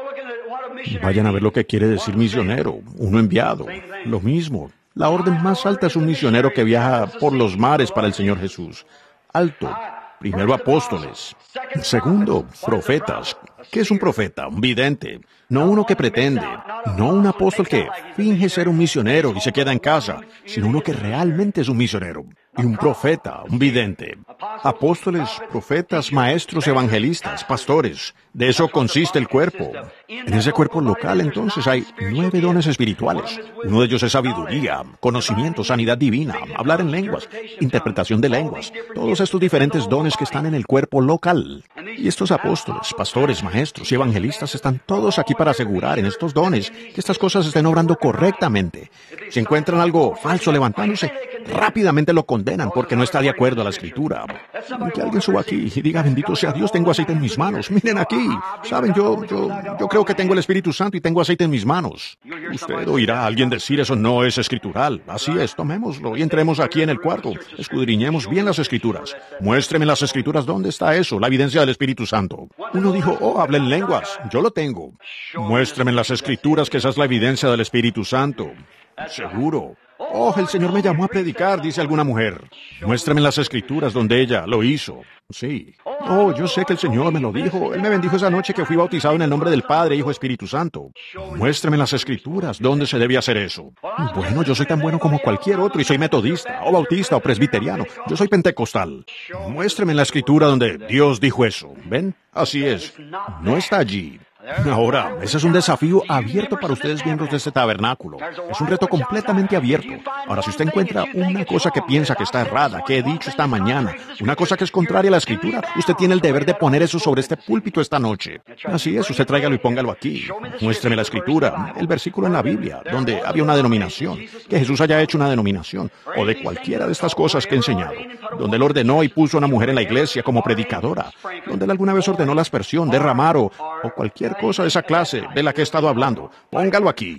Vayan a ver lo que quiere decir misionero, uno enviado. Lo mismo. La orden más alta es un misionero que viaja por los mares para el Señor Jesús. Alto. Primero, apóstoles. Segundo, profetas. ¿Qué es un profeta? Un vidente. No uno que pretende. No un apóstol que finge ser un misionero y se queda en casa, sino uno que realmente es un misionero. Y un profeta, un vidente. Apóstoles, profetas, maestros, evangelistas, pastores. De eso consiste el cuerpo. En ese cuerpo local, entonces, hay 9 dones espirituales. Uno de ellos es sabiduría, conocimiento, sanidad divina, hablar en lenguas, interpretación de lenguas. Todos estos diferentes dones que están en el cuerpo local. Y estos apóstoles, pastores, maestros y evangelistas están todos aquí para asegurar en estos dones que estas cosas estén obrando correctamente. Si encuentran algo falso levantándose, rápidamente lo condenan porque no está de acuerdo a la Escritura. Que alguien suba aquí y diga, bendito sea Dios, tengo aceite en mis manos. Miren aquí. Saben, yo creo que tengo el Espíritu Santo y tengo aceite en mis manos. Usted oirá a alguien decir, eso no es escritural. Así es, tomémoslo y entremos aquí en el cuarto. Escudriñemos bien las Escrituras. Muéstreme las Escrituras dónde está eso, la evidencia del Espíritu Santo. Uno dijo, habla en lenguas. Yo lo tengo. Muéstreme en las Escrituras que esa es la evidencia del Espíritu Santo. Seguro. El Señor me llamó a predicar, dice alguna mujer. Muéstrame las Escrituras donde ella lo hizo. Sí. Yo sé que el Señor me lo dijo. Él me bendijo esa noche que fui bautizado en el nombre del Padre, Hijo, Espíritu Santo. Muéstrame las Escrituras donde se debe hacer eso. Bueno, yo soy tan bueno como cualquier otro y soy metodista, o bautista, o presbiteriano. Yo soy pentecostal. Muéstrame en la Escritura donde Dios dijo eso. ¿Ven? Así es. No está allí. Ahora, ese es un desafío abierto para ustedes miembros de este tabernáculo. Es un reto completamente abierto. Ahora, si usted encuentra una cosa que piensa que está errada, que he dicho esta mañana, una cosa que es contraria a la Escritura, usted tiene el deber de poner eso sobre este púlpito esta noche. Así es, usted tráigalo y póngalo aquí. Muéstreme la Escritura, el versículo en la Biblia, donde había una denominación, que Jesús haya hecho una denominación, o de cualquiera de estas cosas que he enseñado, donde Él ordenó y puso a una mujer en la iglesia como predicadora, donde Él alguna vez ordenó la aspersión, derramar o cualquier cosa de esa clase de la que he estado hablando. Póngalo aquí.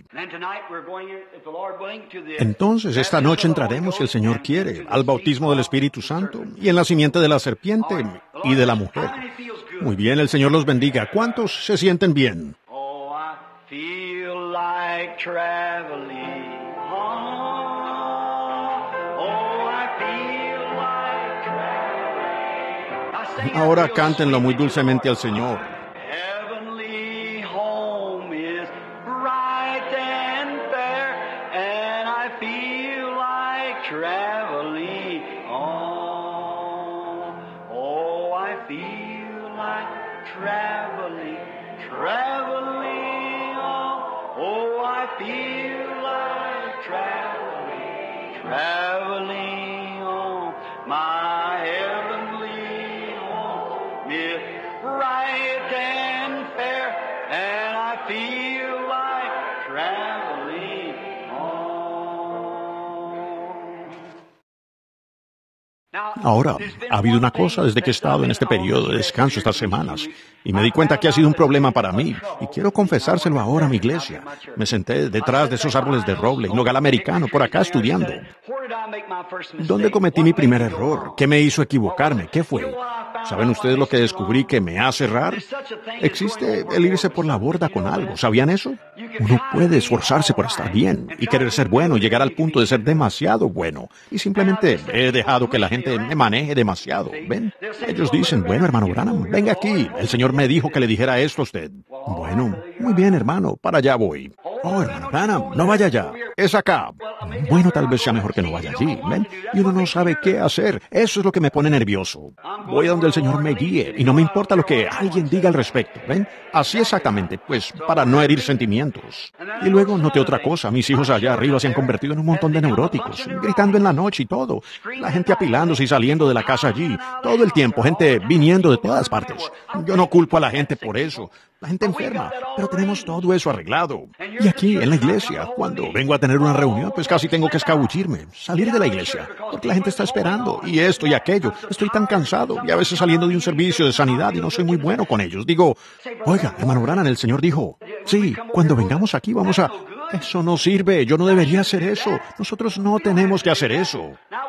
Entonces, esta noche entraremos, si el Señor quiere, al bautismo del Espíritu Santo y en la simiente de la serpiente y de la mujer. Muy bien, el Señor los bendiga. ¿Cuántos se sienten bien? Ahora cántenlo muy dulcemente al Señor. Traveling on my heavenly home is bright and fair, and I feel like traveling on. Ahora, ha habido una cosa desde que he estado en este periodo de descanso estas semanas, y me di cuenta que ha sido un problema para mí, y quiero confesárselo ahora a mi iglesia. Me senté detrás de esos árboles de roble, en nogal americano, por acá estudiando. ¿Dónde cometí mi primer error? ¿Qué me hizo equivocarme? ¿Qué fue? ¿Saben ustedes lo que descubrí que me hace errar? Existe el irse por la borda con algo. ¿Sabían eso? Uno puede esforzarse por estar bien y querer ser bueno y llegar al punto de ser demasiado bueno. Y simplemente he dejado que la gente me maneje demasiado. ¿Ven? Ellos dicen, bueno, hermano Branham, venga aquí. El Señor me dijo que le dijera esto a usted. Bueno, muy bien, hermano, para allá voy. Hermano Branham, no vaya allá. Es acá. Bueno, tal vez sea mejor que no vaya allí. ¿Ven? Y uno no sabe qué hacer. Eso es lo que me pone nervioso. Voy a donde el Señor me guíe y no me importa lo que alguien diga al respecto. ¿Ven? Así exactamente, pues, para no herir sentimientos. Y luego noté otra cosa. Mis hijos allá arriba se han convertido en un montón de neuróticos, gritando en la noche y todo. La gente apilándose y saliendo de la casa allí. Todo el tiempo, gente viniendo de todas partes. Yo no culpo a la gente por eso. La gente enferma, pero tenemos todo eso arreglado. Y aquí, en la iglesia, cuando vengo a tener una reunión, pues casi tengo que escabullirme, salir de la iglesia, porque la gente está esperando, y esto y aquello. Estoy tan cansado, y a veces saliendo de un servicio de sanidad, y no soy muy bueno con ellos. Digo, oiga, hermano Branham, el Señor dijo, sí, cuando vengamos aquí vamos a... Eso no sirve, yo no debería hacer eso. Nosotros no tenemos que hacer eso.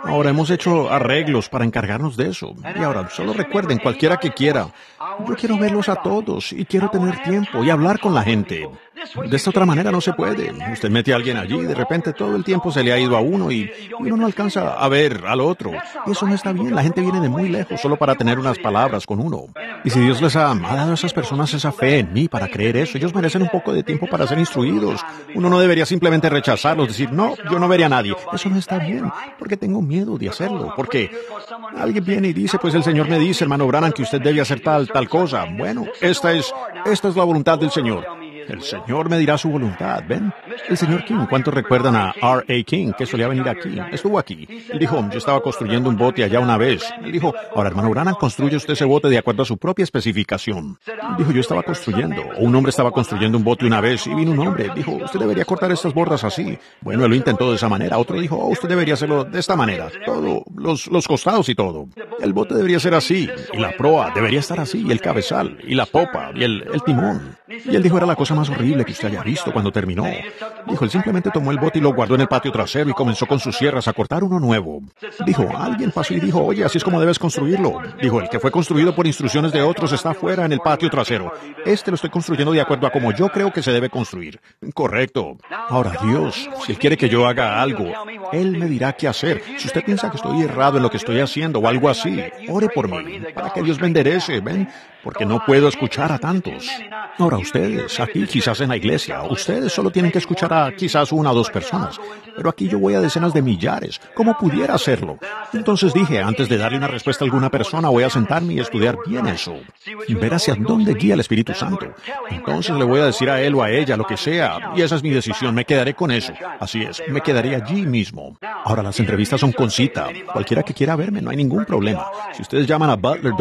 Ahora hemos hecho arreglos para encargarnos de eso. Y ahora, solo recuerden, cualquiera que quiera, yo quiero verlos a todos y quiero tener tiempo y hablar con la gente. De esta otra manera no se puede. Usted mete a alguien allí y de repente todo el tiempo se le ha ido a uno y uno no alcanza a ver al otro. Y eso no está bien. La gente viene de muy lejos solo para tener unas palabras con uno. Y si Dios les ha dado a esas personas esa fe en mí para creer eso, ellos merecen un poco de tiempo para ser instruidos. Uno no debería simplemente rechazarlos, decir, no, yo no vería a nadie. Eso no está bien, porque tengo miedo de hacerlo. Porque alguien viene y dice, pues el Señor me dice, hermano Branham, que usted debe hacer tal cosa. Bueno, esta es la voluntad del Señor. El Señor me dirá su voluntad, ¿ven? El señor King, ¿cuántos recuerdan a R.A. King, que solía venir aquí? Estuvo aquí. Él dijo, yo estaba construyendo un bote allá una vez. Él dijo, ahora, hermano Branham, construye usted ese bote de acuerdo a su propia especificación. Dijo, yo estaba construyendo, o un hombre estaba construyendo un bote una vez, y vino un hombre, dijo, usted debería cortar estas bordas así. Bueno, él lo intentó de esa manera. Otro dijo, usted debería hacerlo de esta manera. Todo, los costados y todo. El bote debería ser así, y la proa debería estar así, y el cabezal, y la popa, y el timón. Y él dijo, era la cosa más horrible que usted haya visto cuando terminó. Dijo, él simplemente tomó el bote y lo guardó en el patio trasero y comenzó con sus sierras a cortar uno nuevo. Dijo, alguien pasó y dijo, oye, así es como debes construirlo. Dijo, el que fue construido por instrucciones de otros está afuera en el patio trasero. Lo estoy construyendo de acuerdo a como yo creo que se debe construir. Correcto. Ahora, Dios, si Él quiere que yo haga algo, Él me dirá qué hacer. Si usted piensa que estoy errado en lo que estoy haciendo o algo así, ore por mí, para que Dios me enderece, ¿ven? Porque no puedo escuchar a tantos. Ahora ustedes, aquí quizás en la iglesia, ustedes solo tienen que escuchar a quizás una o dos personas, pero aquí yo voy a decenas de millares. ¿Cómo pudiera hacerlo? Entonces dije, antes de darle una respuesta a alguna persona, voy a sentarme y estudiar bien eso, ver hacia dónde guía el Espíritu Santo. Entonces le voy a decir a él o a ella lo que sea, y esa es mi decisión, me quedaré con eso. Así es, me quedaré allí mismo. Ahora las entrevistas son con cita. Cualquiera que quiera verme, no hay ningún problema. Si ustedes llaman a Butler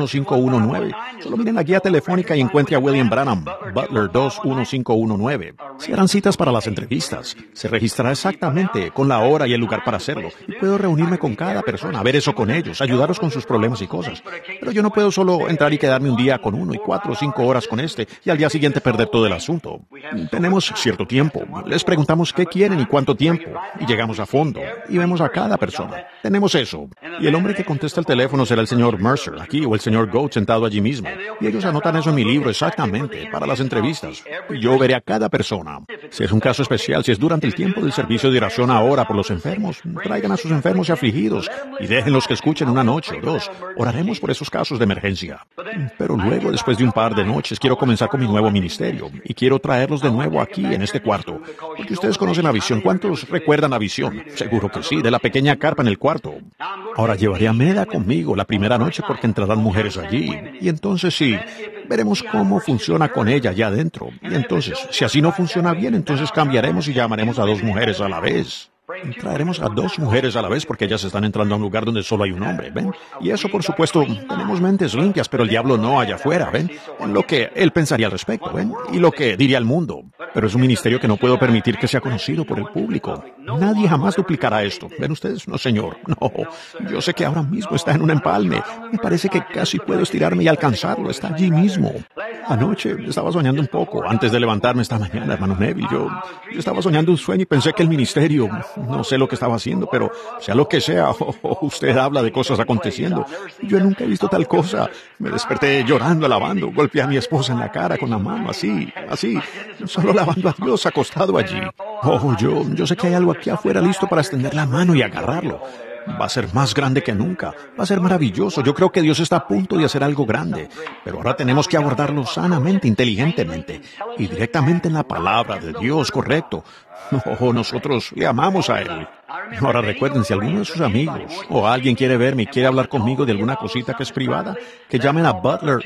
21519, solo miren la guía telefónica y encuentre a William Branham, Butler 21519. Se harán citas para las entrevistas. Se registrará exactamente con la hora y el lugar para hacerlo. Y puedo reunirme con cada persona, ver eso con ellos, ayudarlos con sus problemas y cosas. Pero yo no puedo solo entrar y quedarme un día con uno y 4 o 5 horas con y al día siguiente perder todo el asunto. Tenemos cierto tiempo. Les preguntamos qué quieren y cuánto tiempo. Y llegamos a fondo. Y vemos a cada persona. Tenemos eso. Y el hombre que contesta el teléfono será el señor Mercer, aquí, o el señor Goat sentado allí mismo. Y ellos anotan eso en mi libro exactamente, para las entrevistas. Y yo veré a cada persona. Si es un caso especial, si es durante el tiempo del servicio de oración ahora por los enfermos, traigan a sus enfermos y afligidos y déjenlos que escuchen una noche o dos. Oraremos por esos casos de emergencia. Pero luego, después de un par de noches, quiero comenzar con mi nuevo ministerio y quiero traerlos de nuevo aquí en este cuarto. Porque ustedes conocen la visión. ¿Cuántos recuerdan la visión? Seguro que sí, de la pequeña carpa en el cuarto. Ahora llevaré a Meda conmigo la primera noche porque entrarán mujeres allí. Y entonces sí, veremos cómo funciona con ella allá adentro. Y entonces, si así no funciona bien, entonces cambiaremos y llamaremos a 2 mujeres a la vez. Traeremos a 2 mujeres a la vez porque ellas están entrando a un lugar donde solo hay un hombre, ¿ven? Y eso, por supuesto, tenemos mentes limpias, pero el diablo no allá afuera, ¿ven? En lo que él pensaría al respecto, ¿ven? Y lo que diría el mundo. Pero es un ministerio que no puedo permitir que sea conocido por el público. Nadie jamás duplicará esto. ¿Ven ustedes? No, señor. No. Yo sé que ahora mismo está en un empalme. Me parece que casi puedo estirarme y alcanzarlo. Está allí mismo. Anoche estaba soñando un poco. Antes de levantarme esta mañana, hermano Neville, yo estaba soñando un sueño y pensé que el ministerio... No sé lo que estaba haciendo, pero sea lo que sea, usted habla de cosas aconteciendo. Yo nunca he visto tal cosa. Me desperté llorando, alabando, golpeé a mi esposa en la cara con la mano, así, solo alabando a Dios acostado allí. Yo sé que hay algo aquí afuera listo para extender la mano y agarrarlo. Va a ser más grande que nunca. Va a ser maravilloso. Yo creo que Dios está a punto de hacer algo grande. Pero ahora tenemos que abordarlo sanamente, inteligentemente y directamente en la palabra de Dios, correcto. Nosotros le amamos a Él. Ahora recuerden, si alguno de sus amigos o alguien quiere verme y quiere hablar conmigo de alguna cosita que es privada, que llamen a Butler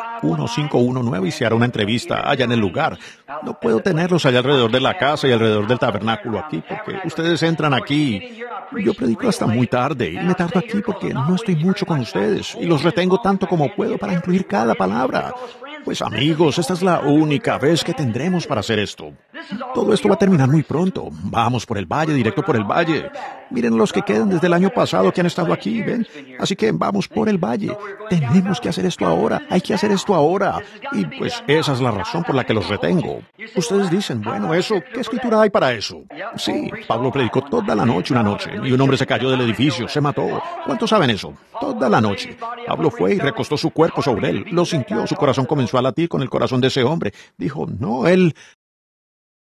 21519 y se hará una entrevista allá en el lugar. No puedo tenerlos allá alrededor de la casa y alrededor del tabernáculo aquí, porque ustedes entran aquí. Yo predico hasta muy tarde y me tardo aquí porque no estoy mucho con ustedes y los retengo tanto como puedo para incluir cada palabra. Pues amigos, esta es la única vez que tendremos para hacer esto. Todo esto va a terminar muy pronto. Vamos por el valle, directo por el valle. Miren los que quedan desde el año pasado que han estado aquí, ¿ven? Así que vamos por el valle. Tenemos que hacer esto ahora. Hay que hacer esto ahora. Y pues esa es la razón por la que los retengo. Ustedes dicen, bueno, eso, ¿qué escritura hay para eso? Sí, Pablo predicó toda la noche una noche, y un hombre se cayó del edificio, se mató. ¿Cuántos saben eso? Toda la noche. Pablo fue y recostó su cuerpo sobre él. Lo sintió, su corazón comenzó a latir con el corazón de ese hombre. Dijo, no, él